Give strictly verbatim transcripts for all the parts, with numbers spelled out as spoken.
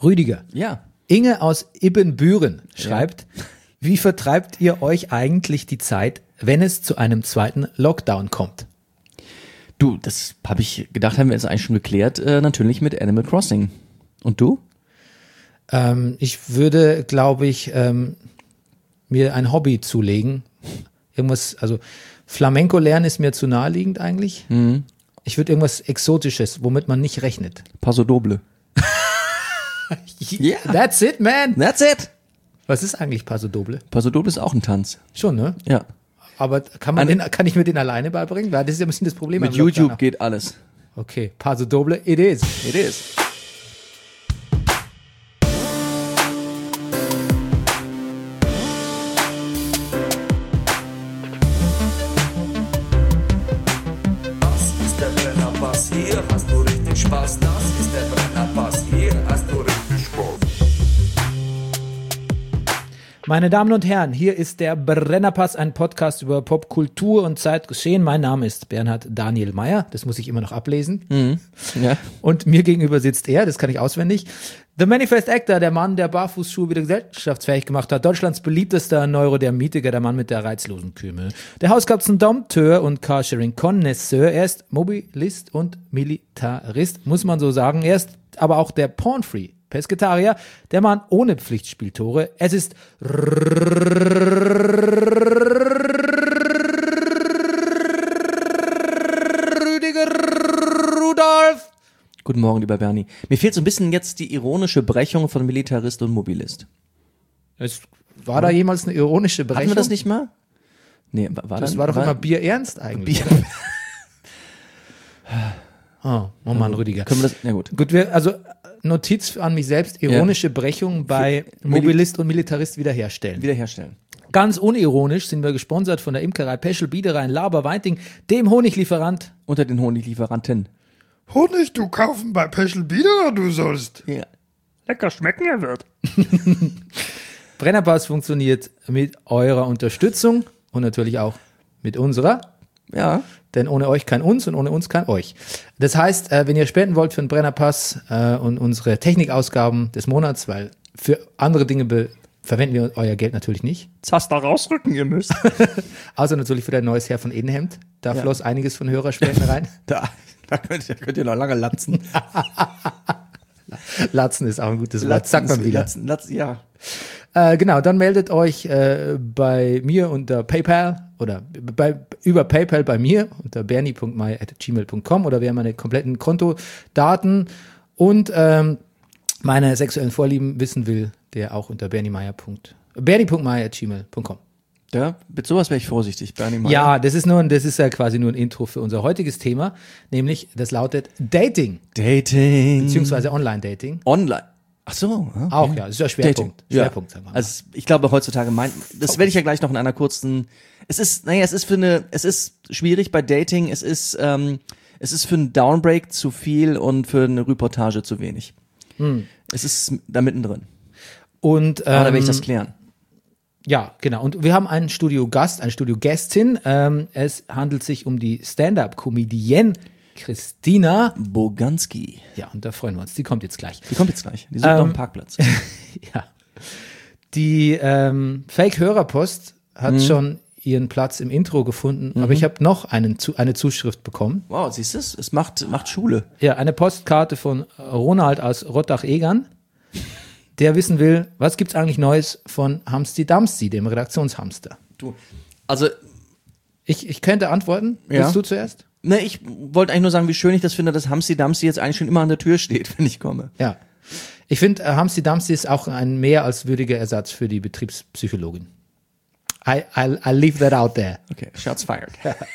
Rüdiger. Ja. Inge aus Ibbenbüren schreibt, ja. Wie vertreibt ihr euch eigentlich die Zeit, wenn es zu einem zweiten Lockdown kommt? Du, das habe ich gedacht, haben wir jetzt eigentlich schon geklärt, äh, natürlich mit Animal Crossing. Und du? Ähm, ich würde, glaube ich, ähm, mir ein Hobby zulegen. Irgendwas, also Flamenco lernen ist mir zu naheliegend eigentlich. Mhm. Ich würde irgendwas Exotisches, womit man nicht rechnet. Paso Doble. Yeah. That's it, man. That's it. Was ist eigentlich Paso Doble? Paso Doble ist auch ein Tanz. Schon, ne? Ja. Aber kann man An den, kann ich mir den alleine beibringen? Weil das ist ja ein bisschen das Problem. Mit YouTube geht alles. Okay, Paso Doble, it is. It is. Brennerpass, hier hast du richtig Spaß. Das ist der Brennerpass, hier hast du richtig Spaß. Meine Damen und Herren, hier ist der Brennerpass, ein Podcast über Popkultur und Zeitgeschehen. Mein Name ist Bernhard Daniel Meyer, das muss ich immer noch ablesen. Mhm. Ja. Und mir gegenüber sitzt er, das kann ich auswendig. The Manifest Actor, der Mann, der Barfußschuhe wieder gesellschaftsfähig gemacht hat. Deutschlands beliebtester Neurodermitiker, der Mann mit der reizlosen Kümmel. Der Hauskatzen-Dompteur und Carsharing-Connoisseur. Er ist Mobilist und Militarist, muss man so sagen. Er ist aber auch der Pornfree. Pesketarier, der Mann ohne Pflichtspieltore. Es ist Rüdiger Rudolph. Guten Morgen, lieber Bernie. Mir fehlt so ein bisschen jetzt die ironische Brechung von Militarist und Mobilist. Es war da jemals eine ironische Brechung? Hatten wir das nicht mal? Nee, war Das dann, war doch war, immer bierernst eigentlich. Bier. Oh, oh Mann, Rüdiger. Können wir das? Na gut. Gut, wir, also Notiz an mich selbst, ironische ja. Brechung bei Mobilist und Militarist wiederherstellen. Wiederherstellen. Ganz unironisch sind wir gesponsert von der Imkerei Peschel Biederer in Laber-Weinting, dem Honiglieferant. Unter den Honiglieferanten. Honig, du kaufen bei Peschel Biederer, du sollst. Ja. Lecker schmecken, er wird. Brennerpass funktioniert mit eurer Unterstützung und natürlich auch mit unserer. Ja. Denn ohne euch kein uns und ohne uns kein euch. Das heißt, äh, wenn ihr spenden wollt für den Brennerpass äh, und unsere Technikausgaben des Monats, weil für andere Dinge be- verwenden wir euer Geld natürlich nicht. Zaster rausrücken, ihr müsst. Außer natürlich für dein neues Herr von Edenhemd. Da Ja. floss einiges von Hörerspenden rein. Da, da, könnt ihr, da könnt ihr noch lange latzen. Latzen ist auch ein gutes Wort. Sagt man wieder. Latzen, latzen, ja. Äh, genau, dann meldet euch äh, bei mir unter PayPal oder bei, über PayPal bei mir unter bernie punkt meyer at gmail punkt com oder wer meine kompletten Kontodaten und ähm, meine sexuellen Vorlieben wissen will, der auch unter bernie punkt meyer at gmail punkt com. Ja, mit sowas wäre ich vorsichtig, Bernie Meyer. Ja, das ist nur, ein- das ist ja quasi nur ein Intro für unser heutiges Thema, nämlich das lautet Dating, Dating. beziehungsweise Online-Dating. Online. Ach so. Okay. Auch, ja, das ist ja Schwerpunkt. Dating. Schwerpunkt, ja. sagen wir mal. Also ich glaube heutzutage mein, das werde ich ja gleich noch in einer kurzen, es ist, naja, es ist für eine, es ist schwierig bei Dating, es ist, ähm, es ist für einen Downbreak zu viel und für eine Reportage zu wenig. Hm. Es ist da mittendrin. Und, ähm, Aber da werde ich das klären. Ja, genau. Und wir haben einen Studiogast, eine Studiogästin. Ähm, es handelt sich um die Stand-Up-Comedienne Christina. Boganski. Ja, und da freuen wir uns. Die kommt jetzt gleich. Die kommt jetzt gleich. Die sucht Ähm, noch einen Parkplatz. Ja. Die ähm, Fake-Hörerpost hat Mhm. schon ihren Platz im Intro gefunden, aber ich habe noch einen, zu, eine Zuschrift bekommen. Wow, siehst du es? Es macht, macht Schule. Ja, eine Postkarte von Ronald aus Rottach-Egern, der wissen will, was gibt's eigentlich Neues von Hamsti Damsti, dem Redaktionshamster? Du, also, Ich, ich könnte antworten. Ja. Willst du zuerst? ne, ich wollte eigentlich nur sagen, wie schön ich das finde, dass Hamsti Damsti jetzt eigentlich schon immer an der Tür steht, wenn ich komme. Ja. Ich finde, äh, Hamsti Damsti ist auch ein mehr als würdiger Ersatz für die Betriebspsychologin. I, I, I leave that out there. Okay, shots fired.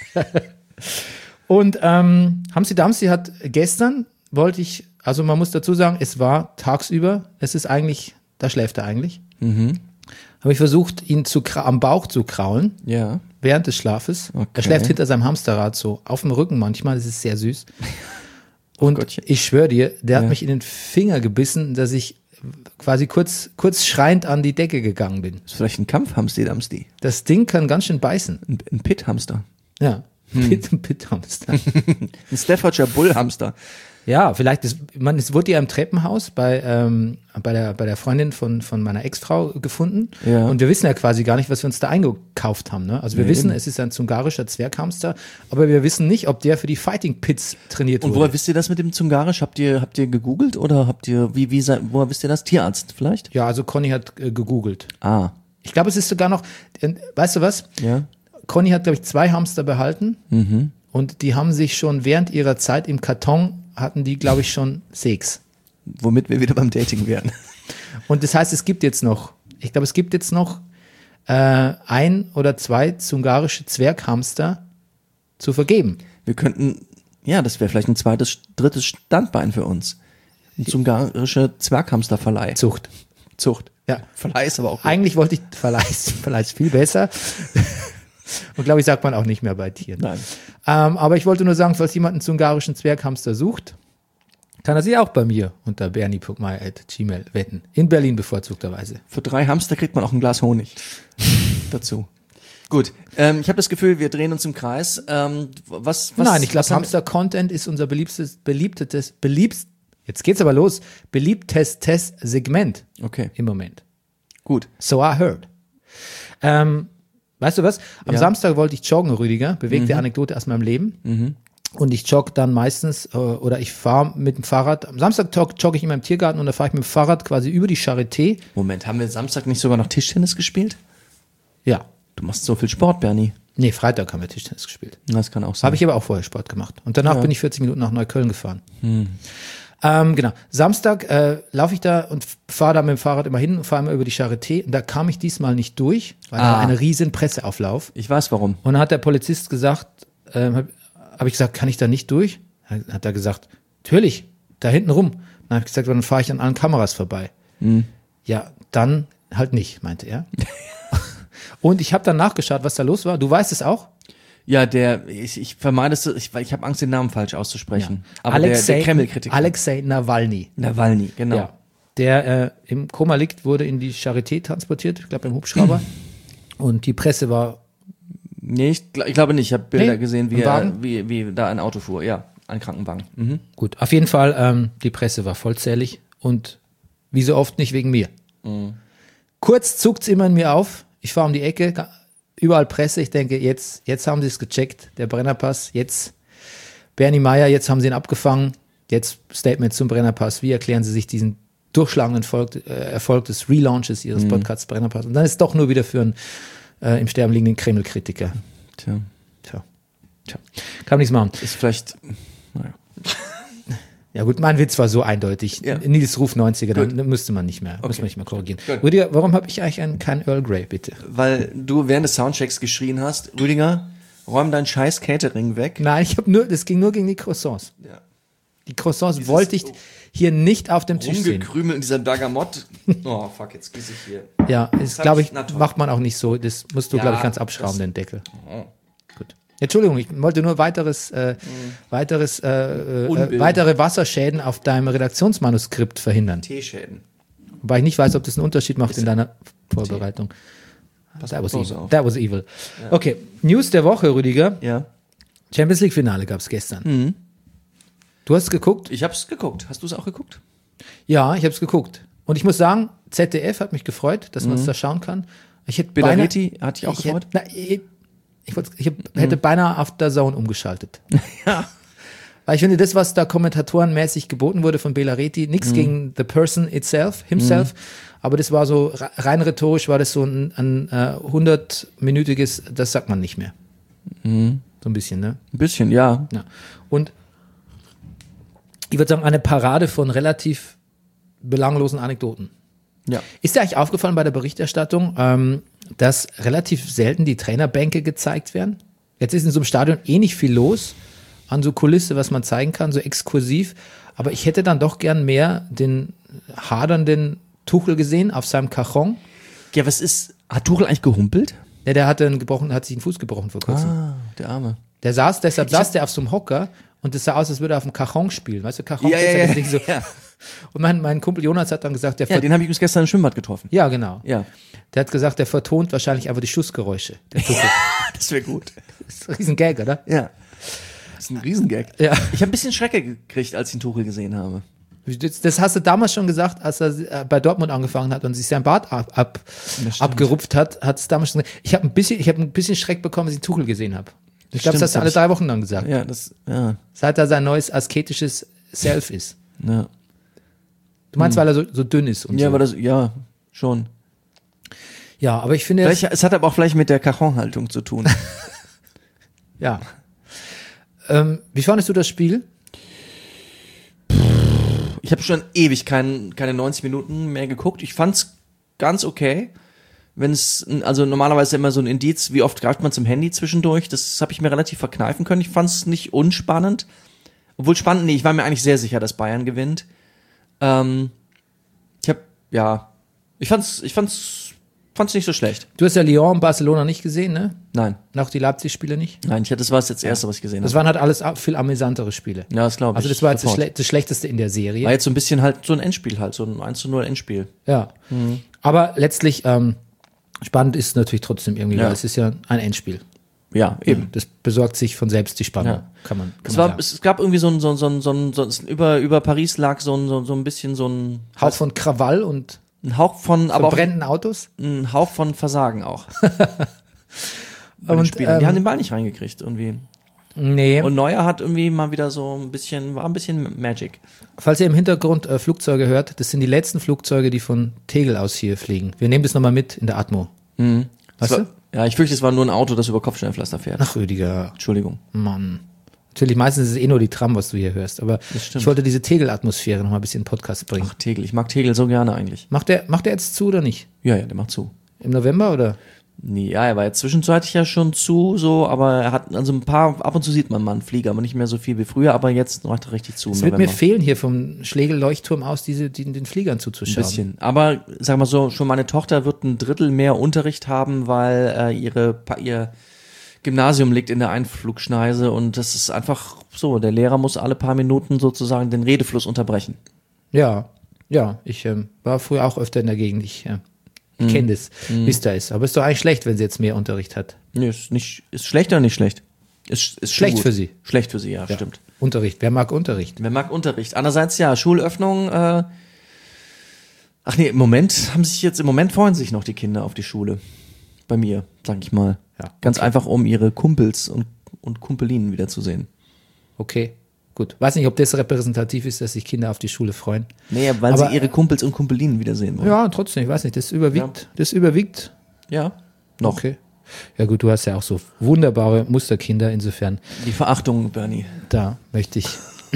Und ähm, Hamsti Damsti hat gestern, wollte ich, also man muss dazu sagen, es war tagsüber, es ist eigentlich, da schläft er eigentlich. Mhm. Habe ich versucht, ihn zu kra- am Bauch zu kraulen, Ja. während des Schlafes. Okay. Er schläft hinter seinem Hamsterrad so, auf dem Rücken manchmal, das ist sehr süß. Und Gottchen. ich schwöre dir, der Ja. hat mich in den Finger gebissen, dass ich quasi kurz, kurz schreiend an die Decke gegangen bin. Ist vielleicht ein Kampfhamster, Damsti. Das Ding kann ganz schön beißen. Ein, ein Pit-Hamster. Ja, Hm. Pit, Pit Hamster. Ein Staffordshire Bull-Hamster. Ja, vielleicht, ist, man, es wurde ja im Treppenhaus bei, ähm, bei, der, bei der Freundin von, von meiner Ex-Frau gefunden. Ja. Und wir wissen ja quasi gar nicht, was wir uns da eingekauft haben. Ne? Also wir Nee, wissen, eben. es ist ein zungarischer Zwerghamster, aber wir wissen nicht, ob der für die Fighting Pits trainiert Und wurde. woher wisst ihr das mit dem Zungarisch? Habt ihr, habt ihr gegoogelt oder habt ihr, wie, wie, sei- woher wisst ihr das? Tierarzt vielleicht? Ja, also Conny hat äh, gegoogelt. Ah, Ich glaube, es ist sogar noch, äh, weißt du was? ja. Conny hat, glaube ich, zwei Hamster behalten Mhm. und die haben sich schon während ihrer Zeit im Karton, hatten die, glaube ich, schon sechs. Womit wir wieder beim Dating wären. Und das heißt, es gibt jetzt noch, ich glaube, es gibt jetzt noch äh, ein oder zwei zungarische Zwerghamster zu vergeben. Wir könnten, ja, das wäre vielleicht ein zweites, drittes Standbein für uns. Ein zungarischer Zwerghamsterverleih. Zucht. Zucht. Ja. Verleih ist aber auch gut. Eigentlich wollte ich, Verleih ist, Verleih ist viel besser. Und glaube ich, sagt man auch nicht mehr bei Tieren. Nein. Ähm, aber ich wollte nur sagen, falls jemand einen zungarischen Zwerghamster sucht, kann er sich auch bei mir unter bernie punkt meier at gmail wetten. In Berlin bevorzugterweise. Für drei Hamster kriegt man auch ein Glas Honig dazu. Gut, ähm, ich habe das Gefühl, wir drehen uns im Kreis. Ähm, was, was, Nein, ich glaube, was haben- Hamster-Content ist unser beliebtes, beliebtes, beliebtes, jetzt geht's aber los, beliebtestes Segment Okay, im Moment. gut. So I heard. Ähm, weißt du was? Am Ja. Samstag wollte ich joggen, Rüdiger. Bewegte Anekdote aus meinem Leben. Und ich jogge dann meistens, äh, oder ich fahre mit dem Fahrrad. Am Samstag jog- jogge ich in meinem Tiergarten und da fahre ich mit dem Fahrrad quasi über die Charité. Moment, haben wir Samstag nicht sogar noch Tischtennis gespielt? Ja. Du machst so viel Sport, Bernie. Nee, Freitag haben wir Tischtennis gespielt. Das kann auch sein. Habe ich aber auch vorher Sport gemacht. Und danach Ja. bin ich vierzig Minuten nach Neukölln gefahren. Ähm, genau. Samstag äh, laufe ich da und fahre da mit dem Fahrrad immer hin und fahre immer über die Charité. Und da kam ich diesmal nicht durch, weil da Ah. eine riesen Presseauflauf. Ich weiß warum. Und dann hat der Polizist gesagt, ähm, habe hab ich gesagt, kann ich da nicht durch? Dann hat er gesagt, natürlich, da hinten rum. Dann habe ich gesagt, dann fahre ich an allen Kameras vorbei. Ja, dann halt nicht, meinte er. Und ich habe dann nachgeschaut, was da los war. Du weißt es auch? Ja, der, ich, ich vermeide es, ich, weil ich habe Angst, den Namen falsch auszusprechen. Aber Alexei, der, der Kreml-Kritiker. Alexei Nawalny. Nawalny, genau. Ja. Der äh, im Koma liegt, wurde in die Charité transportiert, ich glaube im Hubschrauber. Und die Presse war, Nee, ich, gl- ich glaube nicht. Ich habe Bilder Nee, gesehen, wie, im er, Wagen? wie, wie da ein Auto fuhr. Ja, ein Krankenwagen. Mhm. gut, auf jeden Fall, ähm, die Presse war vollzählig und wie so oft nicht wegen mir. Kurz zuckt's immer in mir auf, ich fahre um die Ecke, ga- überall Presse, ich denke, jetzt, jetzt haben sie es gecheckt, der Brennerpass, jetzt Bernie Meier, jetzt haben sie ihn abgefangen, jetzt Statement zum Brennerpass, wie erklären sie sich diesen durchschlagenden Erfolg, äh, Erfolg des Relaunches ihres Podcasts Brennerpass und dann ist es doch nur wieder für einen äh, im Sterben liegenden Kreml-Kritiker. Tja, Tja, tja, kann nichts machen. ist vielleicht, naja. Ja gut, mein Witz war so eindeutig. Ja. Nils Ruf neunziger, dann Gut. müsste man nicht mehr, müsste man nicht mehr korrigieren. Gut. Rüdiger, warum habe ich eigentlich einen, keinen Earl Grey, bitte? Weil du während des Soundchecks geschrien hast, Rüdiger, räum dein scheiß Catering weg. Nein, ich habe nur, das ging nur gegen die Croissants. Ja. Die Croissants wollte ich hier nicht auf dem Tisch sehen. Rumgekrümelt in dieser Bergamott. Oh, fuck, jetzt gieße ich hier. Ja, das hab glaube ich- ich, na toll. macht man auch nicht so. Das musst du, Ja, glaube ich, ganz das- abschrauben, den Deckel. Oh. Gut. Entschuldigung, ich wollte nur weiteres, äh, weiteres, äh, äh, Unbill. weitere Wasserschäden auf deinem Redaktionsmanuskript verhindern. Teeschäden. Wobei ich nicht weiß, ob das einen Unterschied macht in deiner Vorbereitung. That was bloß evil. auf. That was evil. Okay, News der Woche, Rüdiger. Ja. Champions League Finale gab es gestern. Mhm. Du hast es geguckt? Ich hab's geguckt. Hast du es auch geguckt? Ja, ich habe es geguckt. Und ich muss sagen, Z D F hat mich gefreut, dass man es da schauen kann. Ich hätte Belariti hat dich auch ich gefreut? Hätte, na, ich ich, wollte- ich hab, hätte beinahe auf der Zone umgeschaltet. Ja. Weil ich finde, das, was da kommentatorenmäßig geboten wurde von Belariti, nichts gegen the person itself, himself, aber das war so, re- rein rhetorisch war das so ein, ein äh, hundertminütiges, das sagt man nicht mehr. So ein bisschen, ne? Ein bisschen, ja. Ja. Und ich würde sagen, eine Parade von relativ belanglosen Anekdoten. Ja. Ist dir eigentlich aufgefallen bei der Berichterstattung, ähm, dass relativ selten die Trainerbänke gezeigt werden? Jetzt ist in so einem Stadion eh nicht viel los an so Kulisse, was man zeigen kann, so exklusiv. Aber ich hätte dann doch gern mehr den hadernden Tuchel gesehen auf seinem Cajon. Ja, was ist, hat Tuchel eigentlich gehumpelt? Ja, der hatte einen gebrochen, hat sich den Fuß gebrochen vor kurzem. Ah, der Arme. Der saß, deshalb saß der auf so einem Hocker und es sah aus, als würde er auf dem Cajon spielen. Weißt du, Cajon Ja, ist ja, das ja, Ding so. ja. Und mein, mein Kumpel Jonas hat dann gesagt, der Ja, ver- den habe ich übrigens gestern im Schwimmbad getroffen. ja, genau. Ja. Der hat gesagt, der vertont wahrscheinlich einfach die Schussgeräusche. Der Tuchel. Das wäre gut. Das ist ein riesen Gag, oder? Ja. Das ist ein Riesengag. Ja. Ich habe ein bisschen Schrecke gekriegt, als ich den Tuchel gesehen habe. Das, das hast du damals schon gesagt, als er bei Dortmund angefangen hat und sich sein Bart ab, ab, abgerupft hat, hat es damals schon gesagt. Ich habe ein bisschen, ich habe ein bisschen Schreck bekommen, als ich den Tuchel gesehen habe. Ich glaube, das hast du alle drei Wochen lang gesagt. Ja, das, ja. Seit er sein neues asketisches Self ist. Ja. Du meinst, weil er so, so dünn ist und Ja, so. aber das, ja, schon. Ja, aber ich finde, Vielleicht, es hat aber auch vielleicht mit der Cajon-Haltung zu tun. ja. Ähm, wie fandest du das Spiel? Ich habe schon ewig kein, keine neunzig Minuten mehr geguckt. Ich fand's ganz okay. Wenn es, also normalerweise immer so ein Indiz, wie oft greift man zum Handy zwischendurch, das habe ich mir relativ verkneifen können. Ich fand's nicht unspannend. Obwohl spannend, nee, ich war mir eigentlich sehr sicher, dass Bayern gewinnt. Ähm, ich habe, ja, ich fand's, ich fand's, fand's nicht so schlecht. Du hast ja Lyon und Barcelona nicht gesehen, ne? Nein, Auch die Leipzig-Spiele nicht? nein, ich hatte, das war jetzt das erste, was ich gesehen Das habe. waren halt alles a- viel amüsantere Spiele. Ja, das glaube ich. Also das war jetzt das, sofort. Schle das Schlechteste in der Serie. War jetzt so ein bisschen halt so ein Endspiel halt, so ein eins zu null Endspiel. Ja. Aber letztlich, ähm, spannend ist natürlich trotzdem irgendwie, Ja. weil es ist ja ein Endspiel. Ja, eben. Das besorgt sich von selbst die Spannung, Ja. kann man, kann Es, man war, sagen. es gab irgendwie so ein, so ein, so ein, so ein, so ein über, über Paris lag so ein, so, so ein bisschen so ein, Hauch von Krawall und ein Hauch von, aber auch verbrennenden Autos. ein Hauch von Versagen auch. Bei den Und, Spielern. Die ähm, haben den Ball nicht reingekriegt irgendwie. Nee, Und Neuer hat irgendwie mal wieder so ein bisschen, war ein bisschen Magic. falls ihr im Hintergrund äh, Flugzeuge hört, das sind die letzten Flugzeuge, die von Tegel aus hier fliegen. Wir nehmen das nochmal mit in der Atmo. Das Weißt war, du? ja, ich fürchte, es war nur ein Auto, das über Kopfsteinpflaster fährt. Ach, Rüdiger, Entschuldigung. Mann. Natürlich, meistens ist es eh nur die Tram, was du hier hörst. Aber stimmt. ich wollte diese Tegel-Atmosphäre nochmal ein bisschen in den Podcast bringen. Ach, Tegel. Ich mag Tegel so gerne eigentlich. Macht der, macht der jetzt zu oder nicht? Ja, ja, der macht zu. Im November oder? Nee, ja, er war jetzt zwischenzeitlich ja schon zu, so, aber er hat, also ein paar, ab und zu sieht man mal einen Flieger, aber nicht mehr so viel wie früher, aber jetzt macht er richtig zu. im Es wird mir November. fehlen, hier vom Schlegel-Leuchtturm aus diese, die, den Fliegern Ein zuzuschauen. bisschen. Aber sag mal so, schon meine Tochter wird ein Drittel mehr Unterricht haben, weil äh, ihre pa- ihr Gymnasium liegt in der Einflugschneise und das ist einfach so, der Lehrer muss alle paar Minuten sozusagen den Redefluss unterbrechen. Ja, ja, ich ähm, war früher auch öfter in der Gegend. Ich äh, Mhm. kenne das, wie es da ist. Aber ist doch eigentlich schlecht, wenn sie jetzt mehr Unterricht hat. Nee, ist nicht, ist schlecht oder nicht schlecht? Ist, ist Schlecht gut. für sie. Schlecht für sie, ja, stimmt. Unterricht, wer mag Unterricht? Wer mag Unterricht? Andererseits, ja, Schulöffnung, äh, ach nee, im Moment haben sich jetzt, im Moment freuen sich noch die Kinder auf die Schule. Bei mir, sag ich mal. Ja, Ganz einfach, um ihre Kumpels und, und Kumpelinen wiederzusehen. Okay, gut. Weiß nicht, ob das repräsentativ ist, dass sich Kinder auf die Schule freuen. Nee, weil Aber, sie ihre Kumpels und Kumpelinen wiedersehen wollen. Ja, trotzdem, ich weiß nicht, das überwiegt, das überwiegt. Ja, noch. Okay. Ja gut, du hast ja auch so wunderbare Musterkinder, insofern, Die Verachtung, Bernie. da möchte ich,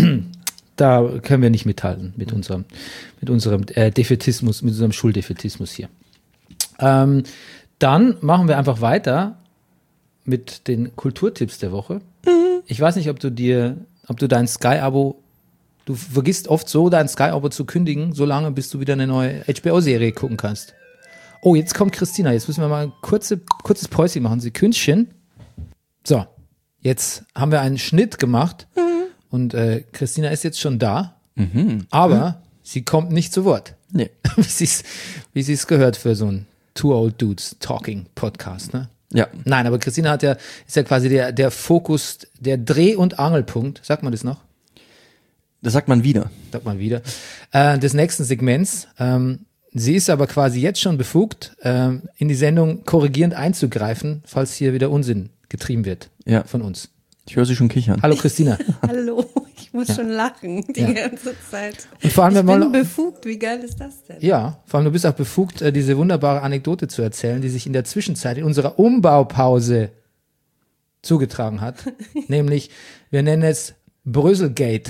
da können wir nicht mithalten mit unserem, mit unserem äh, Defätismus, mit unserem Schuldefätismus hier. Ähm, dann machen wir einfach weiter mit den Kulturtipps der Woche. Ich weiß nicht, ob du dir, ob du dein Sky-Abo, du vergisst oft so, dein Sky-Abo zu kündigen, so lange, bis du wieder eine neue H B O-Serie gucken kannst. Oh, jetzt kommt Christina. Jetzt müssen wir mal ein kurze, kurzes Päuschen machen. Sekündchen. So, jetzt haben wir einen Schnitt gemacht und äh, Christina ist jetzt schon da, aber sie kommt nicht zu Wort. Nee. wie sie es wie sie es gehört für so ein Two Old Dudes Talking Podcast, ne? Ja. Nein, aber Christina hat ja, ist ja quasi der, der Fokus, der Dreh- und Angelpunkt, sagt man das noch? Das sagt man wieder. Sagt man wieder, äh, des nächsten Segments. Ähm, sie ist aber quasi jetzt schon befugt, ähm, in die Sendung korrigierend einzugreifen, falls hier wieder Unsinn getrieben wird Ja. von uns. Ich höre sie schon kichern. Hallo Christina. Hallo, ich muss schon lachen die Ja. ganze Zeit. Und vor allem, ich wenn man- bin befugt, wie geil ist das denn? Ja, vor allem du bist auch befugt, äh, diese wunderbare Anekdote zu erzählen, die sich in der Zwischenzeit, in unserer Umbaupause zugetragen hat. Nämlich, wir nennen es Bröselgate.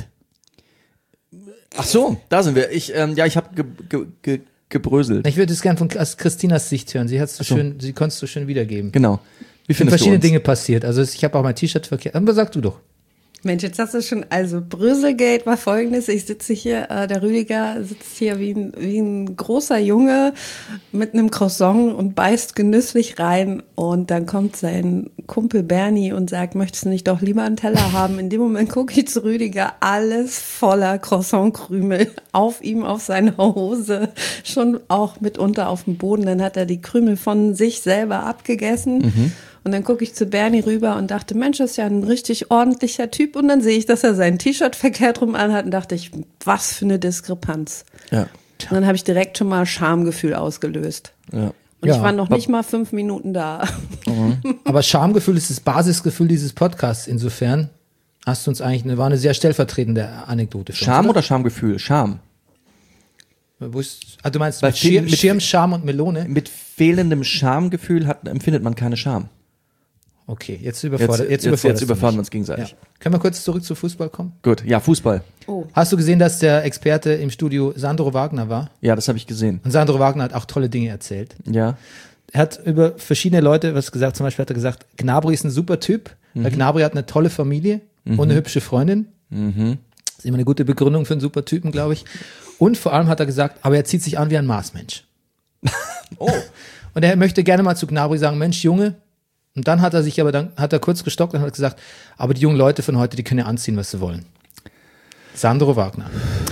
Ach so, da sind wir. Ich, ähm, ja, ich habe ge, ge, ge, gebröselt. Ich würde es gerne von aus Christinas Sicht hören. Sie hat so so. schön, sie konnte es so schön wiedergeben. Genau. Wie sind findest verschiedene du uns? Dinge passiert. Also ich habe auch mein T-Shirt verkehrt. Aber sag du doch. Mensch, jetzt hast du schon, also Bröselgate war folgendes, ich sitze hier, äh, der Rüdiger sitzt hier wie ein, wie ein großer Junge mit einem Croissant und beißt genüsslich rein und dann kommt sein Kumpel Bernie und sagt, möchtest du nicht doch lieber einen Teller haben? In dem Moment gucke ich zu Rüdiger, alles voller Croissantkrümel auf ihm, auf seiner Hose, schon auch mitunter auf dem Boden, dann hat er die Krümel von sich selber abgegessen. Und dann gucke ich zu Bernie rüber und dachte, Mensch, das ist ja ein richtig ordentlicher Typ. Und dann sehe ich, dass er sein T-Shirt verkehrt rum anhat und dachte ich, was für eine Diskrepanz. Ja. Und dann habe ich direkt schon mal Schamgefühl ausgelöst. Ja. Und Ja. ich war noch nicht mal fünf Minuten da. Aber Schamgefühl ist das Basisgefühl dieses Podcasts. Insofern hast du uns eigentlich, eine, war eine sehr stellvertretende Anekdote. für uns, Scham oder Schamgefühl? Scham. Wo ist, ah, du meinst Bei mit, Schir vielen- mit- Schirm, Scham und Melone? Mit fehlendem Schamgefühl hat, empfindet man keine Scham. Okay, jetzt Jetzt, überfordert. jetzt, jetzt, überforderst du überfahren wir mich. uns gegenseitig. Ja. Können wir kurz zurück zu Fußball kommen? Gut, ja, Fußball. Hast du gesehen, dass der Experte im Studio Sandro Wagner war? Ja, das habe ich gesehen. Und Sandro Wagner hat auch tolle Dinge erzählt. Ja. Er hat über verschiedene Leute was gesagt. Zum Beispiel hat er gesagt, Gnabry ist ein super Typ, weil Gnabry hat eine tolle Familie und eine hübsche Freundin. Mhm. Das ist immer eine gute Begründung für einen super Typen, glaube ich. Und vor allem hat er gesagt, aber er zieht sich an wie ein Marsmensch. Oh. Und er möchte gerne mal zu Gnabry sagen, Mensch, Junge. Und dann hat er sich aber, dann hat er kurz gestockt und hat gesagt, aber die jungen Leute von heute, die können ja anziehen, was sie wollen. Sandro Wagner.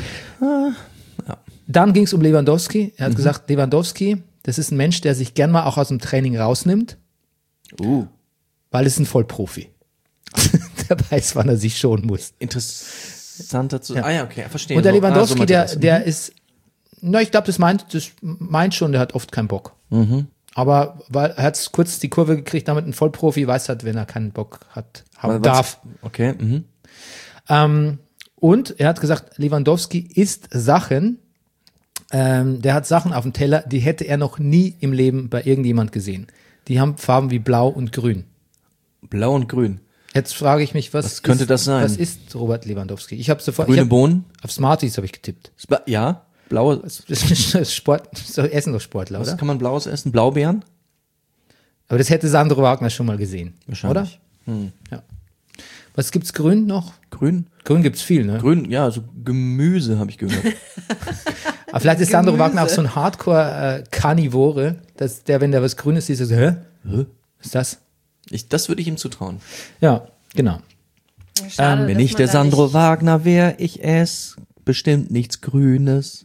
Dann ging es um Lewandowski. Er hat gesagt, Lewandowski, das ist ein Mensch, der sich gern mal auch aus dem Training rausnimmt, Uh. weil es ein Vollprofi. Der weiß, wann er sich schonen muss. Interessanter zu. Ja. Ah ja, okay, verstehe. Und der So. Lewandowski, Ah, so der, meinte er das. der ist, na, ich glaube, das meint, das meint schon, der hat oft keinen Bock. Aber weil er hat kurz die Kurve gekriegt, damit ein Vollprofi weiß hat, wenn er keinen Bock hat, haben Was- darf. Okay, mhm. Ähm, und er hat gesagt, Lewandowski isst Sachen, ähm, der hat Sachen auf dem Teller, die hätte er noch nie im Leben bei irgendjemand gesehen. Die haben Farben wie Blau und Grün. Blau und Grün. Jetzt frage ich mich, was, Was könnte ist, das sein? Was ist Robert Lewandowski? Ich habe sofort, Grüne ich hab, Bohnen? auf Smarties habe ich getippt. Spa- Ja, blaue. Das ist Sport, so essen doch Sportler, Was oder? kann man blaues essen? Blaubeeren? Aber das hätte Sandro Wagner schon mal gesehen, Wahrscheinlich. oder? Ja. Was gibt's Grün noch? Grün? Grün gibt's viel, ne? Grün, ja, so Gemüse habe ich gehört. Aber vielleicht ist Sandro Gemüse. Wagner auch so ein Hardcore-Karnivore, dass der, wenn der was Grünes sieht, so, hä? Was ist das? Ich, das würde ich ihm zutrauen. Ja, genau. Schade, Wenn dass ich man der da Sandro nicht- Wagner wäre, ich esse bestimmt nichts Grünes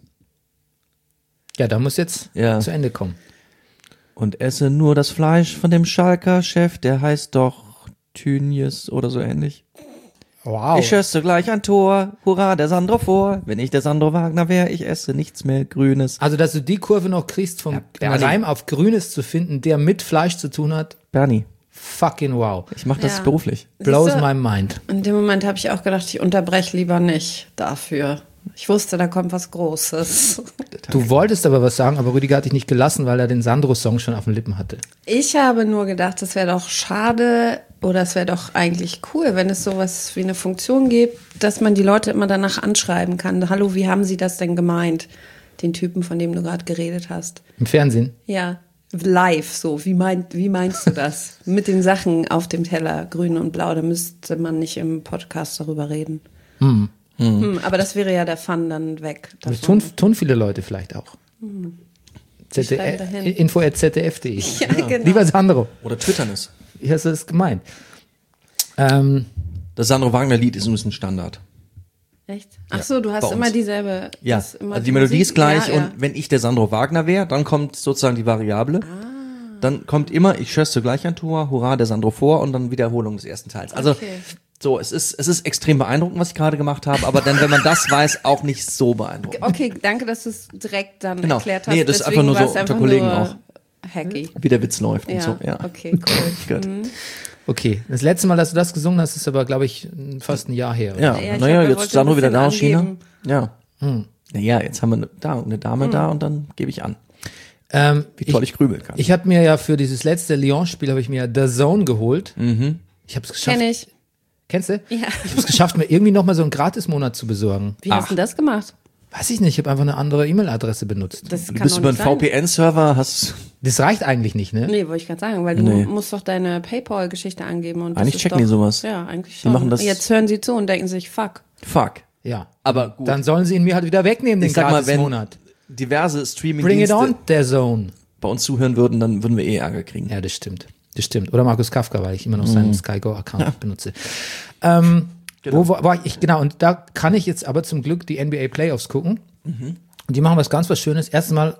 Ja, da muss jetzt Ja. zu Ende kommen. und esse nur das Fleisch von dem Schalker Chef, der heißt doch Tünjes oder so ähnlich. Wow. Ich schösse gleich ein Tor, hurra, der Sandro vor. Wenn ich der Sandro Wagner wäre, ich esse nichts mehr Grünes. Also, dass du die Kurve noch kriegst, vom Bernie. Reim auf Grünes zu finden, der mit Fleisch zu tun hat, Bernie, fucking wow. ich mache das Ja. beruflich. Blows Siehste? my mind. In dem Moment habe ich auch gedacht, ich unterbreche lieber nicht dafür. Ich wusste, da kommt was Großes. Du wolltest aber was sagen, aber Rüdiger hat dich nicht gelassen, weil er den Sandro-Song schon auf den Lippen hatte. Ich habe nur gedacht, es wäre doch schade oder es wäre doch eigentlich cool, wenn es sowas wie eine Funktion gibt, dass man die Leute immer danach anschreiben kann. Hallo, wie haben Sie das denn gemeint? Den Typen, von dem du gerade geredet hast. Im Fernsehen. Ja, live so. Wie, meint, wie meinst du das? Mit den Sachen auf dem Teller, grün und blau, da müsste man nicht im Podcast darüber reden. Hm. Hm, aber das wäre ja der Fun dann weg. Das davon. tun, tun viele Leute vielleicht auch. Ich schreibe dahin. info at z d f punkt d e. Ja, genau. Lieber Sandro, Oder twittern es. wie hast du das gemeint? Ähm, Das Sandro Wagner Lied ist übrigens ein Standard. Echt? Ach so, du hast bei uns. immer dieselbe. Ja, das immer also die Melodie ist gleich Ja, ja. und wenn ich der Sandro Wagner wäre, dann kommt sozusagen die Variable. Dann kommt immer, ich schösse gleich ein Tor, hurra, der Sandro vor und dann Wiederholung des ersten Teils. Also Okay. so, es ist es ist extrem beeindruckend, was ich gerade gemacht habe, aber dann, wenn man das weiß, auch nicht so beeindruckend. Okay, danke, dass du es direkt dann Genau. erklärt hast. Nee, das ist Deswegen einfach nur so war es unter einfach Kollegen nur auch. Hacky. Wie der Witz läuft Ja, und so. Ja, okay, cool. gut. okay, das letzte Mal, dass du das gesungen hast, ist aber, glaube ich, fast ein Jahr her. oder? Ja, Ja, ich naja, hab- jetzt wollte Sandro ein wieder bisschen da aus China. angeben. Ja. Naja, jetzt haben wir eine, da, eine Dame da und dann gebe ich an, Ähm, wie toll ich, grübeln kann. Ich habe mir ja für dieses letzte Lyon-Spiel habe ich mir The Zone geholt. Mhm. Ich habe es geschafft. Kenn ich. Kennst du? Ja. Ich habe es geschafft, mir irgendwie noch mal so einen Gratismonat zu besorgen. Wie hast du das gemacht? Weiß ich nicht, ich habe einfach eine andere E-Mail-Adresse benutzt. Das Du kann bist doch über einen nicht sein. V P N-Server, hast Das reicht eigentlich nicht, ne? Nee, wollte ich gerade sagen, weil du Nee. musst doch deine PayPal-Geschichte angeben. Und das Eigentlich ist checken doch, die sowas. Ja, eigentlich Die schon. machen das- Jetzt hören sie zu und denken sich, fuck. fuck. Ja. Aber gut. Dann sollen sie ihn mir halt wieder wegnehmen, den Ich sag mal, wenn Gratismonat. diverse Bring it Streaming-Dienste on, The Zone. bei uns zuhören würden, dann würden wir eh Ärger kriegen. Ja, das stimmt. Das stimmt. Oder Markus Kafka, weil ich immer noch seinen Sky Go-Account benutze. Ähm, Wo war war ich? Genau, und da kann ich jetzt aber zum Glück die N B A Playoffs gucken. Und die machen was ganz was Schönes. Erstens mal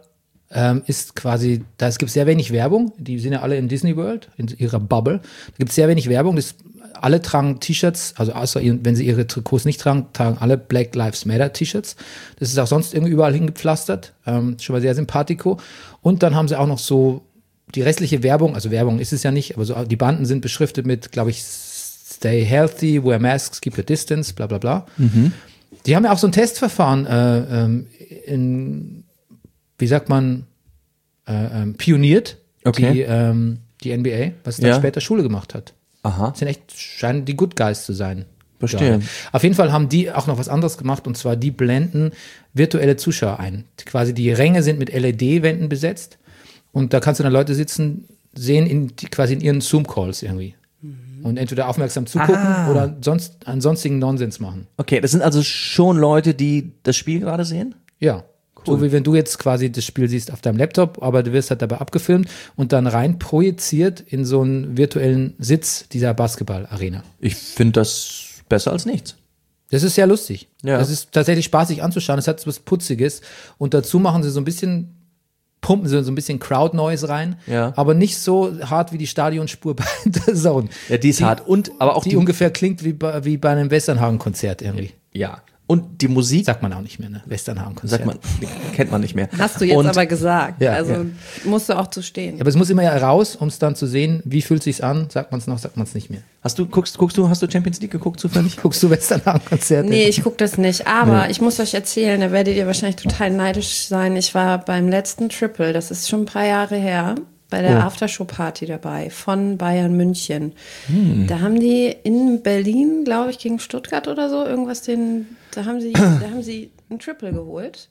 ähm, ist quasi, da gibt es sehr wenig Werbung. Die sind ja alle in Disney World, in ihrer Bubble. Da gibt es sehr wenig Werbung. Das, alle tragen T-Shirts, also außer ihren, wenn sie ihre Trikots nicht tragen, tragen alle Black Lives Matter T-Shirts. Das ist auch sonst irgendwie überall hingepflastert. Ähm, schon mal sehr sympathico. Und dann haben sie auch noch so die restliche Werbung, also Werbung ist es ja nicht, aber so die Banden sind beschriftet mit, glaube ich, Stay healthy, wear masks, keep your distance, bla bla bla. Mhm. Die haben ja auch so ein Testverfahren äh, ähm, in, wie sagt man, äh, ähm, pioniert, Okay. die, ähm, die N B A, was dann Ja. später Schule gemacht hat. Aha. Das sind echt, scheinen die Good Guys zu sein. Verstehe. Ja. Auf jeden Fall haben die auch noch was anderes gemacht, und zwar die blenden virtuelle Zuschauer ein. Quasi die Ränge sind mit L E D-Wänden besetzt, und da kannst du dann Leute sitzen, sehen in, die, quasi in ihren Zoom-Calls irgendwie. Und entweder aufmerksam zugucken Ah. oder sonst, an sonstigen Nonsens machen. Okay, das sind also schon Leute, die das Spiel gerade sehen? Ja. So wie wenn du jetzt quasi das Spiel siehst auf deinem Laptop, aber du wirst halt dabei abgefilmt und dann rein projiziert in so einen virtuellen Sitz dieser Basketball-Arena. Ich finde das besser als nichts. Das ist sehr lustig. Ja. Das ist tatsächlich spaßig anzuschauen. Es hat so was Putziges. Und dazu machen sie so ein bisschen, pumpen sie so ein bisschen Crowd-Noise rein, Ja. aber nicht so hart wie die Stadionspur bei der Zone. Ja, die ist hart. Und, aber auch die, die, ungefähr klingt wie bei, wie bei einem Westernhagen-Konzert irgendwie. ja. Und die Musik, Sagt man auch nicht mehr, ne? Westernhagen-Konzert. sagt man, kennt man nicht mehr. Hast du jetzt Und aber gesagt. Ja, also ja. musst du auch zu stehen. Ja, aber es muss immer ja raus, um es dann zu sehen, wie fühlt sich's an, sagt man es noch, sagt man es nicht mehr. Hast du, guckst, guckst du, hast du Champions League geguckt zufällig? Guckst du Westernhagen-Konzerte? Nee, ich gucke das nicht. Aber ich muss euch erzählen, da werdet ihr wahrscheinlich total neidisch sein. Ich war beim letzten Triple, das ist schon ein paar Jahre her, bei der Oh. Aftershow-Party dabei von Bayern München. Da haben die in Berlin, glaube ich, gegen Stuttgart oder so, irgendwas den, da haben sie, da haben sie ein Triple geholt.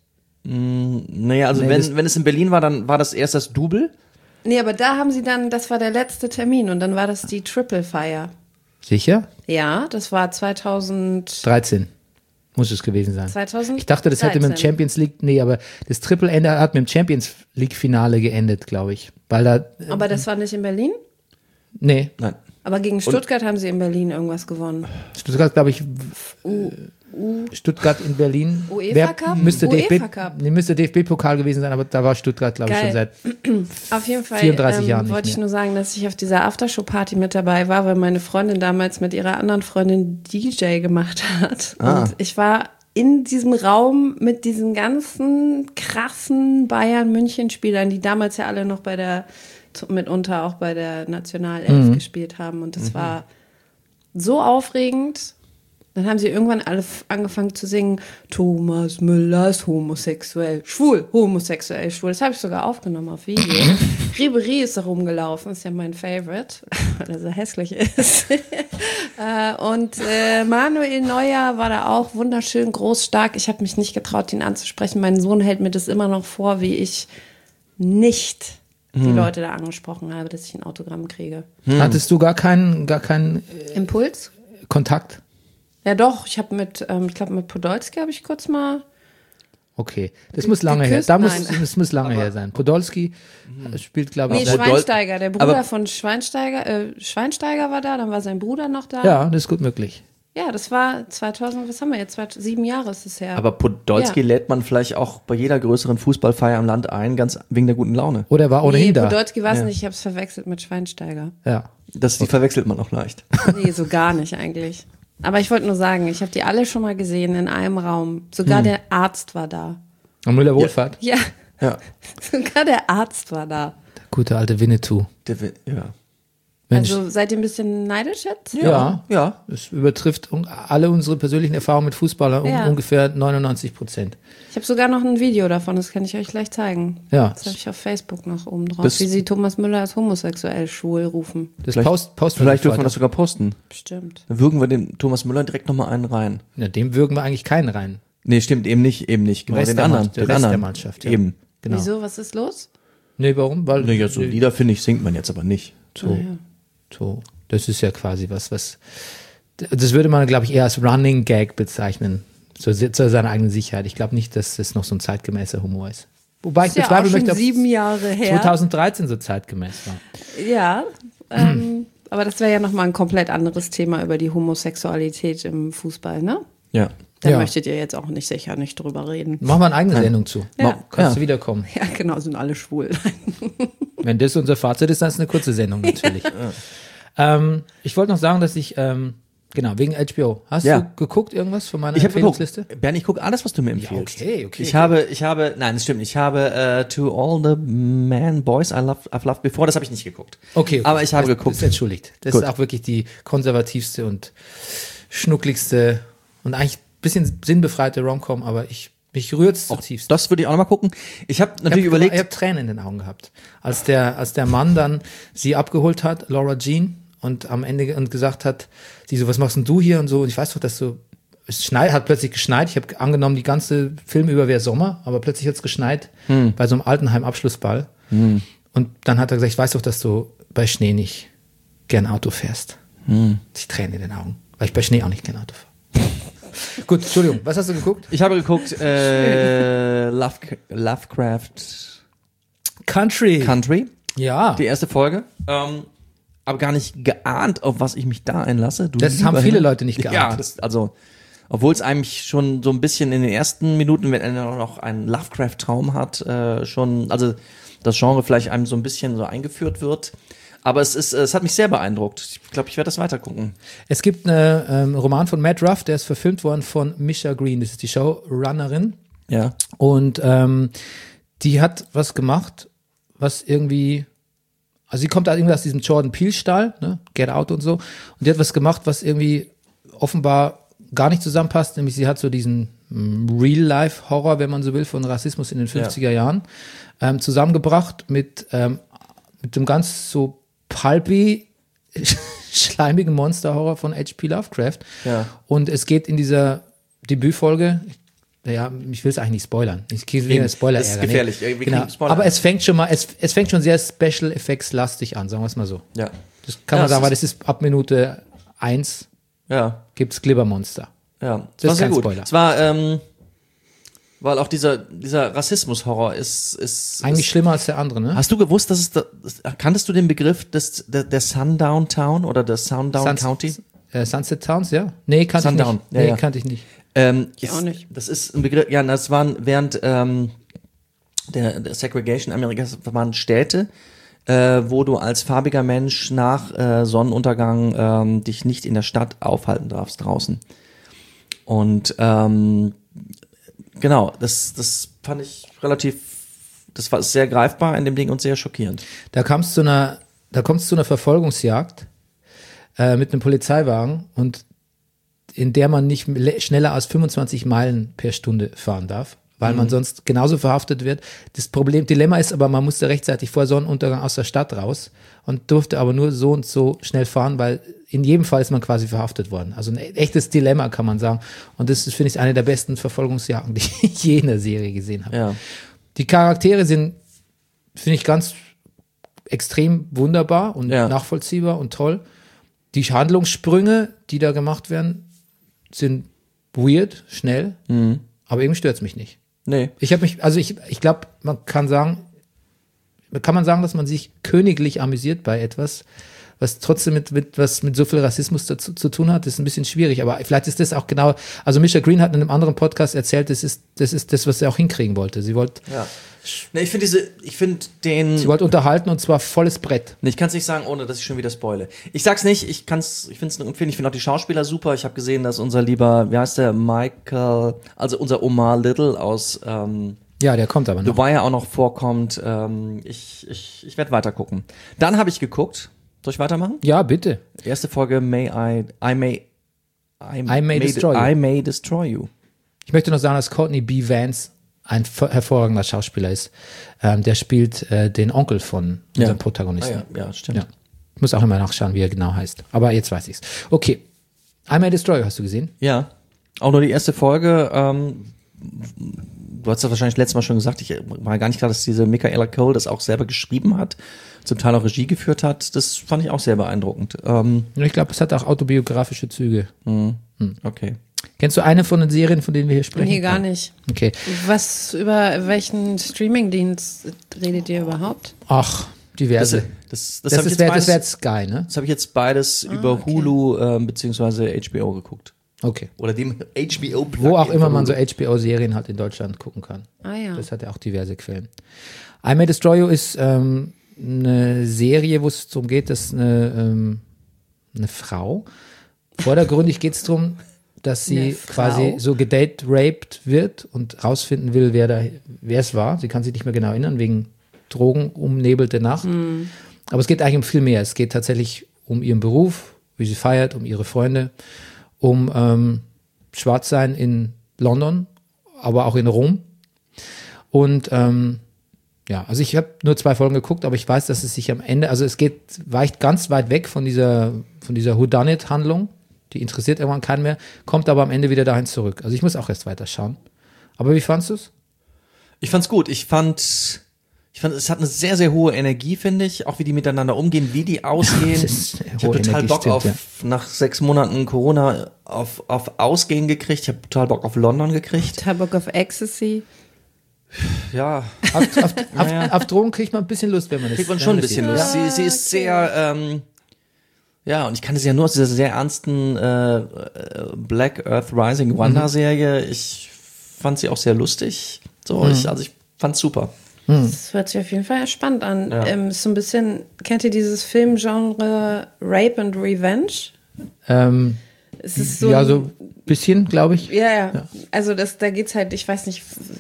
Naja, also Nee, wenn, das- wenn es in Berlin war, dann war das erst das Double. Nee, aber da haben sie dann, das war der letzte Termin und dann war das die Triple-Feier. Sicher? Ja, das war zweitausend, dreizehn muss es gewesen sein. zweitausend. Ich dachte, das hätte mit dem Champions League, nee, aber das Triple-Ende hat mit dem Champions League-Finale geendet, glaube ich. Weil da, Aber das war nicht in Berlin? nee, Nein. Aber gegen Stuttgart haben sie in Berlin irgendwas gewonnen. Stuttgart, glaube ich, Stuttgart in Berlin. UEFA Wer- Cup? Müsste UEFA D F B, Cup. nee, müsste D F B-Pokal gewesen sein, aber da war Stuttgart, glaube ich, Geil. schon seit Auf jeden Fall vierunddreißig ähm, Jahren nicht wollte ich mehr. nur sagen, dass ich auf dieser Aftershow-Party mit dabei war, weil meine Freundin damals mit ihrer anderen Freundin D J gemacht hat. Ah. Und ich war in diesem Raum mit diesen ganzen krassen Bayern-München-Spielern, die damals ja alle noch bei der, mitunter auch bei der Nationalelf Mhm. gespielt haben. Und das war so aufregend. Dann haben sie irgendwann alle f- angefangen zu singen, Thomas Müller ist homosexuell, schwul, homosexuell, schwul. Das habe ich sogar aufgenommen auf Video. Ribéry ist da rumgelaufen, ist ja mein Favorite, weil er so hässlich ist. äh, und äh, Manuel Neuer war da auch wunderschön, groß, stark. Ich habe mich nicht getraut, ihn anzusprechen. Mein Sohn hält mir das immer noch vor, wie ich nicht die Leute da angesprochen habe, dass ich ein Autogramm kriege. Hattest du gar keinen, gar keinen Impuls? Kontakt? Ja doch, ich habe mit, ähm, ich glaube mit Podolski habe ich kurz mal, Okay, das muss lange her. geküsst? Da muss, Nein. das muss lange her sein. Podolski äh, spielt, glaube nee, ich, Podol- Schweinsteiger, der Bruder aber- von Schweinsteiger, äh, Schweinsteiger war da, dann war sein Bruder noch da. ja, das ist gut möglich. Ja, das war zweitausend, was haben wir jetzt, zweitausend, sieben Jahre ist es her. Aber Podolski Ja. lädt man vielleicht auch bei jeder größeren Fußballfeier im Land ein, ganz wegen der guten Laune. Oder er war ohnehin nee, da. Podolski war es Ja. nicht, ich habe es verwechselt mit Schweinsteiger. Ja. Das, die verwechselt man auch leicht. Nee, so gar nicht eigentlich. Aber ich wollte nur sagen, ich habe die alle schon mal gesehen in einem Raum. Sogar der Arzt war da. Und Müller-Wohlfahrt, Ja, Ja. sogar der Arzt war da. der gute alte Winnetou. Der, will- ja. Mensch, Also seid ihr ein bisschen neidisch jetzt? ja, Ja. es übertrifft un- alle unsere persönlichen Erfahrungen mit Fußballern um Ja. ungefähr neunundneunzig Prozent. Ich habe sogar noch ein Video davon, das kann ich euch gleich zeigen. Ja. Das habe ich auf Facebook noch oben drauf, Das- wie sie Thomas Müller als homosexuell schwul rufen. Das Vielleicht- Post, Post Vielleicht dürfen wir das sogar posten. Bestimmt. Dann würgen wir den Thomas Müller direkt nochmal einen rein. Ja, dem würgen wir eigentlich keinen rein. Nee, stimmt, eben nicht, eben nicht. Genau, Rest den der anderen. Mannschaft, der Den Rest der anderen. Mannschaft, ja. Eben. Genau. Wieso, was ist los? Nee, warum? Weil Naja, so Lieder, finde ich, singt man jetzt aber nicht. so, so, das ist ja quasi was, was, das würde man, glaube ich, eher als Running Gag bezeichnen. So zu seiner eigenen Sicherheit. Ich glaube nicht, dass das noch so ein zeitgemäßer Humor ist. Wobei ich Ist ja auch bezweifeln schon möchte, ob sieben Jahre her. zweitausenddreizehn so zeitgemäß war. Ja, ähm, aber das wäre ja nochmal ein komplett anderes Thema über die Homosexualität im Fußball, ne? Ja. Da Ja. möchtet ihr jetzt auch nicht sicher nicht drüber reden. Machen wir eine eigene Sendung zu. Ja. Ma- Kannst Ja. du wiederkommen. Ja, genau, sind alle schwul. Wenn das unser Fazit ist, dann ist es eine kurze Sendung natürlich. ähm, ich wollte noch sagen, dass ich, ähm, genau, wegen H B O. Hast Ja. du geguckt irgendwas von meiner Ich habe geguckt. Empfehlungsliste? Bernd, ich gucke alles, was du mir empfiehlst. okay, okay, Ich okay. habe, ich habe, nein, das stimmt nicht. Ich habe äh, To All the Man Boys I Love, I've Loved Before, das habe ich nicht geguckt. Okay, okay. Aber ich habe das, geguckt. Das ist entschuldigt. Das Gut. ist auch wirklich die konservativste und schnuckligste und eigentlich ein bisschen sinnbefreite Rom-Com, aber ich, mich rührt's zutiefst. Das würde ich auch noch mal gucken. Ich habe Ich natürlich hab, überlegt, Ich habe Tränen in den Augen gehabt, als der, als der Mann dann sie abgeholt hat, Laura Jean, und am Ende und gesagt hat, sie so, was machst denn du hier und so. Und ich weiß doch, dass so, es schneit, hat plötzlich geschneit. Ich habe angenommen, die ganze Film über wäre Sommer, aber plötzlich hat's geschneit Hm. bei so einem Altenheim-Abschlussball. Und dann hat er gesagt, ich weiß doch, dass du bei Schnee nicht gern Auto fährst. Hm. Ich Tränen in den Augen, weil ich bei Schnee auch nicht gern Auto fahre. Gut, Entschuldigung, was hast du geguckt? ich habe geguckt, äh, Love, Lovecraft Country. Country, ja, die erste Folge. Ähm, aber gar nicht geahnt, auf was ich mich da einlasse. Du das lieber haben viele Himmel. Leute nicht geahnt. Ja, das, also, obwohl es eigentlich schon so ein bisschen in den ersten Minuten, wenn er noch einen Lovecraft-Traum hat, äh, schon, also das Genre vielleicht einem so ein bisschen so eingeführt wird. Aber es ist, es hat mich sehr beeindruckt. Ich glaube, ich werde das weiter gucken. Es gibt einen ähm, Roman von Matt Ruff, der ist verfilmt worden von Misha Green. Das ist die Showrunnerin. Ja. Und ähm, die hat was gemacht, was irgendwie, also sie kommt da irgendwie aus diesem Jordan Peele-Stall, ne? Get Out und so. Und die hat was gemacht, was irgendwie offenbar gar nicht zusammenpasst. Nämlich sie hat so diesen mm, Real-Life-Horror, wenn man so will, von Rassismus in den fünfziger Jahren ähm, zusammengebracht mit, ähm, mit dem ganz so pulpy, schleimigen Monster-Horror von H P Lovecraft. Ja. Und es geht in dieser Debütfolge, ja, ich will es eigentlich nicht spoilern. Ich kriege wieder Eben. Spoiler Das ist Ärger, gefährlich. Wir Nee. kriegen Genau. Spoiler. Aber es fängt schon mal, es, es fängt schon sehr Special Effects lastig an, sagen wir es mal so. Ja. Das kann Ja, man es sagen, weil ist- das ist ab Minute eins Ja. gibt's Glibbermonster. Ja. Das war ist sehr kein gut. Spoiler. Es war, ähm, weil auch dieser, dieser Rassismus-Horror ist, ist, Eigentlich ist schlimmer als der andere, ne? Hast du gewusst, dass es da, das, kanntest du den Begriff des, der, der Sundown Town oder der Sundown Suns- County? Äh, Sunset Towns, ja? Nee, kannte Sundown, ich nicht. ja, Nee, ja. kannte ich nicht. Ähm, Ich auch nicht. Das ist ein Begriff, ja, das waren während ähm, der, der Segregation Amerikas waren Städte, äh, wo du als farbiger Mensch nach äh, Sonnenuntergang ähm, dich nicht in der Stadt aufhalten darfst draußen. Und ähm, genau, das, das fand ich relativ, das war sehr greifbar in dem Ding und sehr schockierend. Da kam es zu einer, da kommt es zu einer Verfolgungsjagd äh, mit einem Polizeiwagen und in der man nicht le- schneller als fünfundzwanzig Meilen per Stunde fahren darf, weil man sonst genauso verhaftet wird. Das Problem, Dilemma ist aber, man musste rechtzeitig vor Sonnenuntergang aus der Stadt raus und durfte aber nur so und so schnell fahren, weil in jedem Fall ist man quasi verhaftet worden. Also ein echtes Dilemma, kann man sagen. Und das ist, finde ich, eine der besten Verfolgungsjagden, die ich je in der Serie gesehen habe. Ja. Die Charaktere sind, finde ich, ganz extrem wunderbar und Ja. nachvollziehbar und toll. Die Handlungssprünge, die da gemacht werden, sind weird, schnell, aber irgendwie stört es mich nicht. Nee. Ich habe mich, also ich, ich glaube, man kann sagen, kann man sagen, dass man sich königlich amüsiert bei etwas, was trotzdem mit, mit, was mit so viel Rassismus dazu, zu tun hat, ist ein bisschen schwierig, aber vielleicht ist das auch genau, also Misha Green hat in einem anderen Podcast erzählt, das ist, das ist das, was sie auch hinkriegen wollte. Sie wollte, Ja. Nee, ich finde diese, ich finde den. sie wollte unterhalten und zwar volles Brett. Nee, ich kann es nicht sagen, ohne dass ich schon wieder spoile. Ich sag's nicht, ich kann's, ich finde es empfehlen, ich finde auch die Schauspieler super. Ich habe gesehen, dass unser lieber, wie heißt der, Michael, also unser Omar Little aus ähm, Ja, der kommt aber noch. Dubai ja auch noch vorkommt. Ähm, ich ich, ich werde weiter gucken. Dann habe ich geguckt. Soll ich weitermachen? Ja, bitte. Erste Folge May I, I may, I, I may destroy you. I may destroy you. Ich möchte noch sagen, dass Courtney B. Vance ein ver- hervorragender Schauspieler ist. Ähm, der spielt äh, den Onkel von unserem Ah, Protagonisten. ja, ja, stimmt. Ja. Ich muss auch immer nachschauen, wie er genau heißt. Aber jetzt weiß ich's. Okay. I May Destroy You hast du gesehen? Ja, auch nur die erste Folge. Ähm, du hast ja wahrscheinlich letztes Mal schon gesagt, ich war gar nicht klar, dass diese Michaela Cole das auch selber geschrieben hat, zum Teil auch Regie geführt hat. Das fand ich auch sehr beeindruckend. Ähm, Ich glaube, es hat auch autobiografische Züge. okay. Kennst du eine von den Serien, von denen wir hier sprechen? Nee, gar nicht. Okay. Was, über welchen Streamingdienst redet ihr überhaupt? Ach, Das, diverse. das, das, Das, habe ich, ist jetzt wär- das beides- wäre jetzt Sky, ne? das hab ich jetzt beides über okay. Hulu ähm, beziehungsweise H B O geguckt. Okay. Oder dem H B O Wo auch immer man so H B O-Serien halt in Deutschland gucken kann. Ah ja. Das hat ja auch diverse Quellen. I May Destroy You ist ähm, eine Serie, wo es darum geht, dass eine, ähm, eine Frau, vordergründig geht es darum, dass sie Eine Frau? quasi so gedate-raped wird und rausfinden will, wer da, wer es war. Sie kann sich nicht mehr genau erinnern, wegen Drogen, umnebelte Nacht. Mhm. Aber es geht eigentlich um viel mehr. Es geht tatsächlich um ihren Beruf, wie sie feiert, um ihre Freunde, um ähm, Schwarzsein in London, aber auch in Rom. Und ähm, ja, also ich habe nur zwei Folgen geguckt, aber ich weiß, dass es sich am Ende, also es geht, weicht ganz weit weg von dieser, von dieser Whodunit-Handlung, die interessiert irgendwann keinen mehr, kommt aber am Ende wieder dahin zurück. Also ich muss auch erst weiter schauen. Aber wie fandst du es? Ich fand's gut. Ich fand, ich fand, es hat eine sehr, sehr hohe Energie, finde ich. Auch wie die miteinander umgehen, wie die ausgehen. Das ist eine Ich habe hohe total Energie, Bock stimmt, auf, ja. nach sechs Monaten Corona, auf, auf Ausgehen gekriegt. Ich habe total Bock auf London gekriegt. Total Bock auf Ecstasy. Ja, Auf, auf, auf, auf Drogen kriegt man ein bisschen Lust, wenn man das kriegt man wenn schon ein das bisschen sieht. Lust. Sie, sie ist sehr, ähm, ja, und ich kannte sie ja nur aus dieser sehr ernsten äh, äh, Black Earth Rising Wanda Serie. Ich fand sie auch sehr lustig. So, ich, also ich fand's super. Das hört sich auf jeden Fall spannend an. Ja. Ähm, ist so ein bisschen, kennt ihr dieses Filmgenre Rape and Revenge? Ähm, Es ist so ja, ein- so ein bisschen, glaube ich. Ja, ja. Also das, da geht's halt, ich weiß nicht,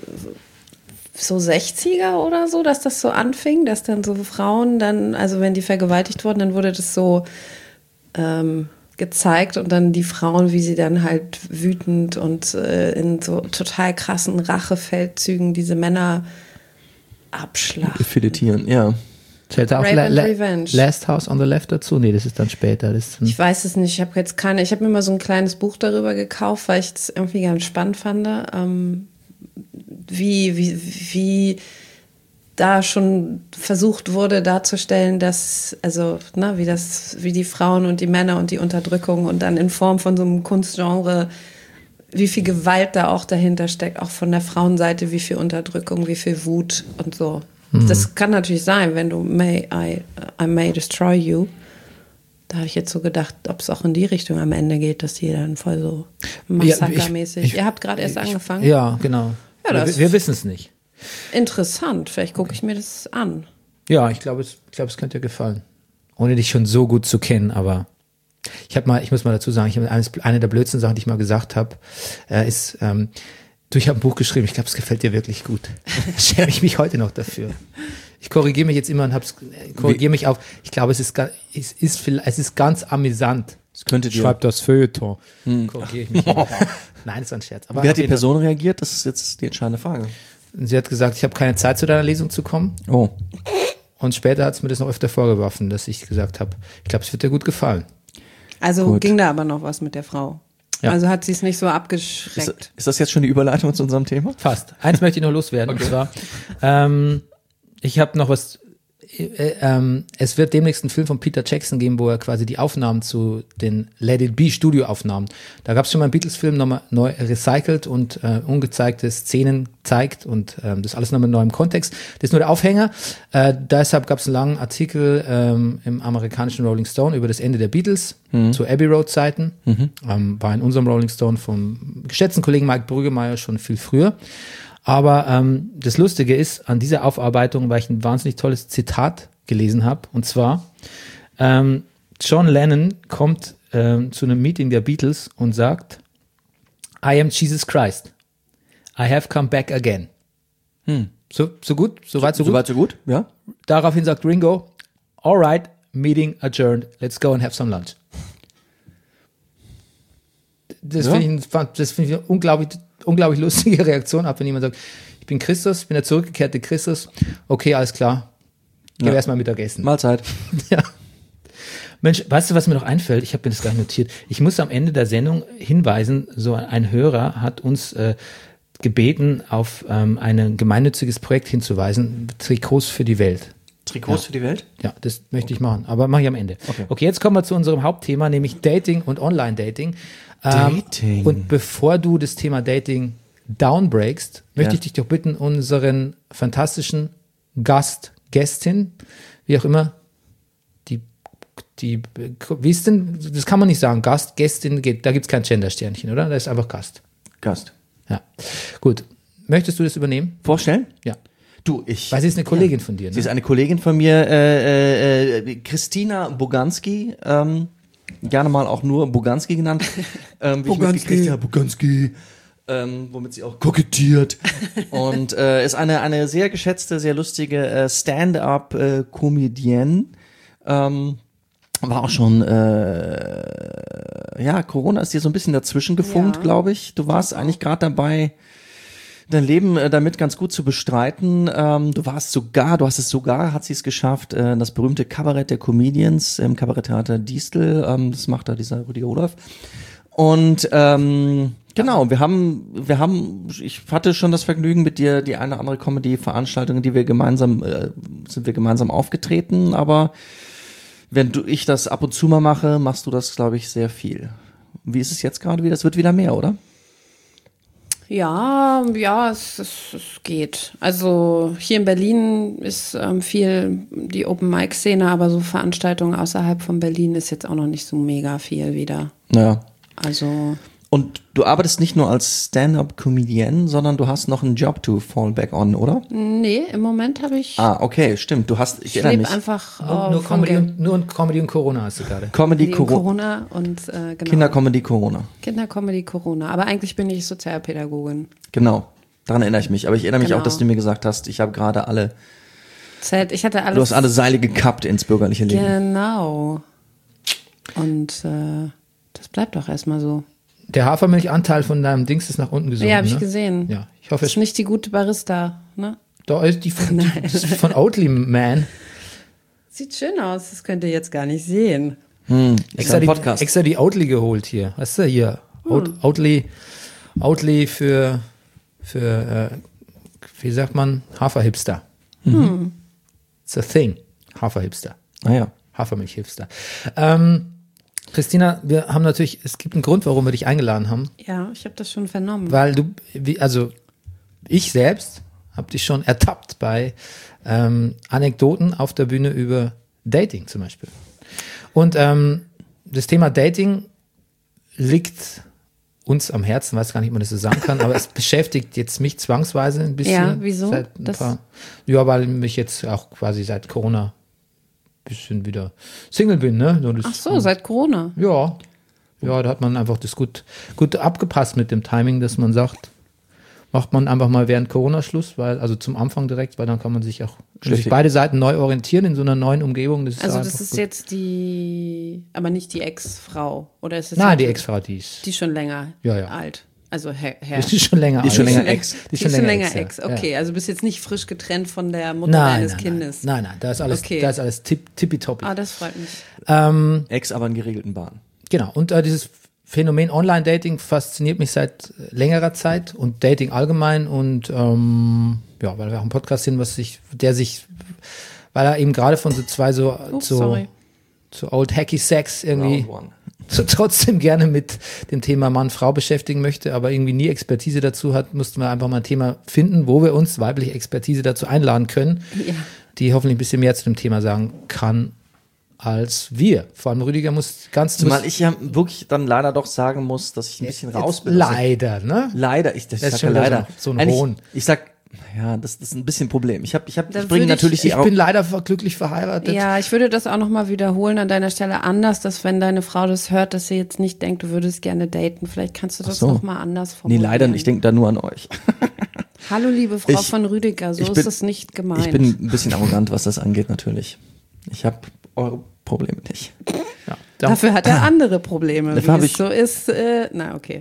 so sechziger oder so, dass das so anfing, dass dann so Frauen dann, also wenn die vergewaltigt wurden, dann wurde das so ähm, gezeigt und dann die Frauen, wie sie dann halt wütend und äh, in so total krassen Rachefeldzügen diese Männer abschlachten. Filetieren, ja. Zählt da auch Rape La and La Revenge. Last House on the Left dazu? Nee, das ist dann später. Das ist dann, Ich weiß es nicht, ich habe jetzt keine, ich habe mir mal so ein kleines Buch darüber gekauft, weil ich es irgendwie ganz spannend fand, ähm, wie, wie, wie da schon versucht wurde darzustellen, dass, also, ne, wie das, wie die Frauen und die Männer und die Unterdrückung und dann in Form von so einem Kunstgenre, wie viel Gewalt da auch dahinter steckt, auch von der Frauenseite, wie viel Unterdrückung, wie viel Wut und so. Das kann natürlich sein, wenn du May I, I May Destroy You. Da habe ich jetzt so gedacht, ob es auch in die Richtung am Ende geht, dass die dann voll so massakermäßig. ich- ich- Ihr habt gerade erst angefangen. ja, genau. Ja, das- wir wir wissen es nicht. Interessant. Vielleicht gucke ich mir das an. Ja, ich glaube, es, ich glaube, es könnte dir gefallen. Ohne dich schon so gut zu kennen, aber ich habe mal, ich muss mal dazu sagen, ich habe eines, eine der blödsten Sachen, die ich mal gesagt habe, äh, ist, ähm, du, ich habe ein Buch geschrieben, ich glaube, es gefällt dir wirklich gut. Schäme ich mich heute noch dafür. Ich korrigiere mich jetzt immer und hab's, äh, korrigiere mich auf, ich glaube, es ist, ga- es ist, viel- es ist ganz amüsant. Das könnte dir. Schreib das Feuilleton. Korrigiere ich mich. immer. Nein, das war ein Scherz. Aber Wie auf hat die jeden Fall- Person reagiert? Das ist jetzt die entscheidende Frage. Sie hat gesagt, ich habe keine Zeit, zu deiner Lesung zu kommen. Oh. Und später hat es mir das noch öfter vorgeworfen, dass ich gesagt habe, ich glaube, es wird dir gut gefallen. Also Gut. ging da aber noch was mit der Frau. Ja. Also hat sie es nicht so Ist, abgeschreckt. ist das jetzt schon die Überleitung zu unserem Thema? Fast. Eins möchte ich noch loswerden. Und zwar, ähm, ich habe noch was. Äh, ähm, es wird demnächst einen Film von Peter Jackson geben, wo er quasi die Aufnahmen zu den Let It Be Studioaufnahmen. Da gab es schon mal einen Beatles-Film nochmal neu recycelt und äh, ungezeigte Szenen zeigt und ähm, das alles nochmal in neuem Kontext. Das ist nur der Aufhänger. Äh, deshalb gab es einen langen Artikel ähm, im amerikanischen Rolling Stone über das Ende der Beatles zu Abbey Road Zeiten. Ähm, war in unserem Rolling Stone vom geschätzten Kollegen Mike Brüggemeier schon viel früher. Aber ähm, das Lustige ist, an dieser Aufarbeitung, weil ich ein wahnsinnig tolles Zitat gelesen habe, und zwar, ähm, John Lennon kommt ähm, zu einem Meeting der Beatles und sagt, I am Jesus Christ. I have come back again. So, so gut? So weit, so gut? Soweit so gut? Ja. Daraufhin sagt Ringo, all right, meeting adjourned, let's go and have some lunch. Das Ja. finde ich, das finde ich eine unglaublich, unglaublich lustige Reaktion ab, wenn jemand sagt, ich bin Christus, ich bin der zurückgekehrte Christus. Okay, alles klar. Geh Ja. erstmal Mittagessen. Mahlzeit. Ja. Mensch, weißt du, was mir noch einfällt? Ich habe mir das gar nicht notiert. Ich muss am Ende der Sendung hinweisen, so ein Hörer hat uns äh, gebeten, auf ähm, ein gemeinnütziges Projekt hinzuweisen, Trikots für die Welt. Trikots für die Welt? Ja, das möchte ich machen, aber mache ich am Ende. Okay. Okay, jetzt kommen wir zu unserem Hauptthema, nämlich Dating und Online-Dating. Dating. Ähm, und bevor du das Thema Dating downbreakst, möchte Ja. ich dich doch bitten, unseren fantastischen Gast, Gästin, wie auch immer, die die, wie ist denn, das kann man nicht sagen, Gast, Gästin, geht, da gibt's kein Gender-Sternchen, oder? Da ist einfach Gast. Gast. Ja, gut. Möchtest du das übernehmen? Vorstellen? Ja. Du, ich. Weil sie ist eine Kollegin von dir, Sie ne? ist eine Kollegin von mir, äh, äh, Christina Boganski, ähm, gerne mal auch nur Boganski genannt. Ähm, wie ich mitgekriegt habe, Boganski. Ähm, womit sie auch kokettiert. Und äh, ist eine eine sehr geschätzte, sehr lustige äh, Stand-up-Comedienne. Ähm, war auch schon, äh, ja, Corona ist dir so ein bisschen dazwischen gefunkt, Ja. glaube ich. Du warst eigentlich gerade dabei, dein Leben äh, damit ganz gut zu bestreiten. Ähm, du warst sogar, du hast es sogar, hat sie es geschafft, äh, das berühmte Kabarett der Comedians im Kabaretttheater Distel, ähm, das macht da dieser Rüdiger Rudolph. Und ähm, genau, wir haben, wir haben, ich hatte schon das Vergnügen, mit dir die eine oder andere Comedy-Veranstaltung, die wir gemeinsam, äh, sind wir gemeinsam aufgetreten, aber wenn du ich das ab und zu mal mache, machst du das, glaube ich, sehr viel. Wie ist es jetzt gerade wieder? Es wird wieder mehr, oder? Ja, ja, es, es, es geht. Also hier in Berlin ist ähm, viel die Open-Mic-Szene, aber so Veranstaltungen außerhalb von Berlin ist jetzt auch noch nicht so mega viel wieder. Ja. Also Und du arbeitest nicht nur als Stand-up-Comedian, sondern du hast noch einen Job to fall back on, oder? nee, im Moment habe ich, Ah, okay, stimmt. Du hast, ich ich erinnere lebe mich, einfach Nur, äh, nur, vom Comedy Geld. und, nur Comedy und Corona hast du gerade. Comedy Wegen Corona, Corona und äh, genau. Kindercomedy Corona. Kindercomedy Corona. Aber eigentlich bin ich Sozialpädagogin. Genau. Daran erinnere ich mich. Aber ich erinnere mich Genau. auch, dass du mir gesagt hast, ich habe gerade alle, Zelt, ich hatte alles. du hast alle Seile gekappt ins bürgerliche Leben. Genau. Und äh, das bleibt doch erstmal so. Der Hafermilchanteil von deinem Dings ist nach unten gesunken. Ja, habe ich ne? gesehen. Ja, ich hoffe, Das es ist nicht die gute Barista, ne? da ist die von, die ist von Oatly Man. Sieht schön aus, das könnt ihr jetzt gar nicht sehen. Hm, ist Extra ein die, Podcast. extra die Oatly geholt hier. Weißt du, hier. Oat, Oatly, Oatly für, für äh, wie sagt man, Haferhipster. Hm. It's a thing. Haferhipster. Ah ja. Hafermilchhipster. Ähm, Christina, wir haben natürlich, es gibt einen Grund, warum wir dich eingeladen haben, Ja, ich habe das schon vernommen. weil du, wie, also ich selbst habe dich schon ertappt bei ähm, Anekdoten auf der Bühne über Dating zum Beispiel. Und ähm, das Thema Dating liegt uns am Herzen, weiß gar nicht, ob man das so sagen kann, aber es beschäftigt jetzt mich zwangsweise ein bisschen. Ja, wieso? Seit ein Das- paar, ja, weil mich jetzt auch quasi seit Corona ein bisschen wieder Single bin, ne? So, das- Ach so, seit Corona. ja, ja, da hat man einfach das gut, gut abgepasst mit dem Timing, dass man sagt, macht man einfach mal während Corona Schluss, weil, also zum Anfang direkt, weil dann kann man sich auch können sich Richtig. beide Seiten neu orientieren in so einer neuen Umgebung. Das ist Also einfach das ist gut. jetzt die, aber nicht die Ex-Frau. Oder ist es Nein, jetzt- die Ex-Frau, die ist, Die ist schon länger Ja, ja. alt. Also Herr. Herr. die ist schon länger Die ist schon alt. länger Ex. Die ist schon länger Ex, ja. Okay, also bist jetzt nicht frisch getrennt von der Mutter Nein, deines nein, Kindes. nein, nein, nein, da ist alles, Okay. da ist alles tipp, tippitoppi. Ah, das freut mich. Ähm, Ex, aber in geregelten Bahnen. Genau, und äh, dieses Phänomen Online-Dating fasziniert mich seit längerer Zeit und Dating allgemein und ähm, ja, weil wir auch einen Podcast sind, was sich, der sich, weil er eben gerade von so zwei so, Ups, so, sorry. so Old Hacky Sex irgendwie Round one. so trotzdem gerne mit dem Thema Mann-Frau beschäftigen möchte, aber irgendwie nie Expertise dazu hat, mussten wir einfach mal ein Thema finden, wo wir uns weibliche Expertise dazu einladen können, Ja. die hoffentlich ein bisschen mehr zu dem Thema sagen kann als wir. Vor allem Rüdiger muss ganz Zumal muss, ich ja wirklich dann leider doch sagen muss, dass ich ein bisschen raus Jetzt bin. aus der- leider, ne? Leider, ich, das Das ist sag schon ja wieder leider. so- so ein Eigentlich, Hohn. Ich sag, ja, das, das ist ein bisschen ein Problem. Ich habe, ich habe, Da ich bringe würde ich- natürlich die Ich Au- bin leider ver- glücklich verheiratet. Ja, ich würde das auch nochmal wiederholen an deiner Stelle anders, dass wenn deine Frau das hört, dass sie jetzt nicht denkt, du würdest gerne daten. Vielleicht kannst du das so. nochmal anders Nee, formulieren. leider nicht. Ich denke da nur an euch. Hallo, liebe Frau Ich- von Rüdiger, so ich ist bin- das nicht gemeint. Ich bin ein bisschen arrogant, was das angeht, natürlich. Ich habe eure Probleme nicht. Ja. Da, Dafür hat er andere Probleme, Dafür hab wie es ich- so ist. Äh, na, okay.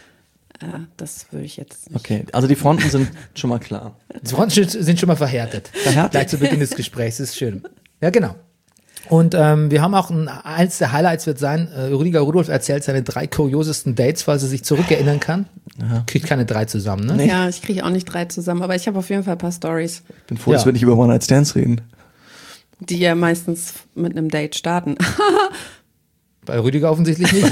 Äh, das würde ich jetzt nicht. Okay, also die Fronten sind schon mal klar. die Fronten sind schon mal verhärtet. Verhärtet? Gleich zu Beginn des Gesprächs, das ist schön. Ja, genau. Und ähm, wir haben auch, ein, eins der Highlights wird sein, äh, Rüdiger Rudolph erzählt seine drei kuriosesten Dates, falls er sich zurückerinnern kann. Kriegt keine drei zusammen, ne? Ja, ich kriege auch nicht drei zusammen, aber ich habe auf jeden Fall ein paar Stories, Ich bin froh, Ja. dass wir nicht über One-Night-Stands reden. die ja meistens mit einem Date starten. Bei Rüdiger offensichtlich nicht.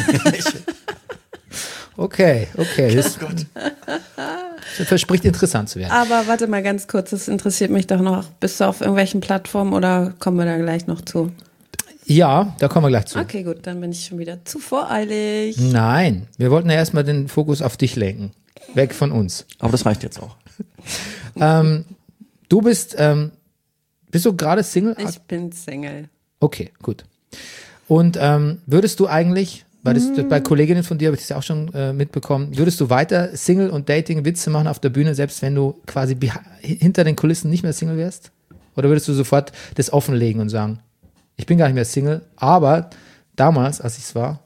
Okay, okay. Das, das verspricht interessant zu werden. Aber warte mal ganz kurz, das interessiert mich doch noch. Bist du auf irgendwelchen Plattformen oder kommen wir da gleich noch zu? Ja, da kommen wir gleich zu. Okay, gut, dann bin ich schon wieder zu voreilig. Nein, wir wollten ja erstmal den Fokus auf dich lenken. Weg von uns. Aber das reicht jetzt auch. Ähm, du bist, ähm, bist du gerade Single? Ich bin Single. Okay, gut. Und ähm, würdest du eigentlich, weil das, Mhm. bei Kolleginnen von dir habe ich das ja auch schon äh, mitbekommen, würdest du weiter Single und Dating Witze machen auf der Bühne, selbst wenn du quasi behi- hinter den Kulissen nicht mehr Single wärst? Oder würdest du sofort das offenlegen und sagen, ich bin gar nicht mehr Single, aber damals, als ich es war,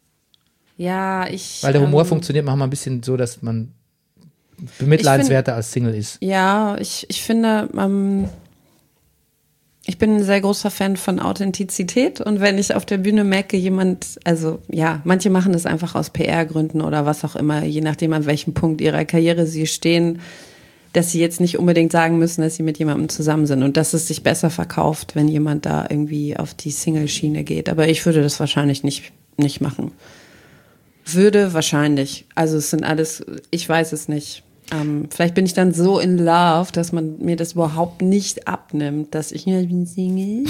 Ja, ich. weil der Humor ähm, funktioniert manchmal ein bisschen so, dass man bemitleidenswerter als Single ist. Ja, ich, ich finde, ähm, ich bin ein sehr großer Fan von Authentizität und wenn ich auf der Bühne merke, jemand, also ja, manche machen das einfach aus P R-Gründen oder was auch immer, je nachdem an welchem Punkt ihrer Karriere sie stehen, dass sie jetzt nicht unbedingt sagen müssen, dass sie mit jemandem zusammen sind und dass es sich besser verkauft, wenn jemand da irgendwie auf die Single-Schiene geht. Aber ich würde das wahrscheinlich nicht, nicht machen. Würde wahrscheinlich. Also es sind alles, ich weiß es nicht. Ähm, vielleicht bin ich dann so in love, dass man mir das überhaupt nicht abnimmt, dass ich, ja, ich bin Single.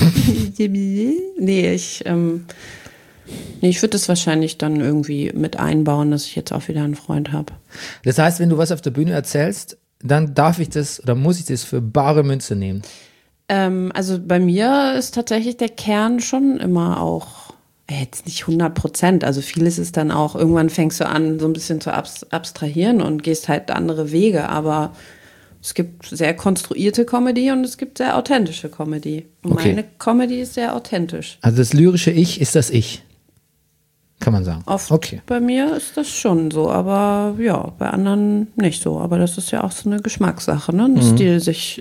nee, ich, ähm, nee, ich würde das wahrscheinlich dann irgendwie mit einbauen, dass ich jetzt auch wieder einen Freund habe. Das heißt, wenn du was auf der Bühne erzählst, dann darf ich das oder muss ich das für bare Münze nehmen. Ähm, also bei mir ist tatsächlich der Kern schon immer auch, äh, jetzt nicht hundert Prozent, also vieles ist dann auch, irgendwann fängst du an, so ein bisschen zu abs- abstrahieren und gehst halt andere Wege, aber es gibt sehr konstruierte Comedy und es gibt sehr authentische Comedy. Und Okay. meine Comedy ist sehr authentisch. Also das lyrische Ich ist das Ich. Kann man sagen. Oft Okay. bei mir ist das schon so, aber ja, bei anderen nicht so. Aber das ist ja auch so eine Geschmackssache, ne? Eine Stil, sich,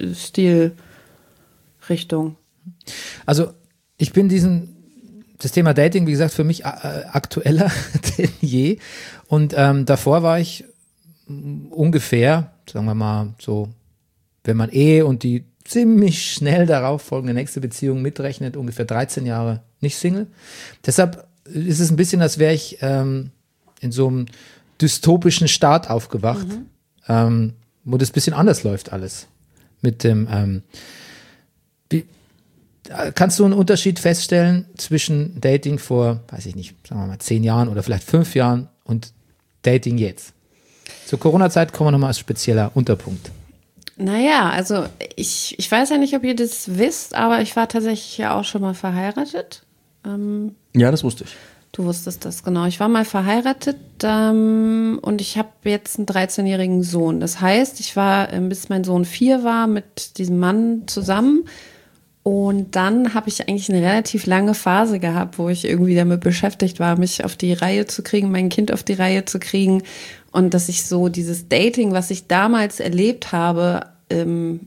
Stilrichtung. Also ich bin diesen, das Thema Dating, wie gesagt, für mich äh, aktueller denn je. Und ähm, davor war ich mm, ungefähr, sagen wir mal so, wenn man Ehe und die ziemlich schnell darauf folgende nächste Beziehung mitrechnet, ungefähr dreizehn Jahre nicht Single. Deshalb ist es ein bisschen, als wäre ich ähm, in so einem dystopischen Staat aufgewacht, ähm, wo das ein bisschen anders läuft alles. Mit dem, ähm, wie, äh, kannst du einen Unterschied feststellen zwischen Dating vor, weiß ich nicht, sagen wir mal zehn Jahren oder vielleicht fünf Jahren und Dating jetzt? Zur Corona-Zeit kommen wir nochmal als spezieller Unterpunkt. Naja, also ich, ich weiß ja nicht, ob ihr das wisst, aber ich war tatsächlich ja auch schon mal verheiratet. Ähm, Ja, das wusste ich. du wusstest das, genau. Ich war mal verheiratet ähm, und ich habe jetzt einen dreizehnjährigen Sohn. Das heißt, ich war, ähm, bis mein Sohn vier war, mit diesem Mann zusammen. Und dann habe ich eigentlich eine relativ lange Phase gehabt, wo ich irgendwie damit beschäftigt war, mich auf die Reihe zu kriegen, mein Kind auf die Reihe zu kriegen. Und dass ich so dieses Dating, was ich damals erlebt habe, ähm,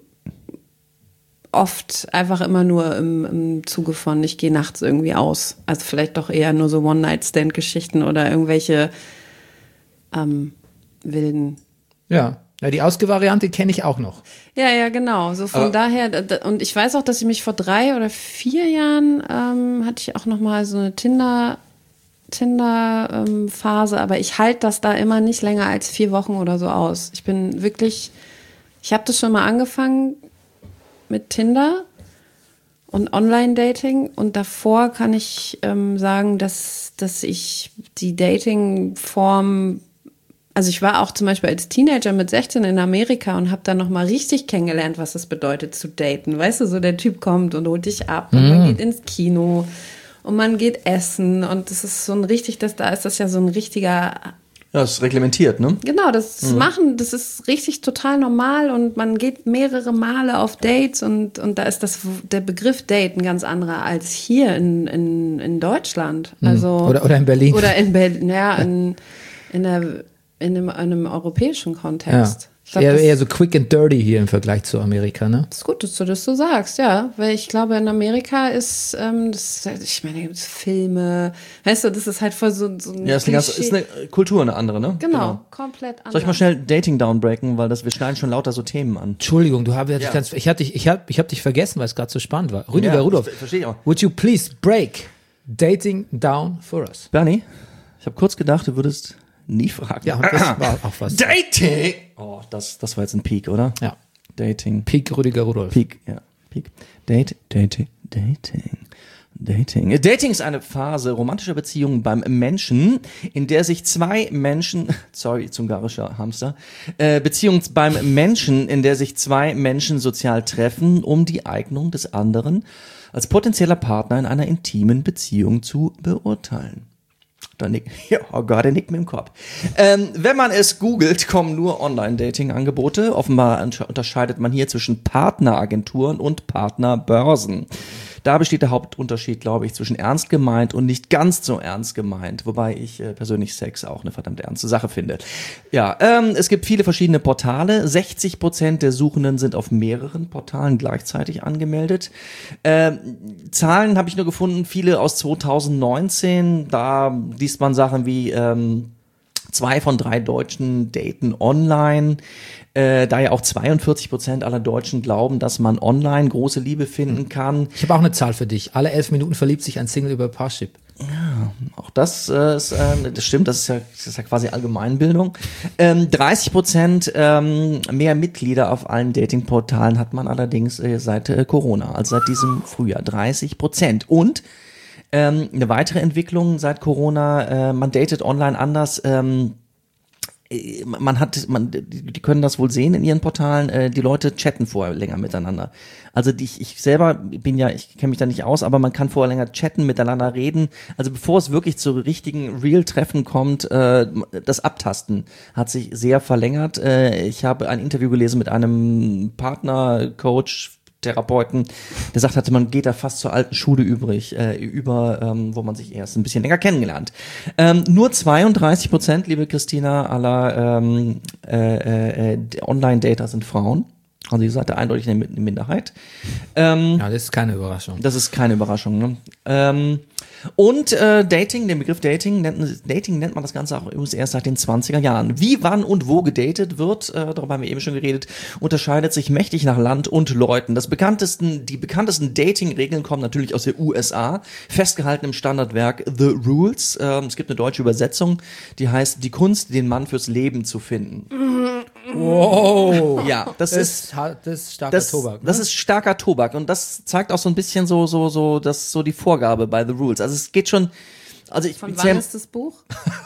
oft einfach immer nur im, im Zuge von, ich gehe nachts irgendwie aus. Also vielleicht doch eher nur so One-Night-Stand-Geschichten oder irgendwelche ähm, wilden. Ja, ja die Ausgevariante kenne ich auch noch. Ja, ja, genau. So von Aber- daher, da- da- und ich weiß auch, dass ich mich vor drei oder vier Jahren ähm, hatte ich auch noch mal so eine Tinder Tinder-Phase, aber ich halte das da immer nicht länger als vier Wochen oder so aus. Ich bin wirklich, ich habe das schon mal angefangen mit Tinder und Online-Dating und davor kann ich ähm, sagen, dass, dass ich die Dating-Form, also ich war auch zum Beispiel als Teenager mit sechzehn in Amerika und habe dann noch mal richtig kennengelernt, was es bedeutet zu daten. Weißt du, so der Typ kommt und holt dich ab und man geht ins Kino und man geht essen und das ist so ein richtig, das, da ist das ja so ein richtiger, Ja, das ist reglementiert, ne? genau, das zu machen, das ist richtig total normal und man geht mehrere Male auf Dates und, und da ist das, der Begriff Date ein ganz anderer als hier in, in, in Deutschland. Also, Oder, oder in Berlin. oder in Berlin, ja, in, in, der, in, einem, in einem europäischen ja. Kontext. Ich glaub, eher, das- eher so quick and dirty hier im Vergleich zu Amerika, ne? Das ist gut, dass du das so sagst, ja. Weil ich glaube, in Amerika ist, ähm, das, ich meine, da gibt es Filme, weißt du, das ist halt voll so, so ein Ja, ist eine, ganz, Klischee. ist eine Kultur, eine andere, ne? Genau, komplett anders. Soll ich mal schnell Dating downbreaken, weil das, wir schneiden schon lauter so Themen an. Entschuldigung, du hast Ja. dich ganz, ich hatte dich, ich hab, ich hab dich vergessen, weil es gerade so spannend war. Rüdiger Ja, Rudolph, ich verstehe ich auch. would you please break dating down for us? Bernie, ich habe kurz gedacht, du würdest nie fragen. Ja, und das war auch was. Dating! Oh, das, das war jetzt ein Peak, oder? Ja, Dating. Peak Rüdiger Rudolph. Peak, ja. Peak. Date, Dating, Dating. Dating. Dating ist eine Phase romantischer Beziehungen beim Menschen, in der sich zwei Menschen, sorry, zungarischer Hamster, äh, Beziehung beim Menschen, in der sich zwei Menschen sozial treffen, um die Eignung des anderen als potenzieller Partner in einer intimen Beziehung zu beurteilen. Da nick, ja, oh Gott, der nickt mit dem Kopf. Ähm, wenn man es googelt, kommen nur Online-Dating-Angebote. Offenbar unterscheidet man hier zwischen Partneragenturen und Partnerbörsen. Da besteht der Hauptunterschied, glaube ich, zwischen ernst gemeint und nicht ganz so ernst gemeint, wobei ich äh, persönlich Sex auch eine verdammt ernste Sache finde. Ja, ähm, es gibt viele verschiedene Portale. sechzig Prozent der Suchenden sind auf mehreren Portalen gleichzeitig angemeldet. Ähm, Zahlen habe ich nur gefunden, viele aus zwanzig neunzehn. Da liest man Sachen wie ähm, zwei von drei Deutschen daten online. Äh, da ja auch zweiundvierzig Prozent aller Deutschen glauben, dass man online große Liebe finden kann. Ich habe auch eine Zahl für dich. Alle elf Minuten verliebt sich ein Single über Parship. Ja, auch das, äh, ist, äh, das stimmt, das ist ja, das ist ja quasi Allgemeinbildung. Ähm, dreißig Prozent ähm, mehr Mitglieder auf allen Datingportalen hat man allerdings äh, seit äh, Corona, also seit diesem Frühjahr. dreißig Prozent. Und ähm, eine weitere Entwicklung seit Corona, äh, man datet online anders. Ähm, man hat, man, die können das wohl sehen in ihren Portalen, äh, die Leute chatten vorher länger miteinander. Also die, ich selber bin ja, ich kenne mich da nicht aus, aber man kann vorher länger chatten, miteinander reden. Also bevor es wirklich zu richtigen Real-Treffen kommt, äh, das Abtasten hat sich sehr verlängert. Äh, ich habe ein Interview gelesen mit einem Partner-Coach, Therapeuten, der sagt hatte, man geht da fast zur alten Schule übrig, äh, über, ähm, wo man sich erst ein bisschen länger kennengelernt. Ähm, nur zweiunddreißig Prozent, liebe Christina, aller ähm, äh, äh, Online-Dater sind Frauen. Also ihr seid da eindeutig eine Minderheit. Ähm, ja, das ist keine Überraschung. Das ist keine Überraschung. Ne? Ähm, und äh, Dating, den Begriff Dating nennt, Dating nennt man das Ganze auch übrigens erst seit den zwanziger Jahren. Wie, wann und wo gedatet wird, äh, darüber haben wir eben schon geredet, unterscheidet sich mächtig nach Land und Leuten. Das bekanntesten, die bekanntesten Dating-Regeln kommen natürlich aus der U S A, festgehalten im Standardwerk The Rules. Ähm, es gibt eine deutsche Übersetzung, die heißt Die Kunst, den Mann fürs Leben zu finden. Wow. Ja, das, Das ist ist, ha- das ist starker das, Tobak. Ne? das ist starker Tobak und das zeigt auch so ein bisschen so so so das so die Vorgabe bei The Rules. Also es geht schon, also ich Von ich- wann ist das Buch?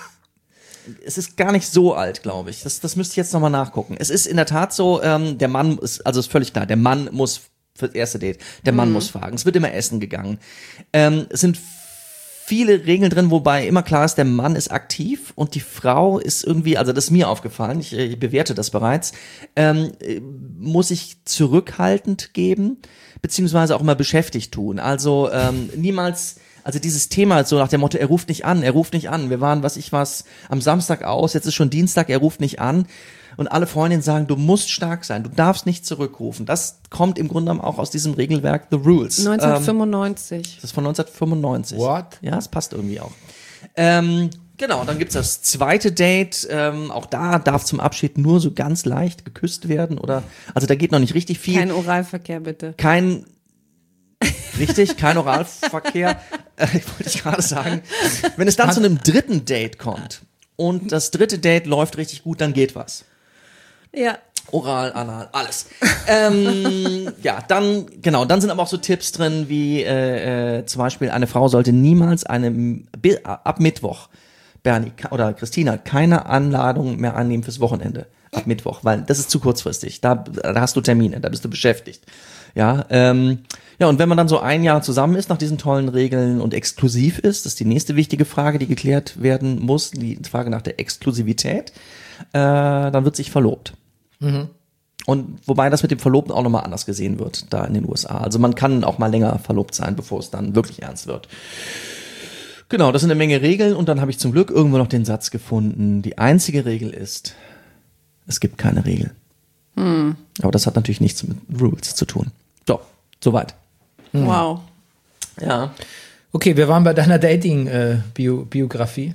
es ist gar nicht so alt, glaube ich. Das das müsste ich jetzt nochmal nachgucken. Es ist in der Tat so, ähm, der Mann ist, also ist völlig klar, der Mann muss für das erste Date, der Mann muss fragen. Es wird immer essen gegangen. Ähm, es sind viele Regeln drin, wobei immer klar ist, der Mann ist aktiv und die Frau ist irgendwie, also das ist mir aufgefallen, ich, ich bewerte das bereits, ähm, muss ich zurückhaltend geben, beziehungsweise auch immer beschäftigt tun. Also ähm, niemals, also dieses Thema so nach dem Motto, er ruft nicht an, er ruft nicht an. Wir waren, was ich was, am Samstag aus, jetzt ist schon Dienstag, er ruft nicht an. Und alle Freundinnen sagen, du musst stark sein, du darfst nicht zurückrufen. Das kommt im Grunde genommen auch aus diesem Regelwerk The Rules. neunzehnhundertfünfundneunzig. Ähm, das ist von neunzehnhundertfünfundneunzig. What? Ja, es passt irgendwie auch. Ähm, genau, dann gibt's das zweite Date. Ähm, auch da darf zum Abschied nur so ganz leicht geküsst werden. Oder, also da geht noch nicht richtig viel. Kein Oralverkehr, bitte. Kein Richtig, kein Oralverkehr. Äh, wollte ich gerade sagen. Wenn es dann zu einem dritten Date kommt und das dritte Date läuft richtig gut, dann geht was. Ja. Oral, anal, alles. ähm, ja, dann, genau, dann sind aber auch so Tipps drin, wie äh, äh, zum Beispiel, eine Frau sollte niemals eine, ab Mittwoch, Bernie oder Christina, keine Anladung mehr annehmen fürs Wochenende. Ab Mittwoch, weil das ist zu kurzfristig. Da, da hast du Termine, da bist du beschäftigt. Ja, ähm, ja, und wenn man dann so ein Jahr zusammen ist nach diesen tollen Regeln und exklusiv ist, das ist die nächste wichtige Frage, die geklärt werden muss, die Frage nach der Exklusivität, äh, dann wird sich verlobt. Mhm. Und wobei das mit dem Verlobten auch nochmal anders gesehen wird, da in den U S A. Also man kann auch mal länger verlobt sein, bevor es dann wirklich ernst wird. Genau, das sind eine Menge Regeln und dann habe ich zum Glück irgendwo noch den Satz gefunden, die einzige Regel ist, es gibt keine Regel. Hm. Aber das hat natürlich nichts mit Rules zu tun. So, soweit. Hm. Wow. Ja. Okay, wir waren bei deiner Dating-Biografie.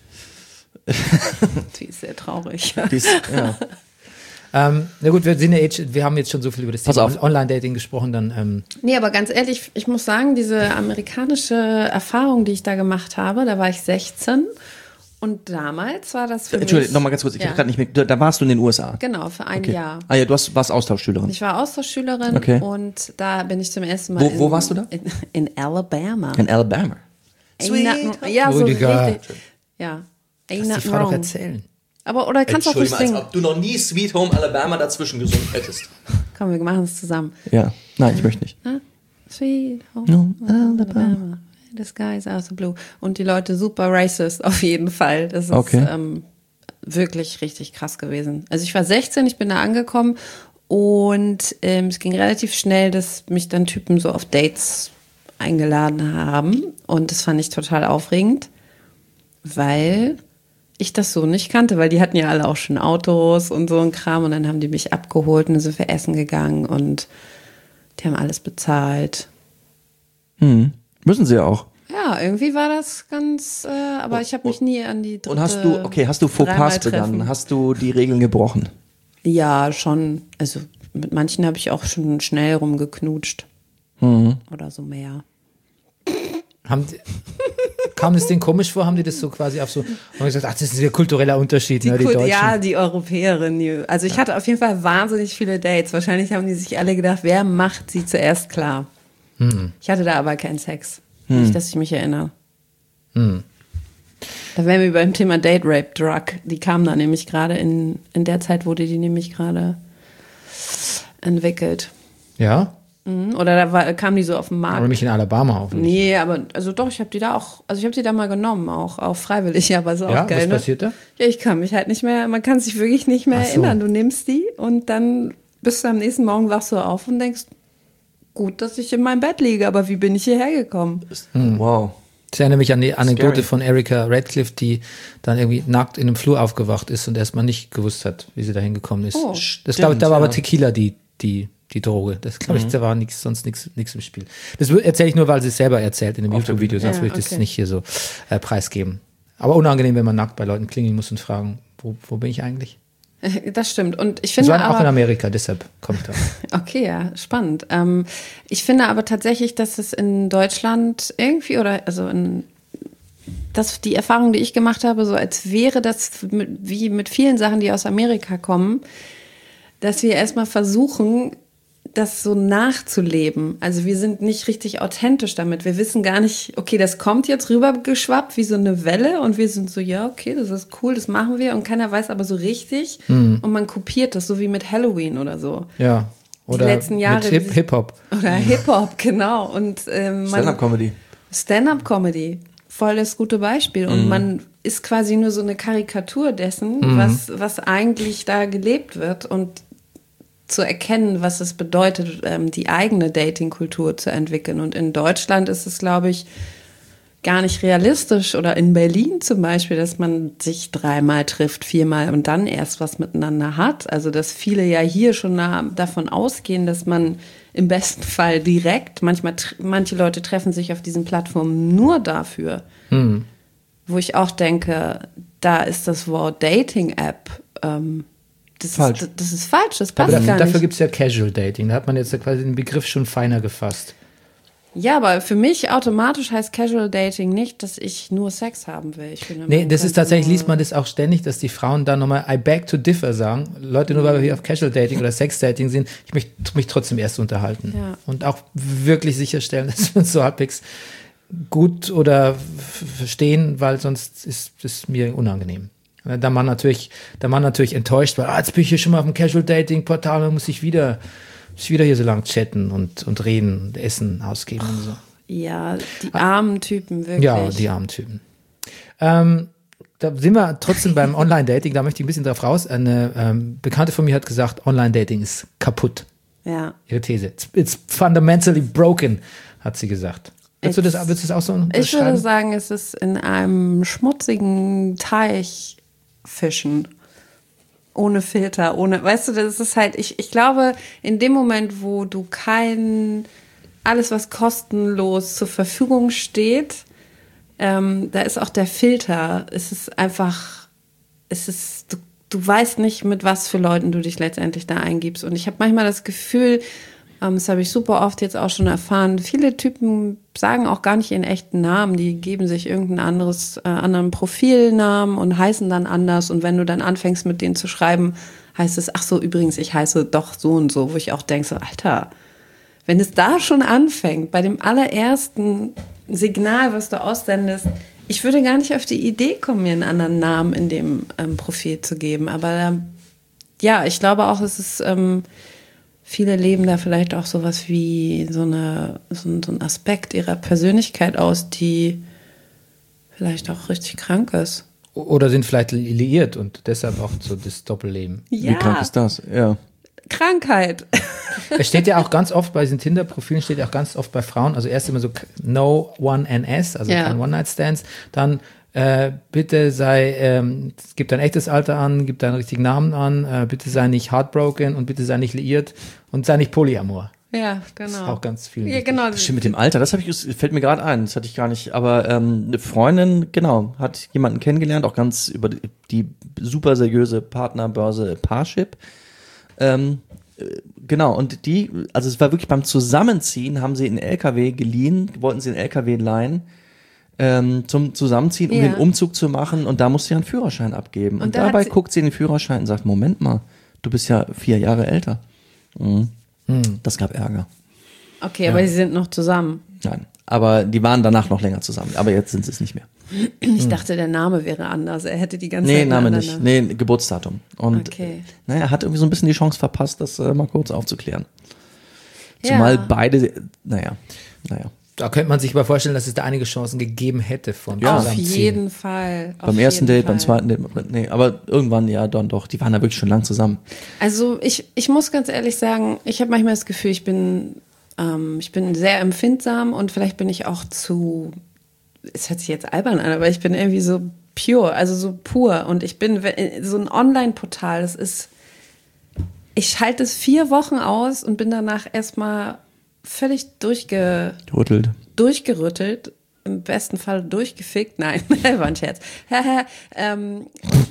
Die ist sehr traurig. Die ist, ja. Ähm, na gut, wir sind ja jetzt, wir haben jetzt schon so viel über das Pass Thema auf. Online-Dating gesprochen, dann ähm, Nee, aber ganz ehrlich, ich muss sagen, diese amerikanische Erfahrung, die ich da gemacht habe, da war ich sechzehn Und damals war das für Entschuldigung, mich... nochmal ganz kurz, ich ja. habe gerade nicht mehr, da, da warst du in den U S A. Genau, für ein Okay. Jahr. Ah ja, du hast, warst Austauschschülerin. Ich war Austauschschülerin Okay. und da bin ich zum ersten Mal... Wo- in, wo warst du da? In, in Alabama. In Alabama. Ain't nothing- Ja, so Rüdiger. richtig. Ja. Ain't Lass die nothing Frau doch wrong. erzählen. Aber, oder kannst du auch ruhig Entschuldigung, als singen. ob du noch nie Sweet Home Alabama dazwischen gesungen hättest. Komm, wir machen es zusammen. Ja, nein, ich möchte nicht. Sweet home No, Alabama, the skies are so blue. Und die Leute super racist, auf jeden Fall. Das ist Okay. ähm, wirklich richtig krass gewesen. Also ich war sechzehn, ich bin da angekommen und ähm, es ging relativ schnell, dass mich dann Typen so auf Dates eingeladen haben. Und das fand ich total aufregend, weil ich das so nicht kannte, weil die hatten ja alle auch schon Autos und so ein Kram und dann haben die mich abgeholt und dann sind wir essen gegangen und die haben alles bezahlt. Hm. Müssen sie ja auch. Ja, irgendwie war das ganz, äh, aber ich habe mich nie an die dritte Und hast du, okay, hast du Fauxpas dreimal treffen. begangen? Hast du die Regeln gebrochen? Ja, schon. Also mit manchen habe ich auch schon schnell rumgeknutscht. Mhm. Oder so mehr. Haben die, kam es denen komisch vor? Haben die das so quasi auf so, haben gesagt, ach, das ist ein kultureller Unterschied, Die ne, die Kult- Deutschen. ja, die Europäerin. Die, also ich hatte auf jeden Fall wahnsinnig viele Dates. Wahrscheinlich haben die sich alle gedacht, wer macht sie zuerst klar. Hm. Ich hatte da aber keinen Sex. Nicht, dass ich mich erinnere. Hm. Da wären wir beim Thema Date Rape Drug. Die kam da nämlich gerade in, in der Zeit wurde die nämlich gerade entwickelt. Ja? Mhm. Oder da war, kam die so auf den Aber Markt. nicht in Alabama hoffentlich. Nee, aber also doch, ich habe die da auch, also ich habe die da mal genommen, auch, auch freiwillig, aber ist auch Ja, geil. was ne? passiert da? Ja, ich kann mich halt nicht mehr, man kann sich wirklich nicht mehr Ach so. erinnern. Du nimmst die und dann bist du am nächsten Morgen wachst du auf und denkst, gut, dass ich in meinem Bett liege, aber wie bin ich hierher gekommen? Wow. Ich erinnere mich an die Anekdote Scary. von Erika Radcliffe, die dann irgendwie nackt in einem Flur aufgewacht ist und erstmal nicht gewusst hat, wie sie da hingekommen ist. Oh, das glaube ich, da war ja. aber Tequila die, die, die Droge. Das glaube ich, da war nix, sonst nichts nichts im Spiel. Das erzähle ich nur, weil sie es selber erzählt in dem Auf der YouTube-Video, sonst Ja, würde ich das okay. nicht hier so äh, preisgeben. Aber unangenehm, wenn man nackt bei Leuten klingeln muss und fragen, wo, wo bin ich eigentlich? Das stimmt. Und ich Das finde war auch in aber, Amerika, deshalb komme ich da. okay, ja, spannend. Ähm, ich finde aber tatsächlich, dass es in Deutschland irgendwie oder also in das die Erfahrung, die ich gemacht habe, so als wäre das mit, wie mit vielen Sachen, die aus Amerika kommen, dass wir erstmal versuchen, das so nachzuleben. Also wir sind nicht richtig authentisch damit. Wir wissen gar nicht, okay, das kommt jetzt rübergeschwappt wie so eine Welle und wir sind so, ja, okay, das ist cool, das machen wir und keiner weiß aber so richtig und man kopiert das, so wie mit Halloween oder so. Ja. Oder letzten Jahre, mit Hip- wie- Hip-Hop. Oder Hip-Hop, genau. Und ähm, man- Stand-up-Comedy. Stand-up-Comedy, voll das gute Beispiel. Und man ist quasi nur so eine Karikatur dessen, was, was eigentlich da gelebt wird und zu erkennen, was es bedeutet, ähm, die eigene Dating-Kultur zu entwickeln. Und in Deutschland ist es, glaube ich, gar nicht realistisch oder in Berlin zum Beispiel, dass man sich dreimal trifft, viermal und dann erst was miteinander hat. Also dass viele ja hier schon nah davon ausgehen, dass man im besten Fall direkt, manchmal tr- manche Leute treffen sich auf diesen Plattformen nur dafür, Hm. wo ich auch denke, da ist das Wort Dating-App, ähm, das, Falsch. Ist, das ist falsch, das Aber passt dafür, gar dafür nicht. gibt es ja Casual Dating. Da hat man jetzt quasi den Begriff schon feiner gefasst. Ja, aber für mich automatisch heißt Casual Dating nicht, dass ich nur Sex haben will. Ich finde, Nee, man das ist könnte tatsächlich, nur- liest man das auch ständig, dass die Frauen dann nochmal I beg to differ sagen. Leute, nur weil wir hier auf Casual Dating oder Sex Dating sind, ich möchte mich trotzdem erst unterhalten. Ja. Und auch wirklich sicherstellen, dass wir uns so halbwegs gut oder f- verstehen, weil sonst ist es mir unangenehm. Da man natürlich, da man natürlich enttäuscht, weil ah, jetzt bin ich hier schon mal auf dem Casual Dating Portal, dann muss ich wieder, muss ich wieder hier so lang chatten und, und reden und Essen ausgeben und so. Ja, die armen Typen, wirklich. Ja, die armen Typen. Ähm, da sind wir trotzdem beim Online-Dating, da möchte ich ein bisschen drauf raus. Eine ähm, Bekannte von mir hat gesagt, Online-Dating ist kaputt. Ja. Ihre These. It's, it's fundamentally broken, hat sie gesagt. Würdest du das, It's- würdest du das auch so Ich würde unterschreiben? sagen, es ist in einem schmutzigen Teich fischen. Ohne Filter, ohne, weißt du, das ist halt, ich, ich glaube, in dem Moment, wo du kein, alles, was kostenlos zur Verfügung steht, ähm, da ist auch der Filter, es ist einfach, es ist, du, du weißt nicht, mit was für Leuten du dich letztendlich da eingibst. Und ich habe manchmal das Gefühl, Ähm, das habe ich super oft jetzt auch schon erfahren. Viele Typen sagen auch gar nicht ihren echten Namen. Die geben sich irgendein anderes, äh, anderen Profilnamen und heißen dann anders. Und wenn du dann anfängst, mit denen zu schreiben, heißt es, ach so, übrigens, ich heiße doch so und so, wo ich auch denke, so, Alter, wenn es da schon anfängt, bei dem allerersten Signal, was du aussendest, ich würde gar nicht auf die Idee kommen, mir einen anderen Namen in dem ähm, Profil zu geben. Aber ähm, ja, ich glaube auch, es ist, ähm, viele leben da vielleicht auch sowas wie so, eine, so, ein, so ein Aspekt ihrer Persönlichkeit aus, die vielleicht auch richtig krank ist. Oder sind vielleicht liiert und deshalb auch so das Doppelleben. Ja, Wie krank ist das? Ja. Krankheit. Es steht ja auch ganz oft bei diesen Tinder-Profilen, steht ja auch ganz oft bei Frauen, also erst immer so No One N S, also Ja. kein One-Night-Stands, dann äh, bitte sei, ähm, gib dein echtes Alter an, gib deinen richtigen Namen an, äh, bitte sei nicht heartbroken und bitte sei nicht liiert und sei nicht polyamor. Ja, Das ist genau. auch ganz viel. Ja, genau. Das stimmt mit dem Alter, das habe ich, das fällt mir gerade ein, das hatte ich gar nicht, aber ähm, eine Freundin, genau, hat jemanden kennengelernt, auch ganz über die, die super seriöse Partnerbörse Parship. Ähm, äh, genau, und die, also es war wirklich beim Zusammenziehen, haben sie einen L K W geliehen, wollten sie einen L K W leihen, ähm, zum Zusammenziehen, um Ja. den Umzug zu machen, und da musste sie einen Führerschein abgeben. Und, Und da hat dabei sie- guckt sie in den Führerschein und sagt, Moment mal, du bist ja vier Jahre älter. Mhm. Das gab Ärger. Okay, aber sie sind noch zusammen. Nein, aber die waren danach noch länger zusammen, aber jetzt sind sie es nicht mehr. Ich dachte, der Name wäre anders. Er hätte die ganze Nee, Zeit einen Name anderen nicht. Namen. Nee, Geburtsdatum. Und Okay. naja, er hat irgendwie so ein bisschen die Chance verpasst, das äh, mal kurz aufzuklären. Ja. Zumal beide, naja, naja. Da könnte man sich mal vorstellen, dass es da einige Chancen gegeben hätte von Ja. Auf Zusammenziehen. jeden Fall. Auf beim ersten jeden Date, beim Fall. zweiten Date, nee, aber irgendwann ja dann doch. Die waren da wirklich schon lang zusammen. Also ich, ich muss ganz ehrlich sagen, ich habe manchmal das Gefühl, ich bin, ähm, ich bin sehr empfindsam und vielleicht bin ich auch zu, es hört sich jetzt albern an, aber ich bin irgendwie so pure, also so pur. Und ich bin wenn- so ein Online-Portal, das ist, ich schalte es vier Wochen aus und bin danach erstmal völlig durchge, Rüttelt. durchgerüttelt. Im besten Fall durchgefickt. Nein, war ein Scherz. ähm,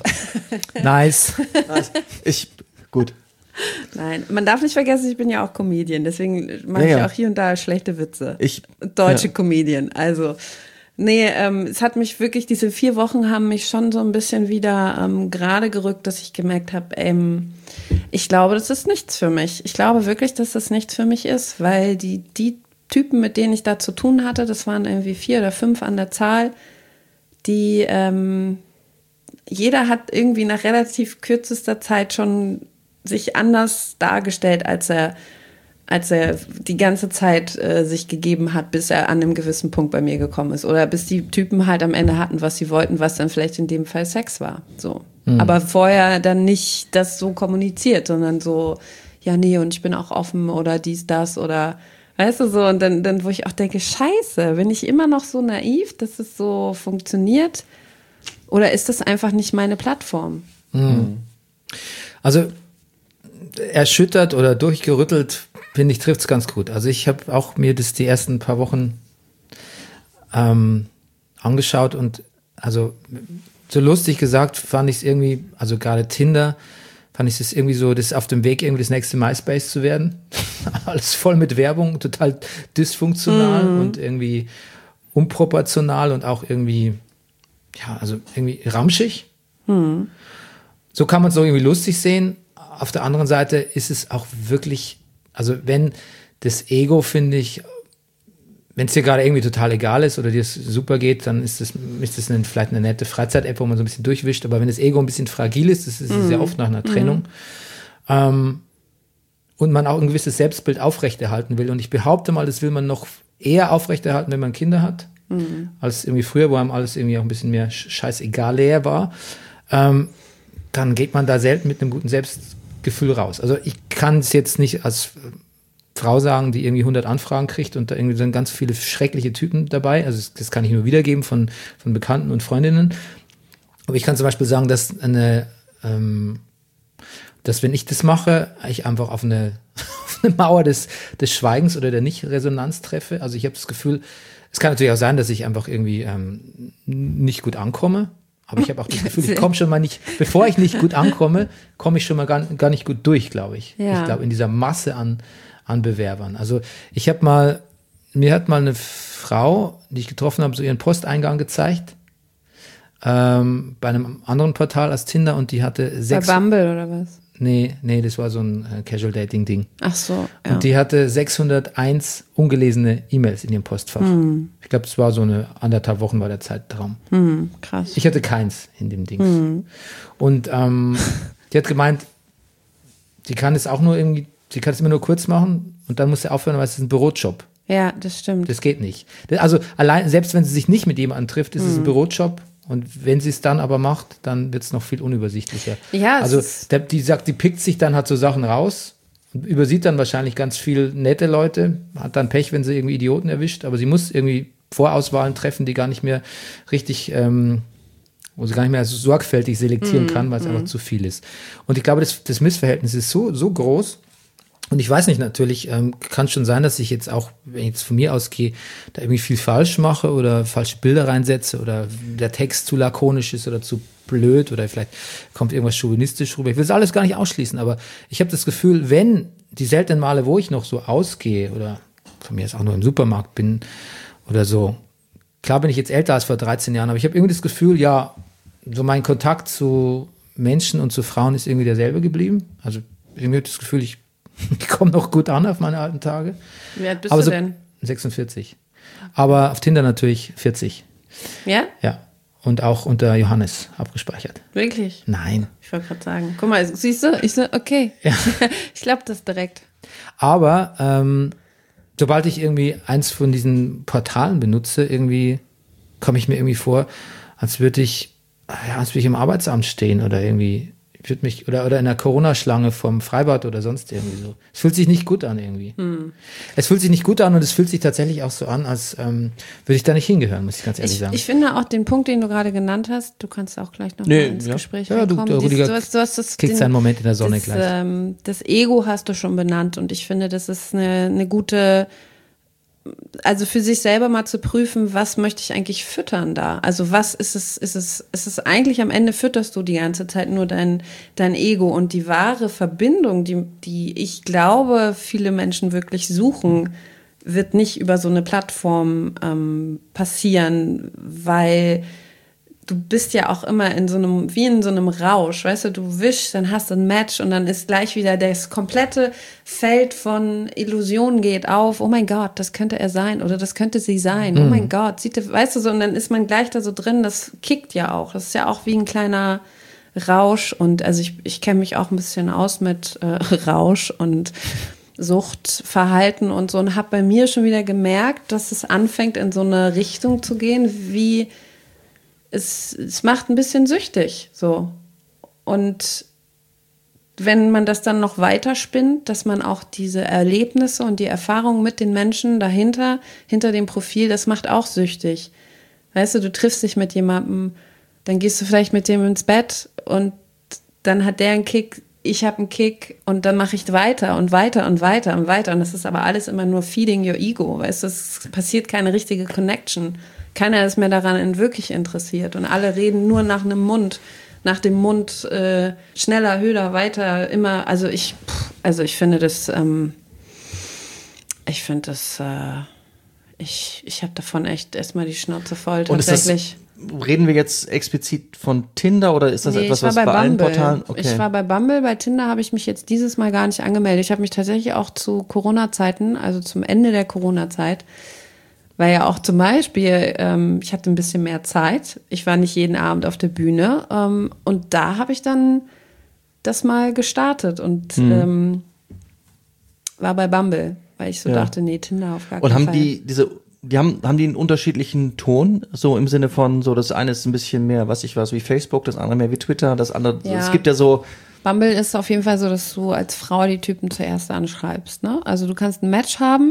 Nice. Ich, gut. Nein, man darf nicht vergessen, ich bin ja auch Comedian, deswegen mache Ja, ich ja. auch hier und da schlechte Witze. Ich- Deutsche ja. Comedian, also nee, ähm, es hat mich wirklich, diese vier Wochen haben mich schon so ein bisschen wieder ähm, gerade gerückt, dass ich gemerkt habe, ähm, ich glaube, das ist nichts für mich. Ich glaube wirklich, dass das nichts für mich ist, weil die, die Typen, mit denen ich da zu tun hatte, das waren irgendwie vier oder fünf an der Zahl, die ähm, jeder hat irgendwie nach relativ kürzester Zeit schon sich anders dargestellt, als er, als er die ganze Zeit äh, sich gegeben hat, bis er an einem gewissen Punkt bei mir gekommen ist. Oder bis die Typen halt am Ende hatten, was sie wollten, was dann vielleicht in dem Fall Sex war. So. Mhm. Aber vorher dann nicht das so kommuniziert, sondern so, ja, nee, und ich bin auch offen oder dies, das oder weißt du so, und dann, dann, wo ich auch denke, scheiße, bin ich immer noch so naiv, dass es so funktioniert? Oder ist das einfach nicht meine Plattform? Also erschüttert oder durchgerüttelt, finde ich, trifft es ganz gut. Also ich habe auch mir das die ersten paar Wochen ähm, angeschaut und also so lustig gesagt fand ich es irgendwie, also gerade Tinder, fand ich es irgendwie so, das ist auf dem Weg, irgendwie das nächste MySpace zu werden. Alles voll mit Werbung, total dysfunktional Mhm. und irgendwie unproportional und auch irgendwie, ja, also irgendwie ramschig. Mhm. So kann man es so irgendwie lustig sehen. Auf der anderen Seite ist es auch wirklich, also wenn das Ego, finde ich, wenn es dir gerade irgendwie total egal ist oder dir es super geht, dann ist das, ist das eine, vielleicht eine nette Freizeit-App, wo man so ein bisschen durchwischt. Aber wenn das Ego ein bisschen fragil ist, das ist mm. sehr oft nach einer Trennung, mm. ähm, und man auch ein gewisses Selbstbild aufrechterhalten will. Und ich behaupte mal, das will man noch eher aufrechterhalten, wenn man Kinder hat, mm. als irgendwie früher, wo einem alles irgendwie auch ein bisschen mehr scheißegal leer war. Ähm, dann geht man da selten mit einem guten Selbstgefühl raus. Also ich kann es jetzt nicht als Frau sagen, die irgendwie hundert Anfragen kriegt und da irgendwie sind ganz viele schreckliche Typen dabei. Also das, das kann ich nur wiedergeben von, von Bekannten und Freundinnen. Aber ich kann zum Beispiel sagen, dass eine, ähm, dass wenn ich das mache, ich einfach auf eine, auf eine Mauer des, des Schweigens oder der Nicht-Resonanz treffe. Also ich habe das Gefühl, es kann natürlich auch sein, dass ich einfach irgendwie ähm, nicht gut ankomme. Aber ich habe auch das Gefühl, ich komme schon mal nicht, bevor ich nicht gut ankomme, komme ich schon mal gar, gar nicht gut durch, glaube ich. Ja. Ich glaube, in dieser Masse an, an Bewerbern. Also ich habe mal, mir hat mal eine Frau, die ich getroffen habe, so ihren Posteingang gezeigt, ähm, bei einem anderen Portal als Tinder und die hatte Bei sechs... Bumble oder was? Nee, nee, das war so ein äh, Casual-Dating-Ding. Ach so, ja. Und die hatte sechshunderteins ungelesene E-Mails in ihrem Postfach. Hm. Ich glaube, das war so eine anderthalb Wochen war der Zeitraum. Hm, krass. Ich hatte keins in dem Ding. Hm. Und ähm, die hat gemeint, sie kann es auch nur irgendwie, sie kann es immer nur kurz machen und dann muss sie aufhören, weil es ist ein Bürojob. Ja, das stimmt. Das geht nicht. Das, also allein, selbst wenn sie sich nicht mit jemandem trifft, ist es Hm. ein Bürojob. Und wenn sie es dann aber macht, dann wird es noch viel unübersichtlicher. Ja, es also ist- der, die sagt, die pickt sich dann halt so Sachen raus, und übersieht dann wahrscheinlich ganz viel nette Leute, hat dann Pech, wenn sie irgendwie Idioten erwischt, aber sie muss irgendwie Vorauswahlen treffen, die gar nicht mehr richtig, ähm, wo sie gar nicht mehr so sorgfältig selektieren Mhm, kann, weil es einfach zu viel ist. Und ich glaube, das, das Missverhältnis ist so, so groß. Und ich weiß nicht, natürlich ähm, kann schon sein, dass ich jetzt auch, wenn ich jetzt von mir ausgehe, da irgendwie viel falsch mache oder falsche Bilder reinsetze oder der Text zu lakonisch ist oder zu blöd oder vielleicht kommt irgendwas chauvinistisch rüber. Ich will das alles gar nicht ausschließen, aber ich habe das Gefühl, wenn die seltenen Male, wo ich noch so ausgehe oder von mir jetzt auch nur im Supermarkt bin oder so, klar bin ich jetzt älter als vor dreizehn Jahren, aber ich habe irgendwie das Gefühl, ja, so mein Kontakt zu Menschen und zu Frauen ist irgendwie derselbe geblieben. Also irgendwie habe ich das Gefühl, ich Ich komme noch gut an auf meine alten Tage. Wie alt bist Aber du so denn? sechsundvierzig. Aber auf Tinder natürlich vierzig. Ja? Ja. Und auch unter Johannes abgespeichert. Wirklich? Nein. Ich wollte gerade sagen. Guck mal, siehst du? Ich so, okay. Ja. Ich glaube das direkt. Aber ähm, sobald ich irgendwie eins von diesen Portalen benutze, irgendwie komme ich mir irgendwie vor, als würde ich, ja, als würde ich im Arbeitsamt stehen oder irgendwie, ich würde mich, oder, oder in der Corona-Schlange vom Freibad oder sonst irgendwie so. Es fühlt sich nicht gut an irgendwie. Hm. Es fühlt sich nicht gut an und es fühlt sich tatsächlich auch so an, als ähm, würde ich da nicht hingehören, muss ich ganz ehrlich Ich, sagen. ich finde auch den Punkt, den du gerade genannt hast, du kannst auch gleich noch Nee, mal ins ja. Gespräch Ja, du- reinkommen. der Rüdiger Dies- du hast, du hast das, kriegt seinen Moment in der Sonne das, gleich. Ähm, das Ego hast du schon benannt und ich finde, das ist eine, eine gute, also für sich selber mal zu prüfen, was möchte ich eigentlich füttern da? Also was ist es, ist es, ist es eigentlich am Ende fütterst du die ganze Zeit nur dein, dein Ego und die wahre Verbindung, die, die ich glaube, viele Menschen wirklich suchen, wird nicht über so eine Plattform ähm, passieren, weil du bist ja auch immer in so einem, wie in so einem Rausch, weißt du, du wischst, dann hast du ein Match und dann ist gleich wieder das komplette Feld von Illusionen geht auf, oh mein Gott, das könnte er sein oder das könnte sie sein, oh mein Gott, sieht, der- weißt du so, und dann ist man gleich da so drin, das kickt ja auch, das ist ja auch wie ein kleiner Rausch und also ich, ich kenne mich auch ein bisschen aus mit äh, Rausch und Suchtverhalten und so und habe bei mir schon wieder gemerkt, dass es anfängt in so eine Richtung zu gehen, wie es, es macht ein bisschen süchtig, so. Und wenn man das dann noch weiter spinnt, dass man auch diese Erlebnisse und die Erfahrungen mit den Menschen dahinter, hinter dem Profil, das macht auch süchtig. Weißt du, du triffst dich mit jemandem, dann gehst du vielleicht mit dem ins Bett und dann hat der einen Kick, ich habe einen Kick und dann mache ich weiter und weiter und weiter und weiter. Und das ist aber alles immer nur feeding your ego, weißt du, es passiert keine richtige Connection. Keiner ist mehr daran wirklich interessiert und alle reden nur nach einem Mund, nach dem Mund äh, schneller, höher, weiter, immer. Also ich, pff, also ich finde das, ähm, ich finde das, äh, ich, ich habe davon echt erstmal die Schnauze voll Und ist das, tatsächlich. reden wir jetzt explizit von Tinder oder ist das Nee, etwas, ich war was bei bei allen Bumble. Portalen? Okay. Ich war bei Bumble, bei Tinder habe ich mich jetzt dieses Mal gar nicht angemeldet. Ich habe mich tatsächlich auch zu Corona-Zeiten, also zum Ende der Corona-Zeit, weil ja auch zum Beispiel, ähm, ich hatte ein bisschen mehr Zeit. Ich war nicht jeden Abend auf der Bühne. Ähm, und da habe ich dann das mal gestartet und Hm. ähm, war bei Bumble, weil ich so Ja. dachte, nee, Tinder auf gar Und keinen haben Fall. die diese, die haben, haben die einen unterschiedlichen Ton, so im Sinne von, so das eine ist ein bisschen mehr, was ich weiß, wie Facebook, das andere mehr wie Twitter, das andere, Ja. es gibt ja so, Bumble ist auf jeden Fall so, dass du als Frau die Typen zuerst anschreibst. Ne? Also du kannst ein Match haben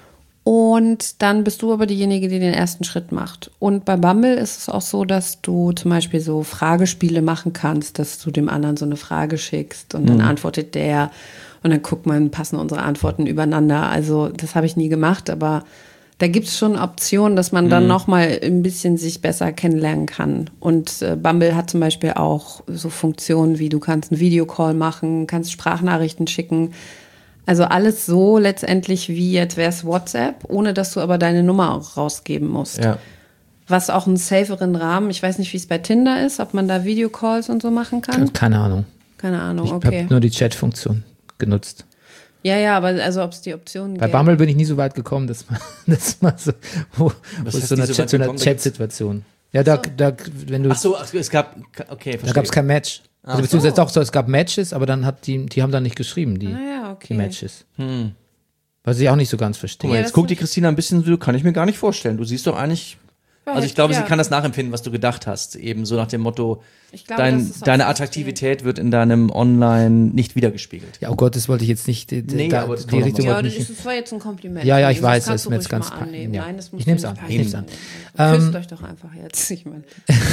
und dann bist du aber diejenige, die den ersten Schritt macht. Und bei Bumble ist es auch so, dass du zum Beispiel so Fragespiele machen kannst, dass du dem anderen so eine Frage schickst und dann antwortet der und dann guckt man, passen unsere Antworten übereinander. Also das habe ich nie gemacht, aber da gibt es schon Optionen, dass man dann noch mal ein bisschen sich besser kennenlernen kann. Und äh, Bumble hat zum Beispiel auch so Funktionen wie du kannst einen Videocall machen, kannst Sprachnachrichten schicken. Also alles so letztendlich wie, jetzt wäre es WhatsApp, ohne dass du aber deine Nummer auch rausgeben musst. Ja. Was auch einen saferen Rahmen, ich weiß nicht, wie es bei Tinder ist, ob man da Videocalls und so machen kann. Keine Ahnung. Keine Ahnung, Ich okay. habe nur die Chat-Funktion genutzt. Ja, ja, aber also ob es die Optionen Bei gäbe. Bumble bin ich nie so weit gekommen, dass man, dass man so, wo, wo Was ist heißt so eine, nie so Chat, weit so eine gekommen? Da Chat-Situation. Ja, da, da, wenn du, Ach so, ach, es gab, okay, verstehe. da gab es kein Match. Also Ach beziehungsweise doch so, es gab Matches, aber dann hat die, die haben dann nicht geschrieben, die, Ah ja, die okay. Matches. Hm. Was ich auch nicht so ganz verstehe. Guck mal, Ja, jetzt das guckt die ist- Christina ein bisschen so, kann ich mir gar nicht vorstellen. Du siehst doch eigentlich, also ich glaube, ja. sie kann das nachempfinden, was du gedacht hast. Eben so nach dem Motto, Ich glaube, das dein, ist auch deine frustrierend. Attraktivität wird in deinem Online nicht wiedergespiegelt. Ja, oh Gott, das wollte ich jetzt nicht, die, Nee, da, aber das die kann man Richtung doch Ja, wollte das, ich ist, nicht. das war jetzt ein Kompliment. Ja, ja, ich Das weiß, kannst es ist du mir jetzt ruhig ganz mal fein. annehmen. Ja. Nein, das musst Ich du nehm's nicht an, ich peinlich nehm's an. nehmen. Küsst Ähm, euch doch einfach jetzt. Ich meine.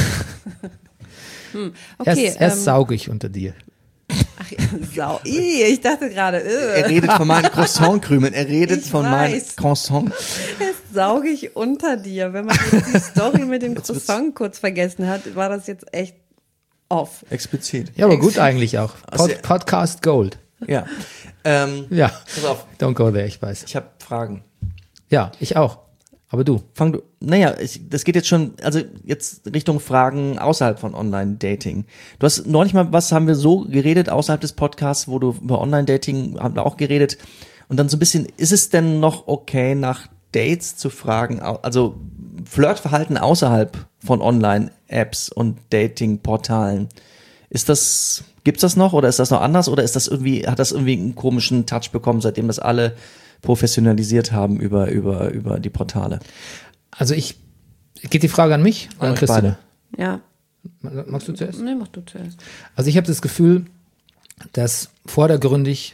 hm. Erst, Okay, erst ähm, sauge ich unter dir. ach, Sau. Ih, ich dachte gerade, Er äh, redet von meinen Croissant-Krümeln, er redet Ich von meinen weiß. Croissant. jetzt sauge ich unter dir. Wenn man jetzt die Story mit dem Jetzt wird's- Croissant kurz vergessen hat, war das jetzt echt off. Explizit. Ja, aber gut eigentlich auch. Also- Pod, Podcast Gold. Ja. Ähm, Ja, pass auf, don't go there, ich weiß. ich habe Fragen. Ja, ich auch. Aber du. Fang du, naja, ich, das geht jetzt schon, also jetzt Richtung Fragen außerhalb von Online-Dating. Du hast neulich mal, was haben wir so geredet außerhalb des Podcasts, wo du über Online-Dating haben wir auch geredet. Und dann so ein bisschen, ist es denn noch okay, nach Dates zu fragen, au- also Flirtverhalten außerhalb von Online-Apps und Dating-Portalen? Ist das, gibt's das noch oder ist das noch anders oder ist das irgendwie, hat das irgendwie einen komischen Touch bekommen, seitdem das alle professionalisiert haben über, über, über die Portale? Also ich, geht die Frage an mich oder An an euch Christina? Ja. Magst du zuerst? Nee, mach du zuerst. Also ich habe das Gefühl, dass vordergründig,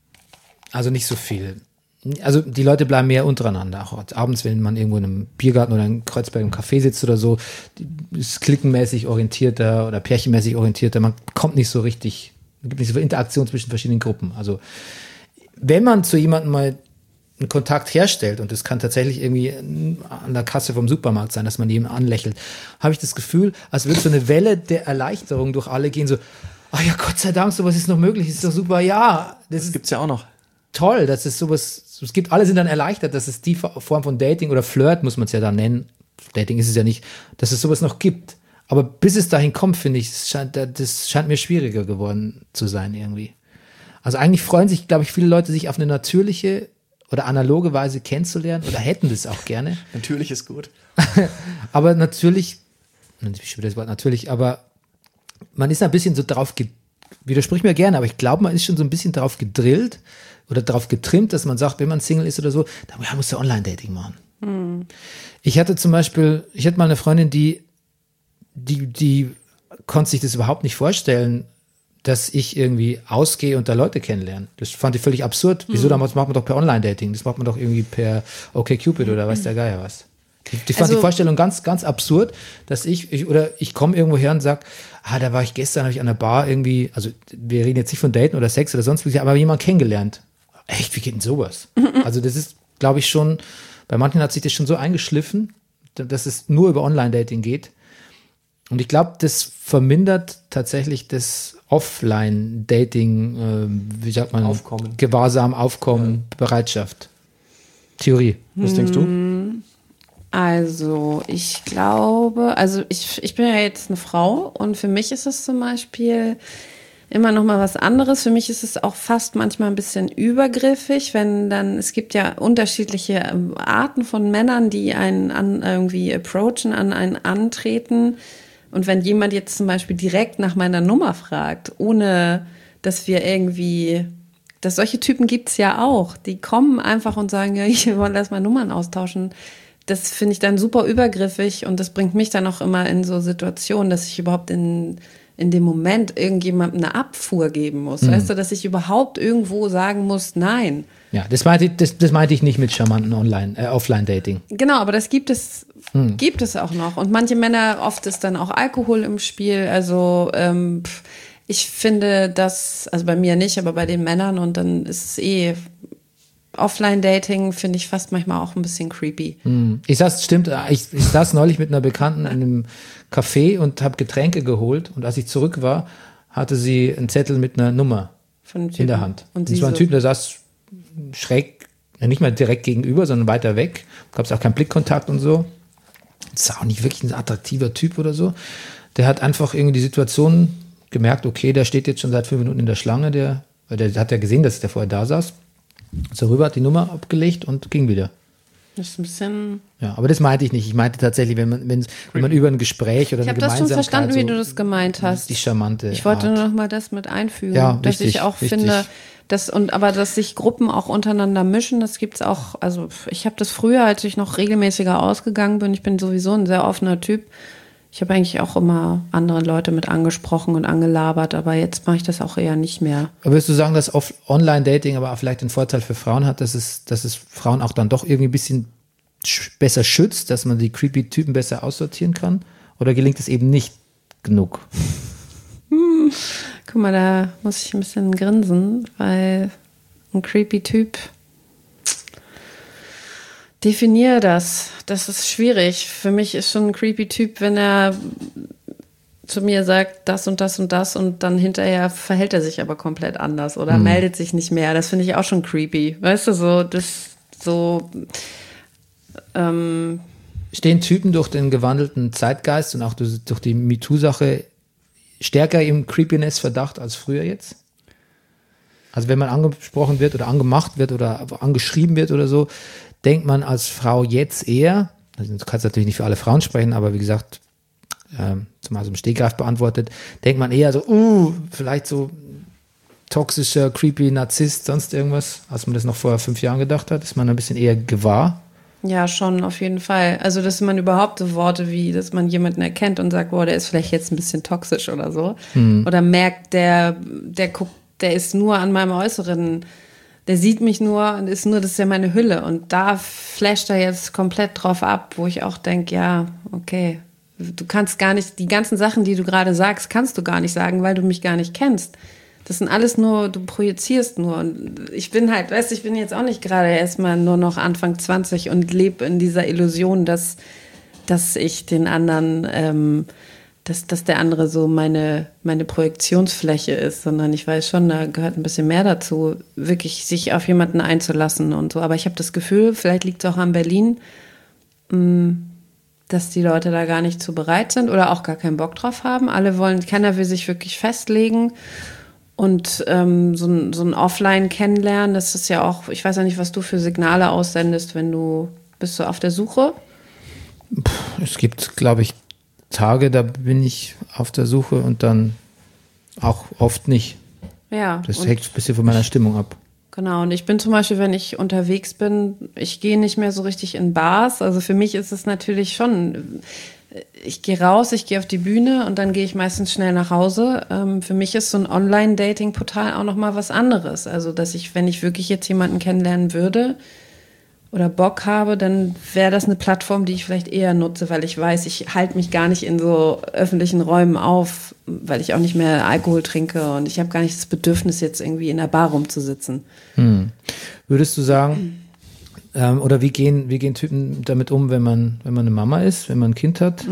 also nicht so viel, also die Leute bleiben mehr untereinander, auch abends, wenn man irgendwo in einem Biergarten oder in Kreuzberg im Café sitzt oder so, die- ist klickenmäßig orientierter oder pärchenmäßig orientierter, man kommt nicht so richtig, es gibt nicht so viel Interaktion zwischen verschiedenen Gruppen. Also wenn man zu jemandem mal einen Kontakt herstellt, und das kann tatsächlich irgendwie an der Kasse vom Supermarkt sein, dass man jemanden anlächelt, habe ich das Gefühl, als würde so eine Welle der Erleichterung durch alle gehen, so, ah ja, Gott sei Dank, sowas ist noch möglich, ist doch super, ja, das Das ist gibt's ja auch noch. toll, dass es sowas, es gibt, alle sind dann erleichtert, dass es die Form von Dating oder Flirt, muss man es ja dann nennen, Dating ist es ja nicht, dass es sowas noch gibt. Aber bis es dahin kommt, finde ich, es scheint, das scheint mir schwieriger geworden zu sein irgendwie. Also eigentlich freuen sich, glaube ich, viele Leute, sich auf eine natürliche oder analoge Weise kennenzulernen oder hätten das auch gerne. Natürlich ist gut. Aber natürlich, ich das Wort natürlich, aber man ist ein bisschen so drauf, ge- widersprich mir gerne, aber ich glaube, man ist schon so ein bisschen drauf gedrillt oder drauf getrimmt, dass man sagt, wenn man Single ist oder so, dann ja, musst du Online-Dating machen. Ich hatte zum Beispiel, ich hatte mal eine Freundin, die, die, die konnte sich das überhaupt nicht vorstellen, dass ich irgendwie ausgehe und da Leute kennenlerne. Das fand ich völlig absurd. Wieso, damals macht man doch per Online-Dating, das macht man doch irgendwie per OkCupid oder weiß der Geier was. Die, die fand Also- die Vorstellung ganz, ganz absurd, dass ich, ich oder ich komme irgendwo her und sag, ah, da war ich gestern, habe ich an der Bar irgendwie, also wir reden jetzt nicht von Daten oder Sex oder sonst was, aber jemanden kennengelernt. Echt, wie geht denn sowas? Also das ist, glaube ich, schon, bei manchen hat sich das schon so eingeschliffen, dass es nur über Online-Dating geht. Und ich glaube, das vermindert tatsächlich das Offline-Dating, äh, wie sagt man? Aufkommen. Gewahrsam, Aufkommen, Bereitschaft. Theorie. Was denkst du? Also, ich glaube, also ich, ich bin ja jetzt eine Frau und für mich ist es zum Beispiel immer noch mal was anderes. Für mich ist es auch fast manchmal ein bisschen übergriffig, wenn dann, es gibt ja unterschiedliche ähm, Arten von Männern, die einen an, irgendwie approachen, an einen antreten. Und wenn jemand jetzt zum Beispiel direkt nach meiner Nummer fragt, ohne dass wir irgendwie, dass solche Typen gibt's ja auch, die kommen einfach und sagen, ja, ich wollte erst mal Nummern austauschen. Das finde ich dann super übergriffig und das bringt mich dann auch immer in so Situationen, dass ich überhaupt in, in dem Moment irgendjemandem eine Abfuhr geben muss. Weißt du, dass ich überhaupt irgendwo sagen muss, nein. Ja, das meinte ich, das, das meinte ich nicht mit charmanten Online, äh, Offline-Dating. Genau, aber das gibt es, Hm. gibt es auch noch. Und manche Männer, oft ist dann auch Alkohol im Spiel. Also ähm, pff, ich finde das, also bei mir nicht, aber bei den Männern und dann ist es eh Offline-Dating, finde ich fast manchmal auch ein bisschen creepy. Ich saß, stimmt, ich, ich saß neulich mit einer Bekannten in einem Café und habe Getränke geholt und als ich zurück war, hatte sie einen Zettel mit einer Nummer Von einem in der Typen. Hand. Und das sie war ein so- Typ, der saß schräg, ja, nicht mal direkt gegenüber, sondern weiter weg. Gab es auch keinen Blickkontakt und so. Das ist auch nicht wirklich ein attraktiver Typ oder so. Der hat einfach irgendwie die Situation gemerkt, okay, der steht jetzt schon seit fünf Minuten in der Schlange, der, weil der hat ja gesehen, dass der vorher da saß. So rüber, hat die Nummer abgelegt und ging wieder. Das ist ein bisschen. Ja, aber das meinte ich nicht. Ich meinte tatsächlich, wenn man, wenn, wenn man über ein Gespräch oder Ich eine habe das schon Gemeinsamkeit verstanden, wie so du das gemeint hast. die charmante Ich wollte Art. nur noch mal das mit einfügen, Ja, dass richtig, ich auch richtig. finde, dass und aber dass sich Gruppen auch untereinander mischen, das gibt's auch. Also ich habe das früher, als ich noch regelmäßiger ausgegangen bin. Ich bin sowieso ein sehr offener Typ. Ich habe eigentlich auch immer andere Leute mit angesprochen und angelabert, aber jetzt mache ich das auch eher nicht mehr. Aber würdest du sagen, dass off- Online-Dating aber auch vielleicht den Vorteil für Frauen hat, dass es, dass es Frauen auch dann doch irgendwie ein bisschen sch- besser schützt, dass man die creepy Typen besser aussortieren kann? Oder gelingt es eben nicht genug? Guck mal, da muss ich ein bisschen grinsen, weil ein creepy Typ. Definiere das. Das ist schwierig. Für mich ist schon ein creepy Typ, wenn er zu mir sagt, das und das und das und dann hinterher verhält er sich aber komplett anders oder Mhm. meldet sich nicht mehr. Das finde ich auch schon creepy. Weißt du, so, das, so, ähm, Stehen Typen durch den gewandelten Zeitgeist und auch durch, durch die MeToo-Sache stärker im Creepiness-Verdacht als früher jetzt? Also wenn man angesprochen wird oder angemacht wird oder angeschrieben wird oder so, denkt man als Frau jetzt eher, also du kannst natürlich nicht für alle Frauen sprechen, aber wie gesagt, ähm, zumal so im Stegreif beantwortet, denkt man eher so, uh, vielleicht so toxischer, creepy Narzisst, sonst irgendwas, als man das noch vor fünf Jahren gedacht hat, ist man ein bisschen eher gewahr. ja, schon, auf jeden Fall. Also, dass man überhaupt so Worte wie, dass man jemanden erkennt und sagt, boah, der ist vielleicht jetzt ein bisschen toxisch oder so. Oder merkt, der, der guckt, der ist nur an meinem Äußeren, der sieht mich nur und ist nur, das ist ja meine Hülle. Und da flasht er jetzt komplett drauf ab, wo ich auch denke, ja, okay, du kannst gar nicht, die ganzen Sachen, die du gerade sagst, kannst du gar nicht sagen, weil du mich gar nicht kennst. Das sind alles nur, du projizierst nur. Und ich bin halt, weißt du, ich bin jetzt auch nicht gerade erstmal nur noch Anfang zwanzig und lebe in dieser Illusion, dass, dass ich den anderen, ähm, dass, dass der andere so meine, meine Projektionsfläche ist, sondern ich weiß schon, da gehört ein bisschen mehr dazu, wirklich sich auf jemanden einzulassen und so. Aber ich habe das Gefühl, vielleicht liegt es auch an Berlin, mh, dass die Leute da gar nicht zu bereit sind oder auch gar keinen Bock drauf haben. Alle wollen, keiner will sich wirklich festlegen. Und ähm, so ein, so ein Offline-Kennenlernen, das ist ja auch, ich weiß ja nicht, was du für Signale aussendest, wenn du, bist du auf der Suche? Es gibt, glaube ich, Tage, da bin ich auf der Suche und dann auch oft nicht. Ja. Das und- hängt ein bisschen von meiner Stimmung ab. Genau, und ich bin zum Beispiel, wenn ich unterwegs bin, ich gehe nicht mehr so richtig in Bars. Also für mich ist es natürlich schon, ich gehe raus, ich gehe auf die Bühne und dann gehe ich meistens schnell nach Hause. Ähm, für mich ist so ein Online-Dating-Portal auch nochmal was anderes. Also dass ich, wenn ich wirklich jetzt jemanden kennenlernen würde oder Bock habe, dann wäre das eine Plattform, die ich vielleicht eher nutze, weil ich weiß, ich halte mich gar nicht in so öffentlichen Räumen auf, weil ich auch nicht mehr Alkohol trinke und ich habe gar nicht das Bedürfnis, jetzt irgendwie in der Bar rumzusitzen. Hm. Würdest du sagen, ähm, oder wie gehen, wie gehen Typen damit um, wenn man, wenn man eine Mama ist, wenn man ein Kind hat?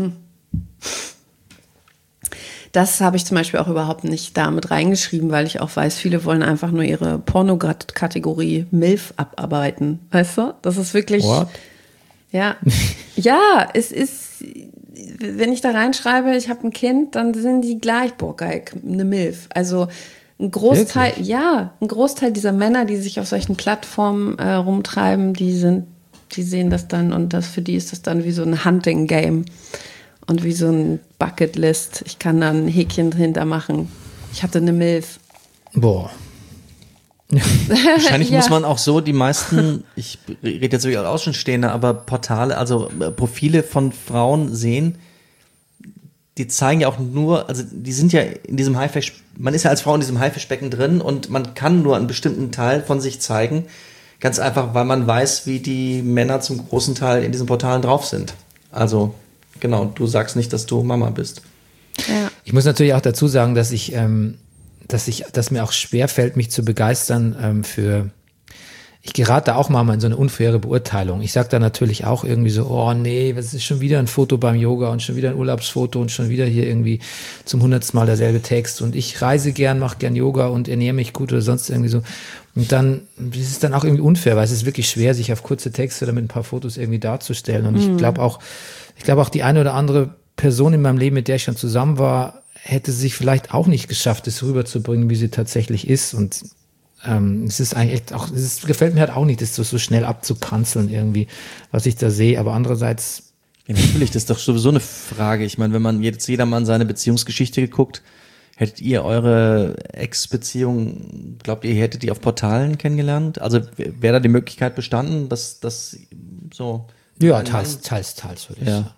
Das habe ich zum Beispiel auch überhaupt nicht damit reingeschrieben, weil ich auch weiß, viele wollen einfach nur ihre Pornokategorie MILF abarbeiten. Weißt du? Das ist wirklich. What? Ja. Ja, es ist, wenn ich da reinschreibe, ich habe ein Kind, dann sind die gleich, boah, geil, eine MILF. Also ein Großteil, Wirklich? ja, ein Großteil dieser Männer, die sich auf solchen Plattformen äh, rumtreiben, die sind, die sehen das dann und das für die ist das dann wie so ein Hunting-Game. Und wie so ein Bucketlist. Ich kann da ein Häkchen hinter machen. Ich hatte eine MILF. Boah. Wahrscheinlich Ja. muss man auch so die meisten, ich rede jetzt wirklich als Außenstehender, aber Portale, also äh, Profile von Frauen sehen, die zeigen ja auch nur, also die sind ja in diesem Haifisch, man ist ja als Frau in diesem Haifischbecken drin und man kann nur einen bestimmten Teil von sich zeigen, ganz einfach, weil man weiß, wie die Männer zum großen Teil in diesen Portalen drauf sind. Also genau, du sagst nicht, dass du Mama bist. Ja. Ich muss natürlich auch dazu sagen, dass ich, ähm, dass ich, dass mir auch schwer fällt, mich zu begeistern ähm, für ich gerate auch mal in so eine unfaire Beurteilung. Ich sage da natürlich auch irgendwie so, oh nee, was ist schon wieder ein Foto beim Yoga und schon wieder ein Urlaubsfoto und schon wieder hier irgendwie zum hundertsten Mal derselbe Text und ich reise gern, mache gern Yoga und ernähre mich gut oder sonst irgendwie so. Und dann ist es dann auch irgendwie unfair, weil es ist wirklich schwer, sich auf kurze Texte oder mit ein paar Fotos irgendwie darzustellen. Und ich glaube auch, ich glaube auch die eine oder andere Person in meinem Leben, mit der ich schon zusammen war, hätte sich vielleicht auch nicht geschafft, das rüberzubringen, wie sie tatsächlich ist. Und ähm, es ist eigentlich echt auch, es ist, gefällt mir halt auch nicht, das so, so schnell abzukanzeln irgendwie, was ich da sehe. Aber andererseits. Ja, natürlich, das ist doch sowieso eine Frage. Ich meine, wenn man jetzt jedermann seine Beziehungsgeschichte geguckt, hättet ihr eure Ex-Beziehung, glaubt ihr, hättet die auf Portalen kennengelernt? Also wäre da die Möglichkeit bestanden, dass das so. Ja, teils, teils, teils, würde ich Ja. sagen.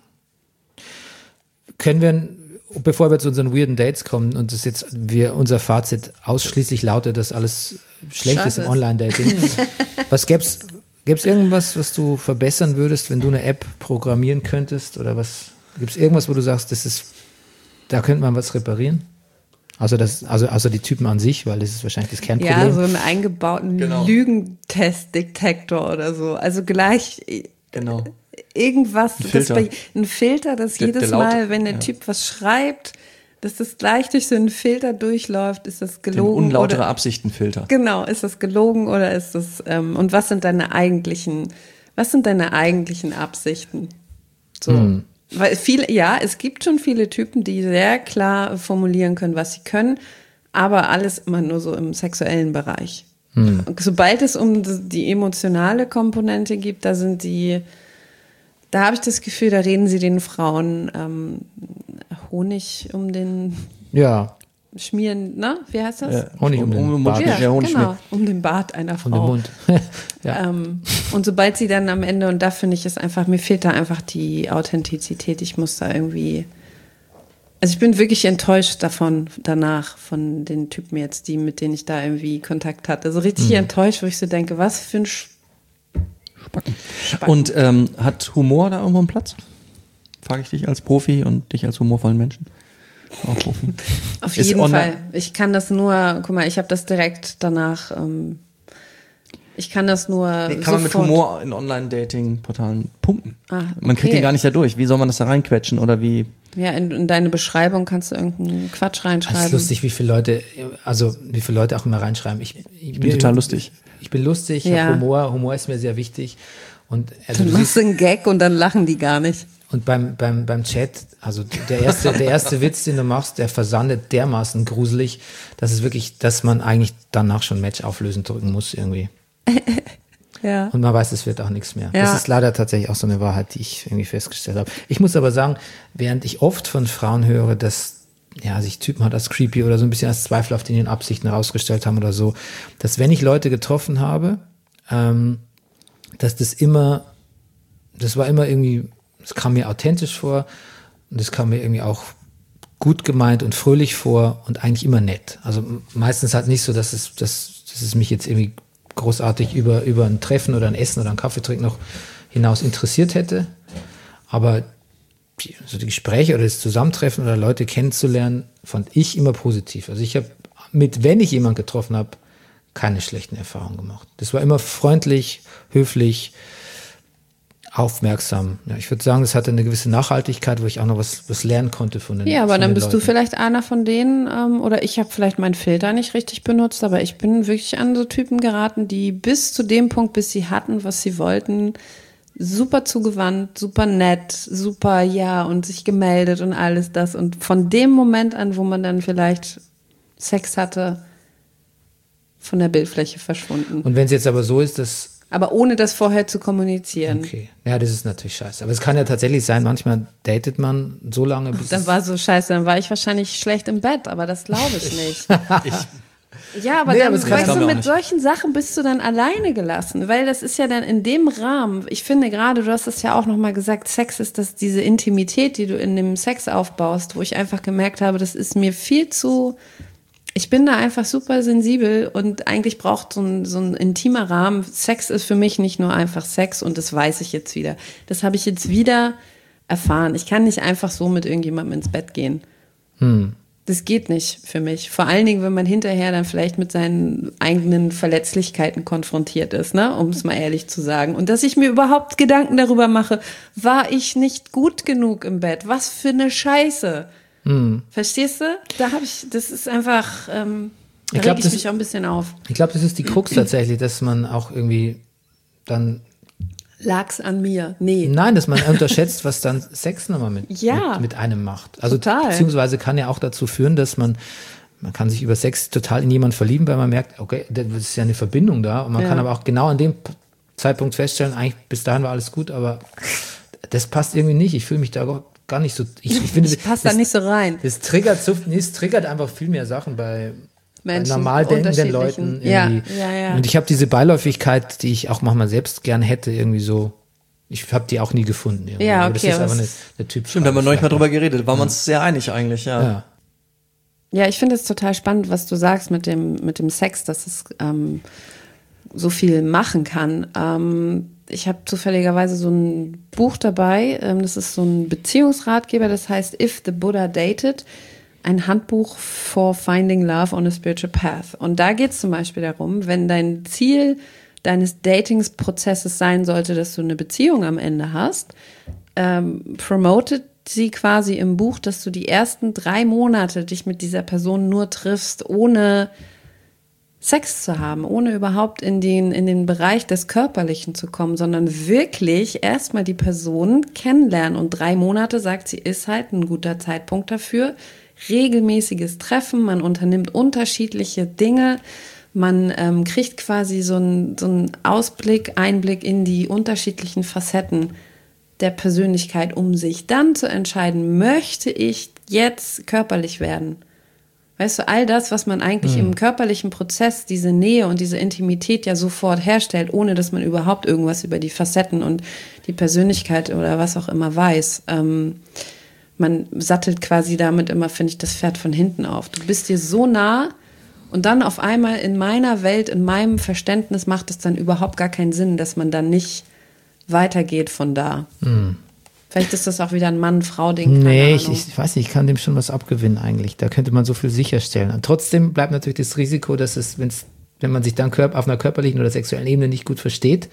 Können wir, bevor wir zu unseren weirden Dates kommen und das jetzt wir unser Fazit ausschließlich lautet, dass alles schlecht ist im Scheiße. Online-Dating. Was gäb's, gäb's irgendwas, was du verbessern würdest, wenn du eine App programmieren könntest? Oder was, gibt's irgendwas, wo du sagst, das ist, da könnte man was reparieren? Also das, also, also die Typen an sich, weil das ist wahrscheinlich das Kernproblem. Ja, so einen eingebauten Genau. Lügentest-Detektor oder so. Also gleich Genau. irgendwas, Ein das Filter. bei, ein Filter, das Der- jedes der laut- Mal, wenn der ja. Typ was schreibt, dass das gleich durch so einen Filter durchläuft, ist das Den gelogen unlautere oder Absichtenfilter. genau, ist das gelogen oder ist das ähm, und was sind deine eigentlichen, was sind deine eigentlichen Absichten? So, Hm. weil viele, ja, es gibt schon viele Typen, die sehr klar formulieren können, was sie können, aber alles immer nur so im sexuellen Bereich. Und sobald es um die emotionale Komponente geht, da sind die, da habe ich das Gefühl, da reden sie den Frauen ähm, Honig um den Ja, Schmieren, ne? Wie heißt das? Ja. Honig um den Um- Bart. um- Ja, der Honig genau, um den Bart einer Frau. um den Mund. Ja. Ähm, und sobald sie dann am Ende, und da finde ich es einfach, mir fehlt da einfach die Authentizität. Ich muss da irgendwie, also ich bin wirklich enttäuscht davon, danach, von den Typen jetzt, die, mit denen ich da irgendwie Kontakt hatte. Also richtig Mhm. enttäuscht, wo ich so denke, was für ein Sch Spacken. Und ähm, hat Humor da irgendwo einen Platz? Frage ich dich als Profi und dich als humorvollen Menschen. Auch Profi. Auf Ist jeden online- Fall. Ich kann das nur, guck mal, ich habe das direkt danach, ähm, ich kann das nur Nee, kann man mit sofort- Humor in Online-Dating-Portalen punkten? Ah, Man kriegt okay. den gar nicht da durch. Wie soll man das da reinquetschen oder wie? Ja, in, in deine Beschreibung kannst du irgendeinen Quatsch Es reinschreiben. ist lustig, wie viele Leute, also wie viele Leute auch immer reinschreiben. Ich, ich, bin total lustig. Ich bin lustig, ich Ja. habe Humor, Humor ist mir sehr wichtig. Und also Dann du machst siehst, du einen Gag und dann lachen die gar nicht. und beim, beim, beim Chat, also der erste, der erste Witz, den du machst, der versandet dermaßen gruselig, dass es wirklich, dass man eigentlich danach schon Match auflösen drücken muss irgendwie. Ja. Und man weiß, es wird auch nichts mehr. Ja. Das ist leider tatsächlich auch so eine Wahrheit, die ich irgendwie festgestellt habe. Ich muss aber sagen, während ich oft von Frauen höre, dass ja, sich Typen halt als creepy oder so ein bisschen als Zweifel auf ihren Absichten herausgestellt haben oder so, dass wenn ich Leute getroffen habe, ähm, dass das immer, das war immer irgendwie, es kam mir authentisch vor und es kam mir irgendwie auch gut gemeint und fröhlich vor und eigentlich immer nett. Also m- meistens halt nicht so, dass es, dass, dass es mich jetzt irgendwie großartig über, über ein Treffen oder ein Essen oder ein Kaffeetrinken noch hinaus interessiert hätte. Aber die, also die Gespräche oder das Zusammentreffen oder Leute kennenzulernen, fand ich immer positiv. Also ich habe mit, wenn ich jemanden getroffen habe, keine schlechten Erfahrungen gemacht. Das war immer freundlich, höflich, aufmerksam. Ja, ich würde sagen, das hatte eine gewisse Nachhaltigkeit, wo ich auch noch was, was lernen konnte von den Ja, aber von dann den bist du Leuten. vielleicht einer von denen, ähm, oder ich habe vielleicht meinen Filter nicht richtig benutzt, aber ich bin wirklich an so Typen geraten, die bis zu dem Punkt, bis sie hatten, was sie wollten, super zugewandt, super nett, super ja und sich gemeldet und alles das. Und von dem Moment an, wo man dann vielleicht Sex hatte, von der Bildfläche verschwunden. Und wenn es jetzt aber so ist, dass Aber ohne das vorher zu kommunizieren. okay, ja, das ist natürlich scheiße. Aber es kann ja tatsächlich sein, manchmal datet man so lange, bis Dann es- war so scheiße, dann war ich wahrscheinlich schlecht im Bett, aber das glaube ich nicht. Ja, aber Nee, dann, aber es kann- weißt das du, glauben wir auch mit nicht. solchen Sachen bist du dann alleine gelassen, weil das ist ja dann in dem Rahmen, ich finde gerade, du hast es ja auch nochmal gesagt, Sex ist das, diese Intimität, die du in dem Sex aufbaust, wo ich einfach gemerkt habe, das ist mir viel zu, ich bin da einfach super sensibel und eigentlich braucht so ein, so ein intimer Rahmen. Sex ist für mich nicht nur einfach Sex und das weiß ich jetzt wieder. Das habe ich jetzt wieder erfahren. Ich kann nicht einfach so mit irgendjemandem ins Bett gehen. Das geht nicht für mich. Vor allen Dingen, wenn man hinterher dann vielleicht mit seinen eigenen Verletzlichkeiten konfrontiert ist, ne? Um es mal ehrlich zu sagen. Und dass ich mir überhaupt Gedanken darüber mache, war ich nicht gut genug im Bett? Was für eine Scheiße. Hm. Verstehst du? Da habe ich, das ist einfach, ähm, da ich glaub, reg ich das, mich auch ein bisschen auf. Ich glaube, das ist die Krux tatsächlich, dass man auch irgendwie dann Lag's an mir? Nee. Nein, dass man unterschätzt, was dann Sex nochmal mit, ja, mit, mit einem macht. Also total. Beziehungsweise kann ja auch dazu führen, dass man, man kann sich über Sex total in jemanden verlieben, weil man merkt, okay, das ist ja eine Verbindung da. Und man ja. kann aber auch genau an dem Zeitpunkt feststellen, eigentlich bis dahin war alles gut, aber das passt irgendwie nicht. Ich fühle mich da gar nicht so. Ich, ich finde, das passt da nicht so rein. Das triggert, so, nee, es triggert einfach viel mehr Sachen bei Menschen, bei normal denkenden Leuten. Ja, irgendwie. ja, ja. Und ich habe diese Beiläufigkeit, die ich auch manchmal selbst gern hätte, irgendwie so. Ich habe die auch nie gefunden. Irgendwie. Ja, aber okay. das ist aber eine, eine Typ. Stimmt, da haben wir neulich mal drüber geredet. Waren wir uns sehr einig eigentlich, ja. Ja. Ja, ich finde es total spannend, was du sagst mit dem, mit dem Sex, dass es ähm, so viel machen kann. Ähm, ich habe zufälligerweise so ein Buch dabei, ähm, das ist so ein Beziehungsratgeber, das heißt If the Buddha Dated, ein Handbuch for Finding Love on a Spiritual Path. Und da geht es zum Beispiel darum, wenn dein Ziel deines Datingsprozesses sein sollte, dass du eine Beziehung am Ende hast, ähm, promotet sie quasi im Buch, dass du die ersten drei Monate dich mit dieser Person nur triffst, ohne Sex zu haben, ohne überhaupt in den, in den Bereich des Körperlichen zu kommen, sondern wirklich erstmal die Person kennenlernen. Und drei Monate, sagt sie, ist halt ein guter Zeitpunkt dafür. Regelmäßiges Treffen, man unternimmt unterschiedliche Dinge, man ähm, kriegt quasi so einen so einen Ausblick, Einblick in die unterschiedlichen Facetten der Persönlichkeit, um sich dann zu entscheiden, möchte ich jetzt körperlich werden? Weißt du, all das, was man eigentlich mhm. im körperlichen Prozess, diese Nähe und diese Intimität ja sofort herstellt, ohne dass man überhaupt irgendwas über die Facetten und die Persönlichkeit oder was auch immer weiß. Ähm, man sattelt quasi damit immer, finde ich, das Pferd von hinten auf. Du bist dir so nah und dann auf einmal in meiner Welt, in meinem Verständnis macht es dann überhaupt gar keinen Sinn, dass man dann nicht weitergeht von da. Mhm. Vielleicht ist das auch wieder ein Mann-Frau-Ding. Nee, ich, ich weiß nicht, ich kann dem schon was abgewinnen eigentlich. Da könnte man so viel sicherstellen. Und trotzdem bleibt natürlich das Risiko, dass es, wenn's, wenn man sich dann körp- auf einer körperlichen oder sexuellen Ebene nicht gut versteht,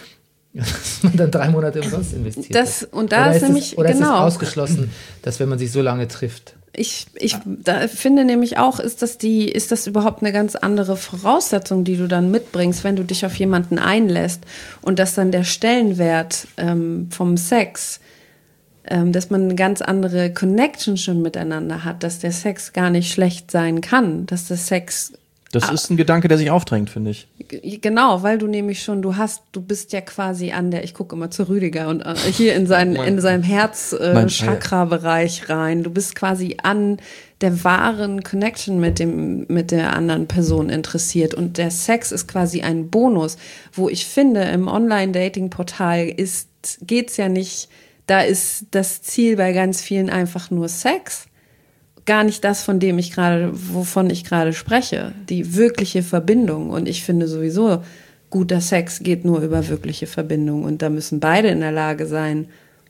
dass man dann drei Monate umsonst investiert. Das, und da oder ist, ist nämlich, es, oder genau. ist es ausgeschlossen, dass wenn man sich so lange trifft? Ich, ich da finde nämlich auch, ist das, die, ist das überhaupt eine ganz andere Voraussetzung, die du dann mitbringst, wenn du dich auf jemanden einlässt und dass dann der Stellenwert ähm, vom Sex, ähm, dass man eine ganz andere Connection schon miteinander hat, dass der Sex gar nicht schlecht sein kann, dass der Sex Das ah. ist ein Gedanke, der sich aufdrängt, finde ich. Genau, weil du nämlich schon, du hast, du bist ja quasi an der, ich gucke immer zu Rüdiger und äh, hier in, seinen, in seinem Herz-Chakra-Bereich äh, rein. Du bist quasi an der wahren Connection mit dem, mit der anderen Person interessiert. Und der Sex ist quasi ein Bonus, wo ich finde, im Online-Dating-Portal ist, geht's ja nicht, da ist das Ziel bei ganz vielen einfach nur Sex. Gar nicht das, von dem ich gerade, wovon ich gerade spreche, die wirkliche Verbindung. Und ich finde sowieso, guter Sex geht nur über wirkliche Verbindung. Und da müssen beide in der Lage sein,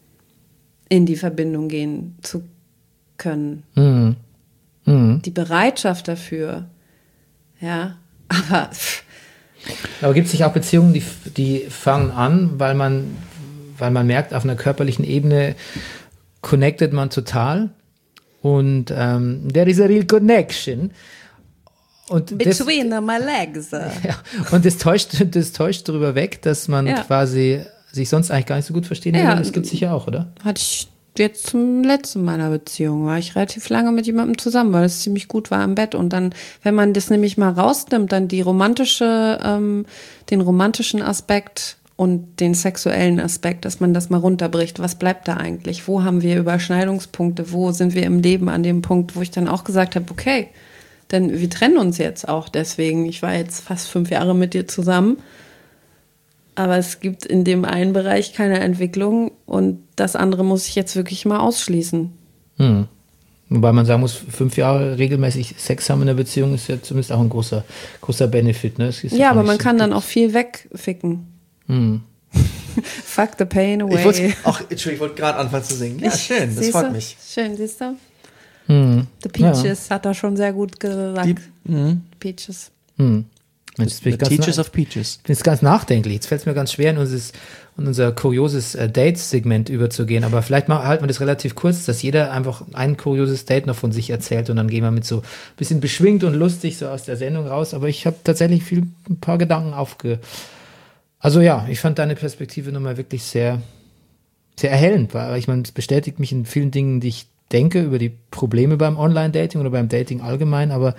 in die Verbindung gehen zu können. Mhm. Mhm. Die Bereitschaft dafür, ja, aber. Aber gibt es nicht auch Beziehungen, die, die fangen an, weil man, weil man merkt, auf einer körperlichen Ebene connectet man total? Und ähm, there is a real connection. Und Between das, my legs. Ja, und das täuscht, das täuscht darüber weg, dass man ja. quasi sich sonst eigentlich gar nicht so gut verstehen will. Ja. Das gibt es sicher auch, oder? Hatte ich jetzt zum letzten meiner Beziehung, war ich relativ lange mit jemandem zusammen, weil es ziemlich gut war im Bett. Und dann, wenn man das nämlich mal rausnimmt, dann die romantische, ähm, den romantischen Aspekt und den sexuellen Aspekt, dass man das mal runterbricht. Was bleibt da eigentlich? Wo haben wir Überschneidungspunkte? Wo sind wir im Leben an dem Punkt, wo ich dann auch gesagt habe, okay, denn wir trennen uns jetzt auch deswegen. Ich war jetzt fast fünf Jahre mit dir zusammen, aber es gibt in dem einen Bereich keine Entwicklung und das andere muss ich jetzt wirklich mal ausschließen. Hm. Wobei man sagen muss, fünf Jahre regelmäßig Sex haben in der Beziehung ist ja zumindest auch ein großer, großer Benefit. Ne? Ja, aber man kann dann auch viel wegficken. Hm. Fuck the pain away. Ich wollte, ach, Entschuldigung, ich wollte gerade anfangen zu singen. Ja, schön, das siehst freut du? mich. Schön, siehst du? The Peaches hat er schon sehr gut gesagt. Die, mh. Peaches. Hm. Mensch, jetzt bin The ich ganz Teachers na- of Peaches. Ich bin jetzt ganz nachdenklich. Jetzt fällt es mir ganz schwer, in, unseres, in unser kurioses äh, Dates-Segment überzugehen. Aber vielleicht mal, halten wir das relativ kurz, dass jeder einfach ein kurioses Date noch von sich erzählt und dann gehen wir mit so ein bisschen beschwingt und lustig so aus der Sendung raus. Aber ich habe tatsächlich viel, ein paar Gedanken aufge... Also ja, ich fand deine Perspektive nochmal wirklich sehr, sehr erhellend. Weil ich meine, es bestätigt mich in vielen Dingen, die ich denke, über die Probleme beim Online-Dating oder beim Dating allgemein. Aber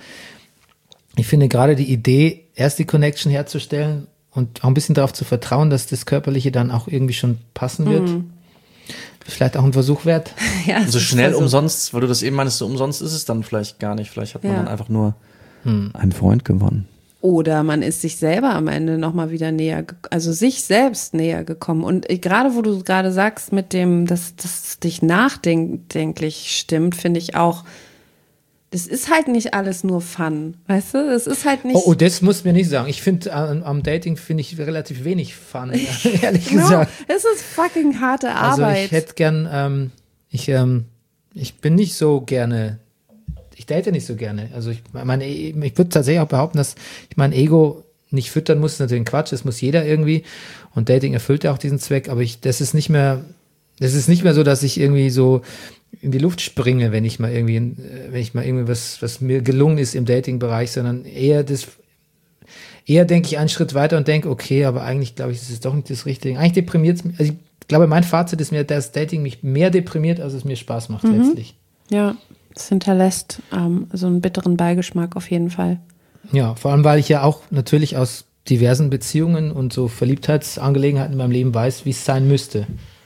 ich finde gerade die Idee, erst die Connection herzustellen und auch ein bisschen darauf zu vertrauen, dass das Körperliche dann auch irgendwie schon passen wird. Mhm. Vielleicht auch ein Versuch wert. Ja, So schnell umsonst, weil du das eben meinst, so umsonst ist es dann vielleicht gar nicht. Vielleicht hat man Ja. dann einfach nur Hm. einen Freund gewonnen. Oder man ist sich selber am Ende nochmal wieder näher, ge- also sich selbst näher gekommen. Und äh, gerade wo du gerade sagst, mit dem, dass das dich nachdenklich stimmt, finde ich auch, das ist halt nicht alles nur Fun, weißt du? Es ist halt nicht. Oh, oh, das musst du mir nicht sagen. Ich finde, am, am Dating finde ich relativ wenig Fun, ehrlich no, gesagt. es ist fucking harte Also Arbeit. ich hätte gern, ähm, ich, ähm, ich bin nicht so gerne, ich date nicht so gerne. Also ich meine, ich würde tatsächlich auch behaupten, dass ich mein Ego nicht füttern muss, das ist natürlich ein Quatsch, das muss jeder irgendwie. Und Dating erfüllt ja auch diesen Zweck, aber ich, das ist nicht mehr, das ist nicht mehr so, dass ich irgendwie so in die Luft springe, wenn ich mal irgendwie, äh, wenn ich mal irgendwie was, was mir gelungen ist im Dating-Bereich, sondern eher das, eher denke ich einen Schritt weiter und denke, okay, aber eigentlich glaube ich, das ist doch nicht das Richtige. Eigentlich deprimiert es mich, also ich glaube, mein Fazit ist mir, dass Dating mich mehr deprimiert, als es mir Spaß macht letztlich. Ja, es hinterlässt ähm, so einen bitteren Beigeschmack auf jeden Fall. Ja, vor allem, weil ich ja auch natürlich aus diversen Beziehungen und so Verliebtheitsangelegenheiten in meinem Leben weiß, wie es sein müsste.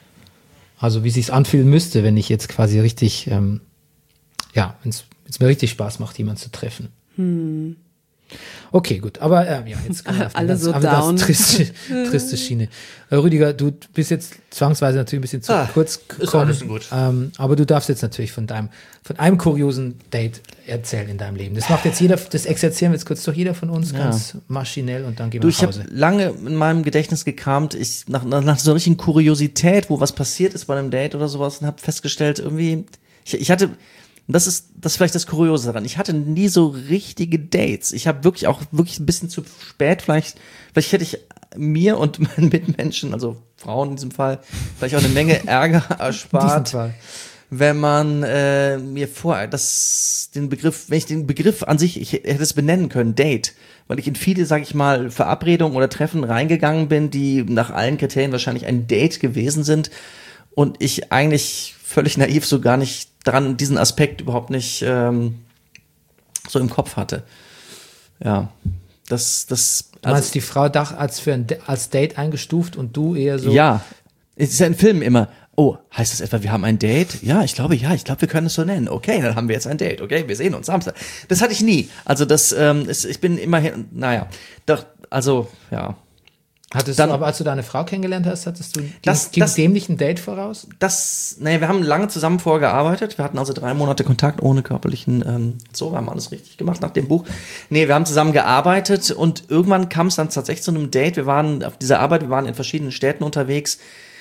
Also wie es sich anfühlen müsste, wenn ich jetzt quasi richtig, ähm, ja, wenn es mir richtig Spaß macht, jemanden zu treffen. Hm. Okay, gut, aber ähm, ja, jetzt kommen wir auf eine Alle ganz, so auf eine ganz down. triste, triste Schiene. Äh, Rüdiger, du bist jetzt zwangsweise natürlich ein bisschen zu Ah, kurz ist gekommen, alles gut. ähm, aber du darfst jetzt natürlich von deinem, von einem kuriosen Date erzählen in deinem Leben. Das macht jetzt jeder, das exerzieren wir jetzt kurz durch jeder von uns, Ja. ganz maschinell und dann gehen Du, wir ich nach habe Hause. lange in meinem Gedächtnis gekramt, ich nach, nach, nach so einer richtigen Kuriosität, wo was passiert ist bei einem Date oder sowas, und habe festgestellt, irgendwie, ich, ich hatte, das ist das ist vielleicht das Kuriose daran, ich hatte nie so richtige Dates. Ich habe wirklich auch wirklich ein bisschen zu spät, vielleicht, vielleicht hätte ich mir und meinen Mitmenschen, also Frauen in diesem Fall, vielleicht auch eine Menge Ärger In diesem erspart, Fall. wenn man äh, mir vor, das, den Begriff, wenn ich den Begriff an sich, ich hätte es benennen können, Date, weil ich in viele, sag ich mal, Verabredungen oder Treffen reingegangen bin, die nach allen Kriterien wahrscheinlich ein Date gewesen sind und ich eigentlich völlig naiv so gar nicht dran, diesen Aspekt überhaupt nicht ähm, so im Kopf hatte. Ja, das, das, Du meinst die Frau Dach als für ein, als Date eingestuft und du eher so. ja, es ist ja in Filmen immer, oh, heißt das etwa, wir haben ein Date? Ja, ich glaube, ja, ich glaube, wir können es so nennen. Okay, dann haben wir jetzt ein Date. Okay, wir sehen uns Samstag. Das hatte ich nie. Also das, ähm, ist, ich bin immerhin, naja, doch, also, ja. Hattest Dann- du, aber als du deine Frau kennengelernt hast, hattest du Das- ging das- dem nicht ein Date voraus? Das, naja, wir haben lange zusammen vorher gearbeitet. Wir hatten also drei Monate Kontakt ohne körperlichen, ähm, so, wir haben alles richtig gemacht nach dem Buch. Nee, wir haben zusammen gearbeitet und irgendwann kam es dann tatsächlich zu einem Date. Wir waren auf dieser Arbeit, wir waren in verschiedenen Städten unterwegs.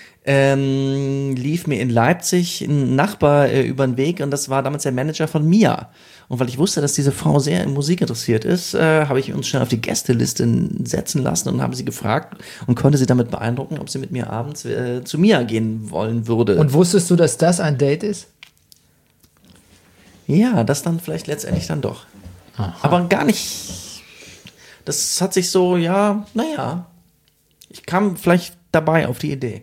Ähm, lief mir in Leipzig ein Nachbar äh, über den Weg und das war damals der Manager von Mia. Und weil ich wusste, dass diese Frau sehr in Musik interessiert ist, äh, habe ich uns schnell auf die Gästeliste setzen lassen und habe sie gefragt und konnte sie damit beeindrucken, ob sie mit mir abends äh, zu Mia gehen wollen würde. Und wusstest du, dass das ein Date ist? Ja, das dann vielleicht letztendlich dann doch. Aber gar nicht. Das hat sich so, ja, naja. Ich kam vielleicht dabei auf die Idee.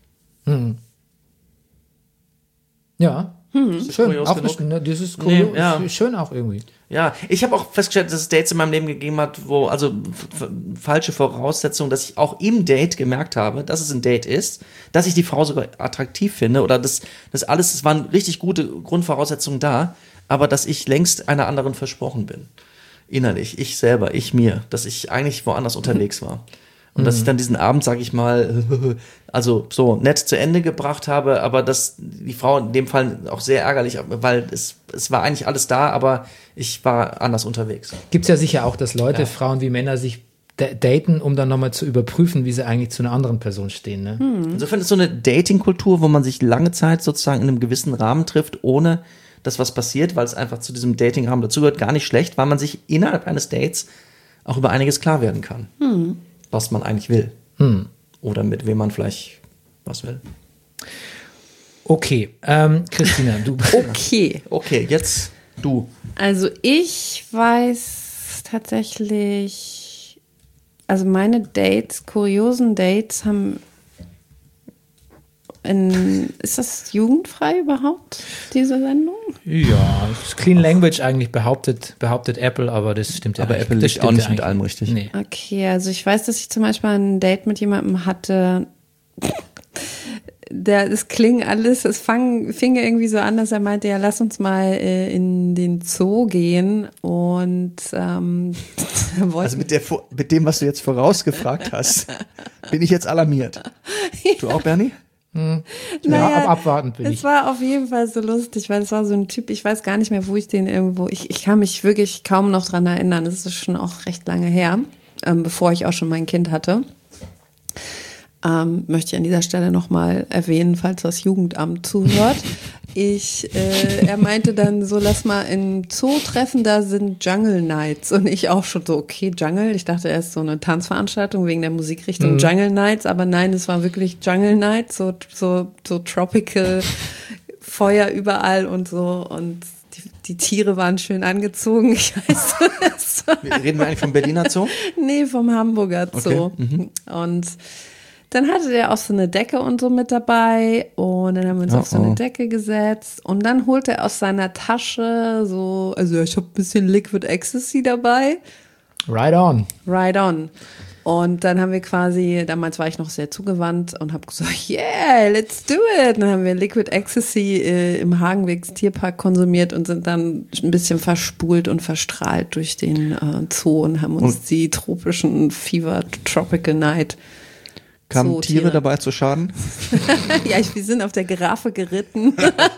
Ja. Ist das Schön, kurios auch genug? nicht, ne, das ist kurios, Nee, ja. schön auch irgendwie. Ja, ich habe auch festgestellt, dass es Dates in meinem Leben gegeben hat, wo, also f- f- falsche Voraussetzungen, dass ich auch im Date gemerkt habe, dass es ein Date ist, dass ich die Frau sogar attraktiv finde oder das, das alles, es waren richtig gute Grundvoraussetzungen da, aber dass ich längst einer anderen versprochen bin. Innerlich, ich selber, ich mir, dass ich eigentlich woanders unterwegs war. Und dass ich dann diesen Abend, sag ich mal, also so nett zu Ende gebracht habe, aber dass die Frau in dem Fall auch sehr ärgerlich, weil es, es war eigentlich alles da, aber ich war anders unterwegs. Gibt's ja sicher auch, dass Leute, Ja. Frauen wie Männer, sich da- daten, um dann nochmal zu überprüfen, wie sie eigentlich zu einer anderen Person stehen. Ne? Insofern ist so eine Dating-Kultur, wo man sich lange Zeit sozusagen in einem gewissen Rahmen trifft, ohne dass was passiert, weil es einfach zu diesem Dating-Rahmen dazugehört, gar nicht schlecht, weil man sich innerhalb eines Dates auch über einiges klar werden kann, hm. was man eigentlich will. Hm. Oder mit wem man vielleicht was will. Okay, ähm, Christina, du. Okay. Okay, jetzt du. Also ich weiß tatsächlich, also meine Dates, kuriosen Dates haben in, ist das jugendfrei überhaupt, diese Sendung? Ja, das ist Clean Language eigentlich behauptet, behauptet Apple, aber das stimmt ja Aber nicht. Apple Das liegt auch stimmt nicht ja mit eigentlich allem richtig. Nee. Okay, also ich weiß, dass ich zum Beispiel ein Date mit jemandem hatte, der, es kling alles, es fang, fing irgendwie so an, dass er meinte, ja, lass uns mal äh, in den Zoo gehen und ähm, Also mit, der, mit dem, was du jetzt vorausgefragt hast, bin ich jetzt alarmiert. Du auch, Bernie? Hm. Naja, ja, ab, abwartend bin es ich. war auf jeden Fall so lustig, weil es war so ein Typ, ich weiß gar nicht mehr, wo ich den irgendwo, ich, ich kann mich wirklich kaum noch dran erinnern, das ist schon auch recht lange her, ähm, bevor ich auch schon mein Kind hatte. Ähm, möchte ich an dieser Stelle nochmal erwähnen, falls das Jugendamt zuhört. Ich, äh, er meinte dann so, lass mal im Zoo treffen, da sind Jungle Nights. Und ich auch schon so, okay, Jungle. Ich dachte erst so eine Tanzveranstaltung wegen der Musikrichtung mhm. Jungle Nights, aber nein, es war wirklich Jungle Nights, so, so, so tropical, Feuer überall und so. Und die, die Tiere waren schön angezogen. Ich weiß das. Reden wir eigentlich vom Berliner Zoo? Nee, vom Hamburger Zoo. Okay. Mhm. Und dann hatte der auch so eine Decke und so mit dabei und dann haben wir uns oh, auf so eine oh. Decke gesetzt und dann holte er aus seiner Tasche so, also ich habe ein bisschen Liquid Ecstasy dabei. Right on. Right on. Und dann haben wir quasi, damals war ich noch sehr zugewandt und habe gesagt, yeah, let's do it. Und dann haben wir Liquid Ecstasy äh, im Hagenwegs Tierpark konsumiert und sind dann ein bisschen verspult und verstrahlt durch den äh, Zoo und haben uns und die tropischen Fever Tropical Night Kamen so, Tiere, Tiere dabei zu Schaden? Ja, ich, wir sind auf der Giraffe geritten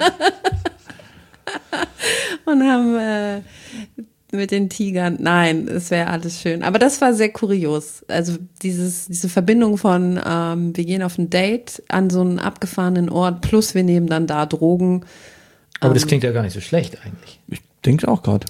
und haben äh, mit den Tigern, nein, es wäre alles schön. Aber das war sehr kurios. Also dieses, diese Verbindung von, ähm, wir gehen auf ein Date an so einen abgefahrenen Ort, plus wir nehmen dann da Drogen. Aber ähm, das klingt ja gar nicht so schlecht eigentlich. Ich denke auch gerade.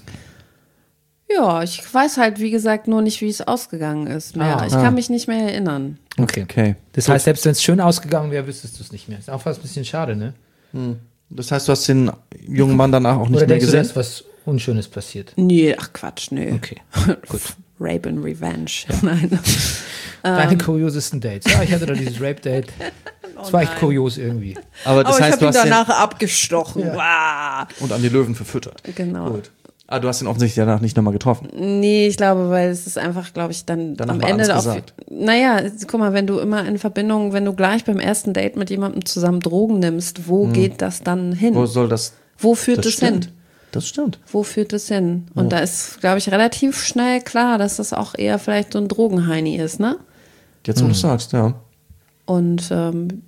Ja, ich weiß halt, wie gesagt, nur nicht, wie es ausgegangen ist mehr. Ah, ich ah. kann mich nicht mehr erinnern. Okay. okay. Das heißt, selbst wenn es schön ausgegangen wäre, wüsstest du es nicht mehr. Ist auch fast ein bisschen schade, ne? Hm. Das heißt, du hast den jungen Mann danach auch nicht Oder mehr denkst du, gesehen? dass was Unschönes passiert? Nee, ach Quatsch, nee. Okay, gut. Rape and Revenge. Nein. Deine kuriosesten Dates. Ja, ich hatte da dieses Rape-Date. Das war echt nein. kurios irgendwie. Aber das Aber heißt, ich du habe ihn hast den danach abgestochen. Ja. Wow. und an die Löwen verfüttert. Genau. Gut. Ah, du hast ihn offensichtlich danach nicht nochmal getroffen. Nee, ich glaube, weil es ist einfach, glaube ich, dann Danach am war Ende alles auf. gesagt. Naja, guck mal, wenn du immer in Verbindung, wenn du gleich beim ersten Date mit jemandem zusammen Drogen nimmst, wo geht das dann hin? Wo soll das? Wo führt das es stimmt. hin? Das stimmt. Wo führt es hin? Und da ist, glaube ich, relativ schnell klar, dass das auch eher vielleicht so ein Drogenheini ist, ne? Jetzt, wo du sagst, ja. Und ähm,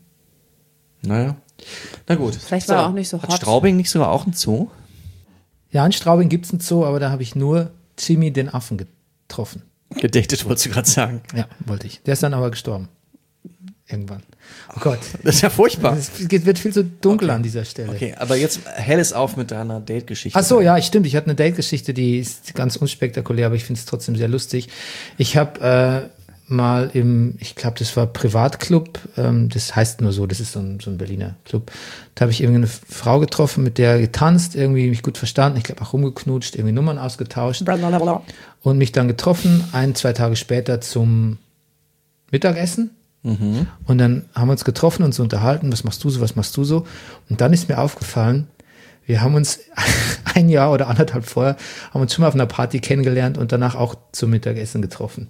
Naja. Na gut. Vielleicht war er auch nicht so Hat hot. Straubing nicht sogar auch ein Zoo? Ja, in Straubing gibt es einen Zoo, aber da habe ich nur Jimmy den Affen getroffen. Gedatet, wolltest du gerade sagen. Ja, wollte ich. Der ist dann aber gestorben. Irgendwann. Oh Gott. Das ist ja furchtbar. Es wird viel zu dunkel an dieser Stelle. Okay, aber jetzt hell es auf mit deiner Date-Geschichte. Ach so, ja, stimmt. Ich hatte eine Date-Geschichte, die ist ganz unspektakulär, aber ich finde es trotzdem sehr lustig. Ich habe äh, mal im, ich glaube, das war Privatclub, ähm, das heißt nur so, das ist so ein, so ein Berliner Club. Da habe ich irgendwie eine Frau getroffen, mit der getanzt, irgendwie mich gut verstanden, ich glaube auch rumgeknutscht, irgendwie Nummern ausgetauscht und mich dann getroffen, ein, zwei Tage später zum Mittagessen. Mhm. Und dann haben wir uns getroffen und so unterhalten, was machst du so, was machst du so? Und dann ist mir aufgefallen, wir haben uns ein Jahr oder anderthalb vorher, haben uns schon mal auf einer Party kennengelernt und danach auch zum Mittagessen getroffen.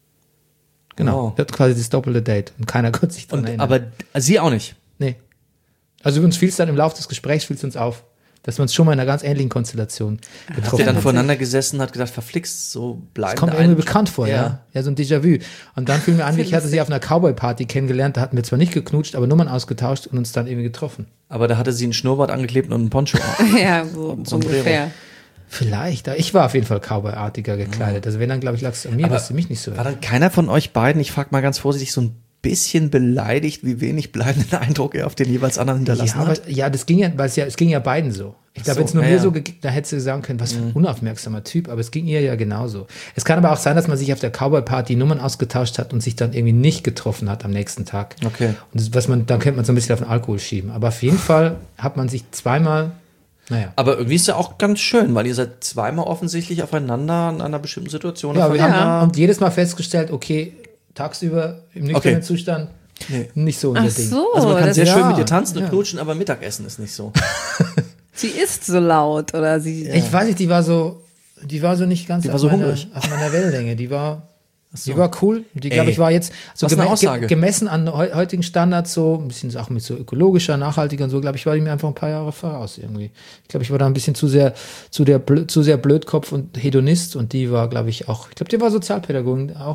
Genau, Wow. das hat quasi das doppelte Date und keiner konnte sich daran Und, erinnern. aber sie auch nicht. Nee. Also uns fiel es dann im Laufe des Gesprächs fiel es uns auf, dass wir uns schon mal in einer ganz ähnlichen Konstellation Habt ihr getroffen dann haben. voneinander gesessen und hat gesagt, verflixt, so bleiben. Das kommt irgendwie bekannt vor, ja. ja. Ja, so ein Déjà-vu. Und dann fiel mir an, ich hatte sie auf einer Cowboy-Party kennengelernt, da hatten wir zwar nicht geknutscht, aber Nummern ausgetauscht und uns dann irgendwie getroffen. Aber da hatte sie einen Schnurrbart angeklebt und einen Poncho auf. ja, so Sombrero. ungefähr. Vielleicht, aber ich war auf jeden Fall Cowboy-artiger gekleidet. Also wenn, dann glaube ich, lag es an mir, Aber dass sie mich nicht so War dann keiner von euch beiden, ich frage mal ganz vorsichtig, so ein bisschen beleidigt, wie wenig bleibenden Eindruck er auf den jeweils anderen hinterlassen Ja, hat. aber, ja, das ging ja, weil es ja, es ging ja beiden so. Ich glaube, So, wenn es nur ja, mir ja. so, ge- da hättest du sagen können, was für ein unaufmerksamer Typ, aber es ging ihr ja genauso. Es kann aber auch sein, dass man sich auf der Cowboy-Party Nummern ausgetauscht hat und sich dann irgendwie nicht getroffen hat am nächsten Tag. Okay. Und das, was man, dann könnte man so ein bisschen auf den Alkohol schieben. Aber auf jeden Fall hat man sich zweimal, naja. Aber irgendwie ist ja auch ganz schön, weil ihr seid zweimal offensichtlich aufeinander in einer bestimmten Situation. Ja, wir aufeinander- haben und jedes Mal festgestellt, okay, tagsüber im nüchternen Okay. Zustand Nee. nicht so unser Ach Ding. so, Also man kann das, sehr ja, schön mit dir tanzen und ja. knutschen, aber Mittagessen ist nicht so. sie ist so laut oder sie. Ich weiß nicht, die war so, die war so nicht ganz Die war auf, so meiner, hungrig. auf meiner Wellenlänge. Die war, die war cool. Die, glaube Ey, ich, war jetzt so was eine geme Aussage. ge gemessen an heu heutigen Standards, so ein bisschen auch mit so ökologischer, nachhaltiger und so, glaube ich, war die mir einfach ein paar Jahre voraus irgendwie. Ich glaube, ich war da ein bisschen zu sehr, zu der, blö- zu sehr Blödkopf und Hedonist und die war, glaube ich, auch, ich glaube, die war Sozialpädagogin auch.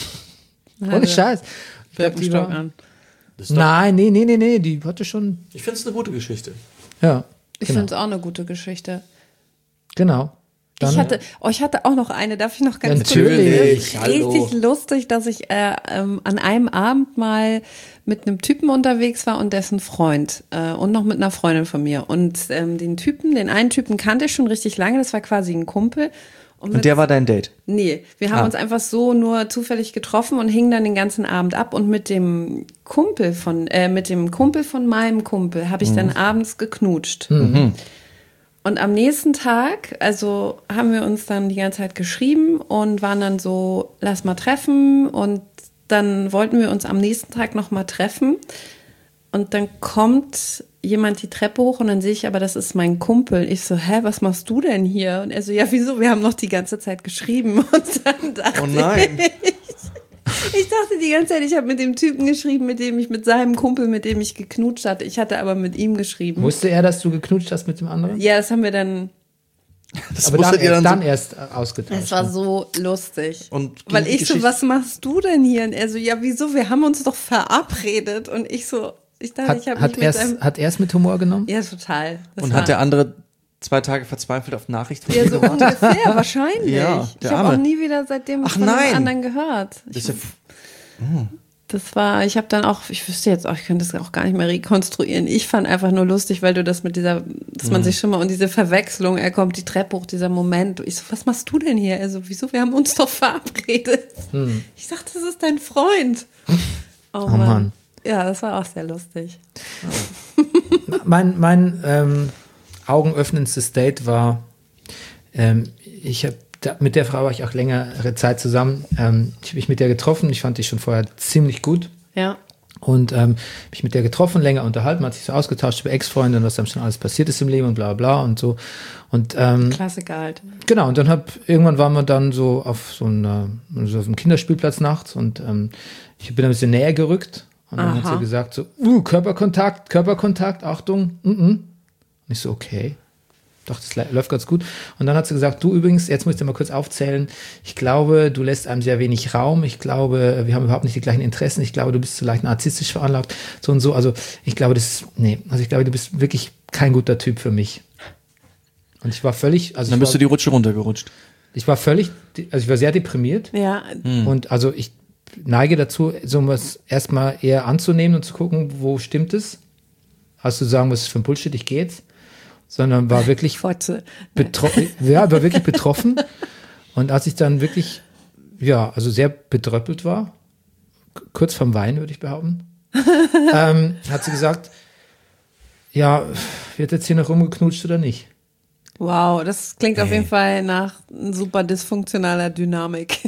Ohne Scheiß. Ich glaub, die Birkenstock war, an. Das ist doch, nein, nee, nee, nee, nee, die hatte schon, ich finde es eine gute Geschichte. ja, Ich genau, finde es auch eine gute Geschichte. genau. Dann, ich hatte, oh, ich hatte auch noch eine, darf ich noch ganz Natürlich, kurz? hallo. Richtig lustig, dass ich äh, ähm, an einem Abend mal mit einem Typen unterwegs war und dessen Freund äh, und noch mit einer Freundin von mir. Und ähm, den Typen, den einen Typen kannte ich schon richtig lange, das war quasi ein Kumpel. Und, mit, Und der war dein Date. Nee, wir haben Ah. uns einfach so nur zufällig getroffen und hingen dann den ganzen Abend ab. Und mit dem Kumpel von, äh, mit dem Kumpel von meinem Kumpel habe ich dann abends geknutscht. Und am nächsten Tag, also haben wir uns dann die ganze Zeit geschrieben und waren dann so, lass mal treffen. Und dann wollten wir uns am nächsten Tag nochmal treffen. Und dann kommt jemand die Treppe hoch und dann sehe ich aber, das ist mein Kumpel. Ich so, hä, was machst du denn hier? Und er so, ja, wieso? Wir haben noch die ganze Zeit geschrieben. Und dann dachte Oh nein. ich, ich dachte die ganze Zeit, ich habe mit dem Typen geschrieben, mit dem ich, mit seinem Kumpel, mit dem ich geknutscht hatte. Ich hatte aber mit ihm geschrieben. wusste er, dass du geknutscht hast mit dem anderen? Ja, das haben wir dann, Das Aber dann, musstet ihr erst, dann so- erst äh, ausgetauscht. das war so lustig. Und Weil die ich so, Geschichte- was machst du denn hier? Und er so, ja, wieso? Wir haben uns doch verabredet. Und ich so, ich dachte, Hat, ich habe hat mich mit er seinem... es hat er's mit Humor genommen? Ja, total. Das Und war, hat der andere zwei Tage verzweifelt auf Nachricht von Ja, dir so gewartet? ungefähr, wahrscheinlich. Ja, ich der habe auch Arme. nie wieder seitdem Ach, von nein. dem anderen gehört. Das Ich, ist ja das war, ich habe dann auch, ich wüsste jetzt auch, ich könnte das auch gar nicht mehr rekonstruieren. Ich fand einfach nur lustig, weil du das mit dieser, dass Mhm. man sich schon mal, und diese Verwechslung, er kommt die Treppe hoch, dieser Moment. Ich so, was machst du denn hier? Also, wieso? Wir haben uns doch verabredet. Ich dachte, das ist dein Freund. Oh, Mann. Mann. Ja, das war auch sehr lustig. Mein, mein ähm, augenöffnendstes Date war, ähm, ich habe mit der Frau war ich auch längere Zeit zusammen. Ähm, ich habe mich mit der getroffen. Ich fand die schon vorher ziemlich gut. Ja. Und ähm, mich mit der getroffen, länger unterhalten, man hat sich so ausgetauscht über Ex-Freunde und was dann schon alles passiert ist im Leben und bla bla und so. Und ähm, Klassiker halt. genau, und dann hab, irgendwann waren wir dann so auf so, einer, so auf einem Kinderspielplatz nachts und ähm, ich bin ein bisschen näher gerückt und dann hat Aha. sie gesagt so, uh, Körperkontakt, Körperkontakt, Achtung, mm -mm. Und ich so, okay. Doch, das lä- läuft ganz gut. Und dann hat sie gesagt, du übrigens, jetzt muss ich dir mal kurz aufzählen, ich glaube, du lässt einem sehr wenig Raum, ich glaube, wir haben überhaupt nicht die gleichen Interessen, ich glaube, du bist so leicht narzisstisch veranlagt, so und so, also ich glaube, das ist, nee, also ich glaube, du bist wirklich kein guter Typ für mich. Und ich war völlig, also Dann ich bist war, du die Rutsche runtergerutscht. ich war völlig, also ich war sehr deprimiert Ja, und also ich neige dazu, so was erstmal eher anzunehmen und zu gucken, wo stimmt es, hast du sagen, was ist für ein Bullshit, ich gehe jetzt, sondern war wirklich Fotze. betroffen, ja, war wirklich betroffen. Und als ich dann wirklich, ja, also sehr bedröppelt war, k- kurz vorm Weinen, würde ich behaupten, ähm, hat sie gesagt, ja, wird jetzt hier noch rumgeknutscht oder nicht? Wow, das klingt auf jeden Fall nach super dysfunktionaler Dynamik.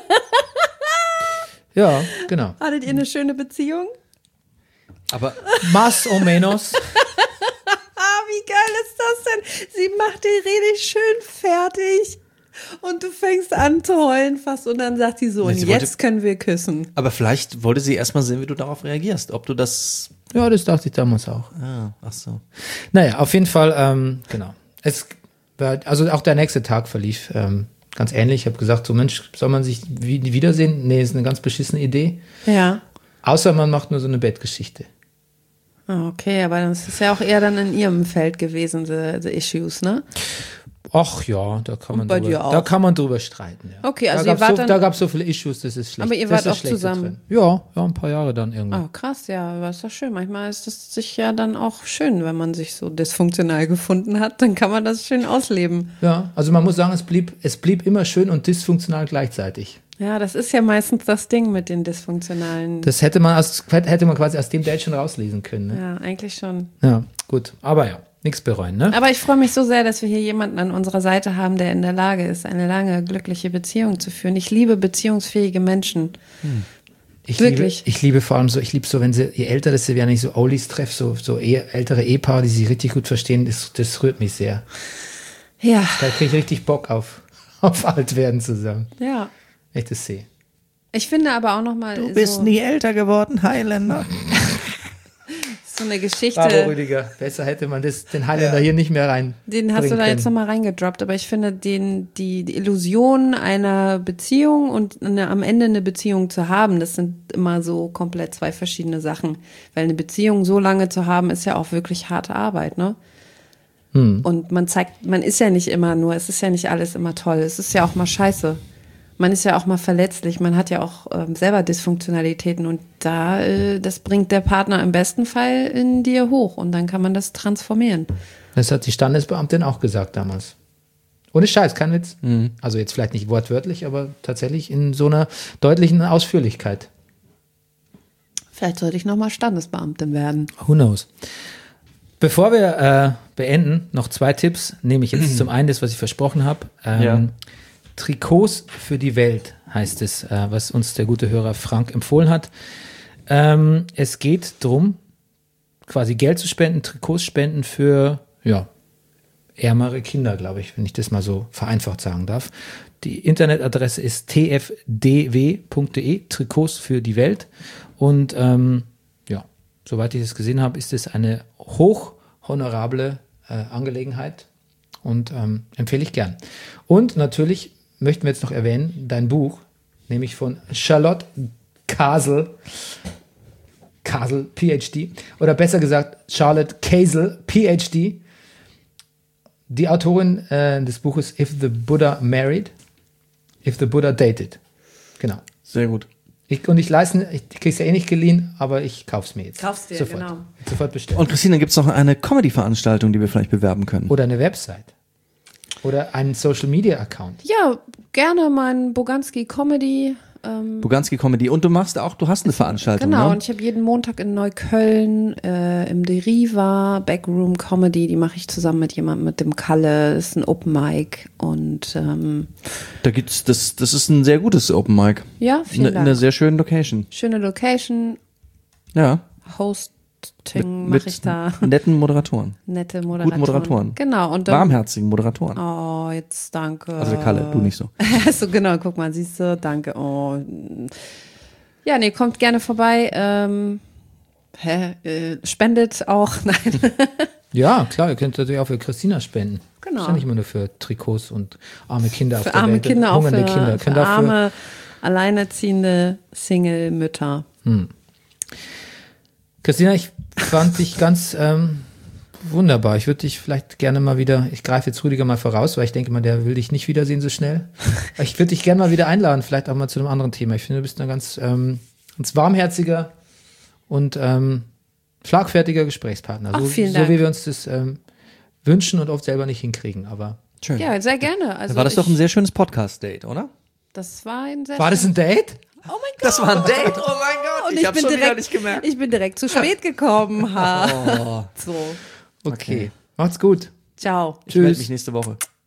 Ja, genau. Hattet ihr eine schöne Beziehung? Aber Más o menos. Ah, wie geil ist das denn? Sie macht die richtig schön fertig. Und du fängst an zu heulen fast und dann sagt sie so, Nee, und sie jetzt wollte- können wir küssen. Aber vielleicht wollte sie erstmal sehen, wie du darauf reagierst. Ob du das. Ja, das dachte ich damals auch. Ah, ach so. Naja, auf jeden Fall, ähm, genau. Es war, also auch der nächste Tag verlief ähm, ganz ähnlich. Ich habe gesagt, so Mensch, soll man sich wie, wiedersehen? Nee, ist eine ganz beschissene Idee. Ja. Außer man macht nur so eine Bettgeschichte. Ah, okay, aber das ist ja auch eher dann in ihrem Feld gewesen, the, the issues, ne? Ach ja, da kann man bei drüber, dir auch? da kann man drüber streiten. Ja. Okay, also da ihr gab's wart so, dann- da gab es so viele Issues, das ist schlecht. Aber ihr das wart ist auch schlecht zu zusammen? trennen. Ja, ja, ein paar Jahre dann irgendwie. Oh, krass, ja, aber ist doch schön. Manchmal ist es sich ja dann auch schön, wenn man sich so dysfunktional gefunden hat, dann kann man das schön ausleben. Ja, also man muss sagen, es blieb, es blieb immer schön und dysfunktional gleichzeitig. Ja, das ist ja meistens das Ding mit den dysfunktionalen. Das hätte man, aus, hätte man quasi aus dem Date schon rauslesen können. Ne? Ja, eigentlich schon. Ja, gut. Aber ja, nichts bereuen, ne? Aber ich freue mich so sehr, dass wir hier jemanden an unserer Seite haben, der in der Lage ist, eine lange, glückliche Beziehung zu führen. Ich liebe beziehungsfähige Menschen. Ich Wirklich. Liebe, ich liebe vor allem so, ich liebe so, wenn sie, je älter das sie werden, ich so Olis treffe, so, so ehe, ältere Ehepaare, die sich richtig gut verstehen, das, das rührt mich sehr. Ja, Da kriege ich richtig Bock auf, auf alt werden zusammen. ja. Wenn ich das sehe. Ich finde aber auch nochmal so, nie älter geworden, Highlander. so eine Geschichte. Bravo, Rüdiger. Besser hätte man das, den Highlander hier nicht mehr rein. Den hast du da jetzt nochmal reingedroppt, aber ich finde den, die, die Illusion einer Beziehung und eine, am Ende eine Beziehung zu haben, das sind immer so komplett zwei verschiedene Sachen. Weil eine Beziehung so lange zu haben, ist ja auch wirklich harte Arbeit, ne? Hm. Und man zeigt, man ist ja nicht immer nur, es ist ja nicht alles immer toll, es ist ja auch mal scheiße. Man ist ja auch mal verletzlich, man hat ja auch ähm, selber Dysfunktionalitäten und da, äh, das bringt der Partner im besten Fall in dir hoch und dann kann man das transformieren. Das hat die Standesbeamtin auch gesagt damals. Ohne Scheiß, kein Witz. Also jetzt vielleicht nicht wortwörtlich, aber tatsächlich in so einer deutlichen Ausführlichkeit. Vielleicht sollte ich nochmal Standesbeamtin werden. Who knows? Bevor wir äh, beenden, noch zwei Tipps. Nehme ich jetzt zum einen das, was ich versprochen habe. Ähm, Ja. Trikots für die Welt heißt es, äh, was uns der gute Hörer Frank empfohlen hat. Ähm, es geht darum, quasi Geld zu spenden, Trikots spenden für, ja, ärmere Kinder, glaube ich, wenn ich das mal so vereinfacht sagen darf. Die Internetadresse ist t f d w punkt d e, Trikots für die Welt. Und ähm, ja, soweit ich das gesehen habe, ist es eine hochhonorable äh, Angelegenheit und ähm, empfehle ich gern. Und natürlich möchten wir jetzt noch erwähnen, dein Buch, nämlich von Charlotte Kasel, Kasel, P H D, oder besser gesagt Charlotte Kasel, P H D, die Autorin äh, des Buches If the Buddha Married, If the Buddha Dated. Genau. Sehr gut. Ich, und ich leiste, ich krieg's ja eh nicht geliehen, aber ich kauf's mir jetzt. Kauf's dir, sofort. genau. Sofort bestellen. Und Christina, gibt es noch eine Comedy-Veranstaltung, die wir vielleicht bewerben können? Oder eine Website. Oder einen Social Media Account. Ja, gerne mein Boganski Comedy. Ähm, Boganski Comedy. Und du machst auch, du hast eine Veranstaltung, genau, ne? und ich habe jeden Montag in Neukölln äh, im Deriva Backroom Comedy, die mache ich zusammen mit jemandem, mit dem Kalle. Das ist ein Open Mic und ähm, Da gibt's, das, das ist ein sehr gutes Open Mic. ja, vielen Ne, Dank. eine sehr schöne Location. Schöne Location, Ja. Hosting Mit mache ich da. netten Moderatoren. Nette Moderatoren. Guten Moderatoren. Genau. Und dann, Warmherzigen Moderatoren. oh, jetzt danke. Also der Kalle, du nicht so. so genau, guck mal, siehst du, danke. Oh. Ja, nee, kommt gerne vorbei. Ähm, hä, äh, spendet auch. Nein. Ja, klar, ihr könnt natürlich auch für Christina spenden. Genau. Ist ja nicht immer nur für Trikots und arme Kinder auf Für der arme Welt. Kinder, auch hungernde für, Kinder. für Könnt auch für, arme, alleinerziehende Single-Mütter. Christina, ich fand dich ganz ähm, wunderbar. Ich würde dich vielleicht gerne mal wieder, ich greife jetzt Rüdiger mal voraus, weil ich denke mal, der will dich nicht wiedersehen so schnell. Ich würde dich gerne mal wieder einladen, vielleicht auch mal zu einem anderen Thema. Ich finde, du bist ein ganz, ähm, ganz warmherziger und ähm, schlagfertiger Gesprächspartner. Ach, So, vielen so Dank. wie wir uns das ähm, wünschen und oft selber nicht hinkriegen. Aber Schön. Ja, sehr gerne. Also War das ich, doch ein sehr schönes Podcast-Date, oder? Das war ein sehr war das ein Date? Oh mein Gott. Das war ein Date. Oh mein Gott. Und ich, bin direkt, ich bin direkt zu spät gekommen. Ha. Oh. So. Okay. Macht's gut. Ciao. Ich melde Tschüss. mich nächste Woche.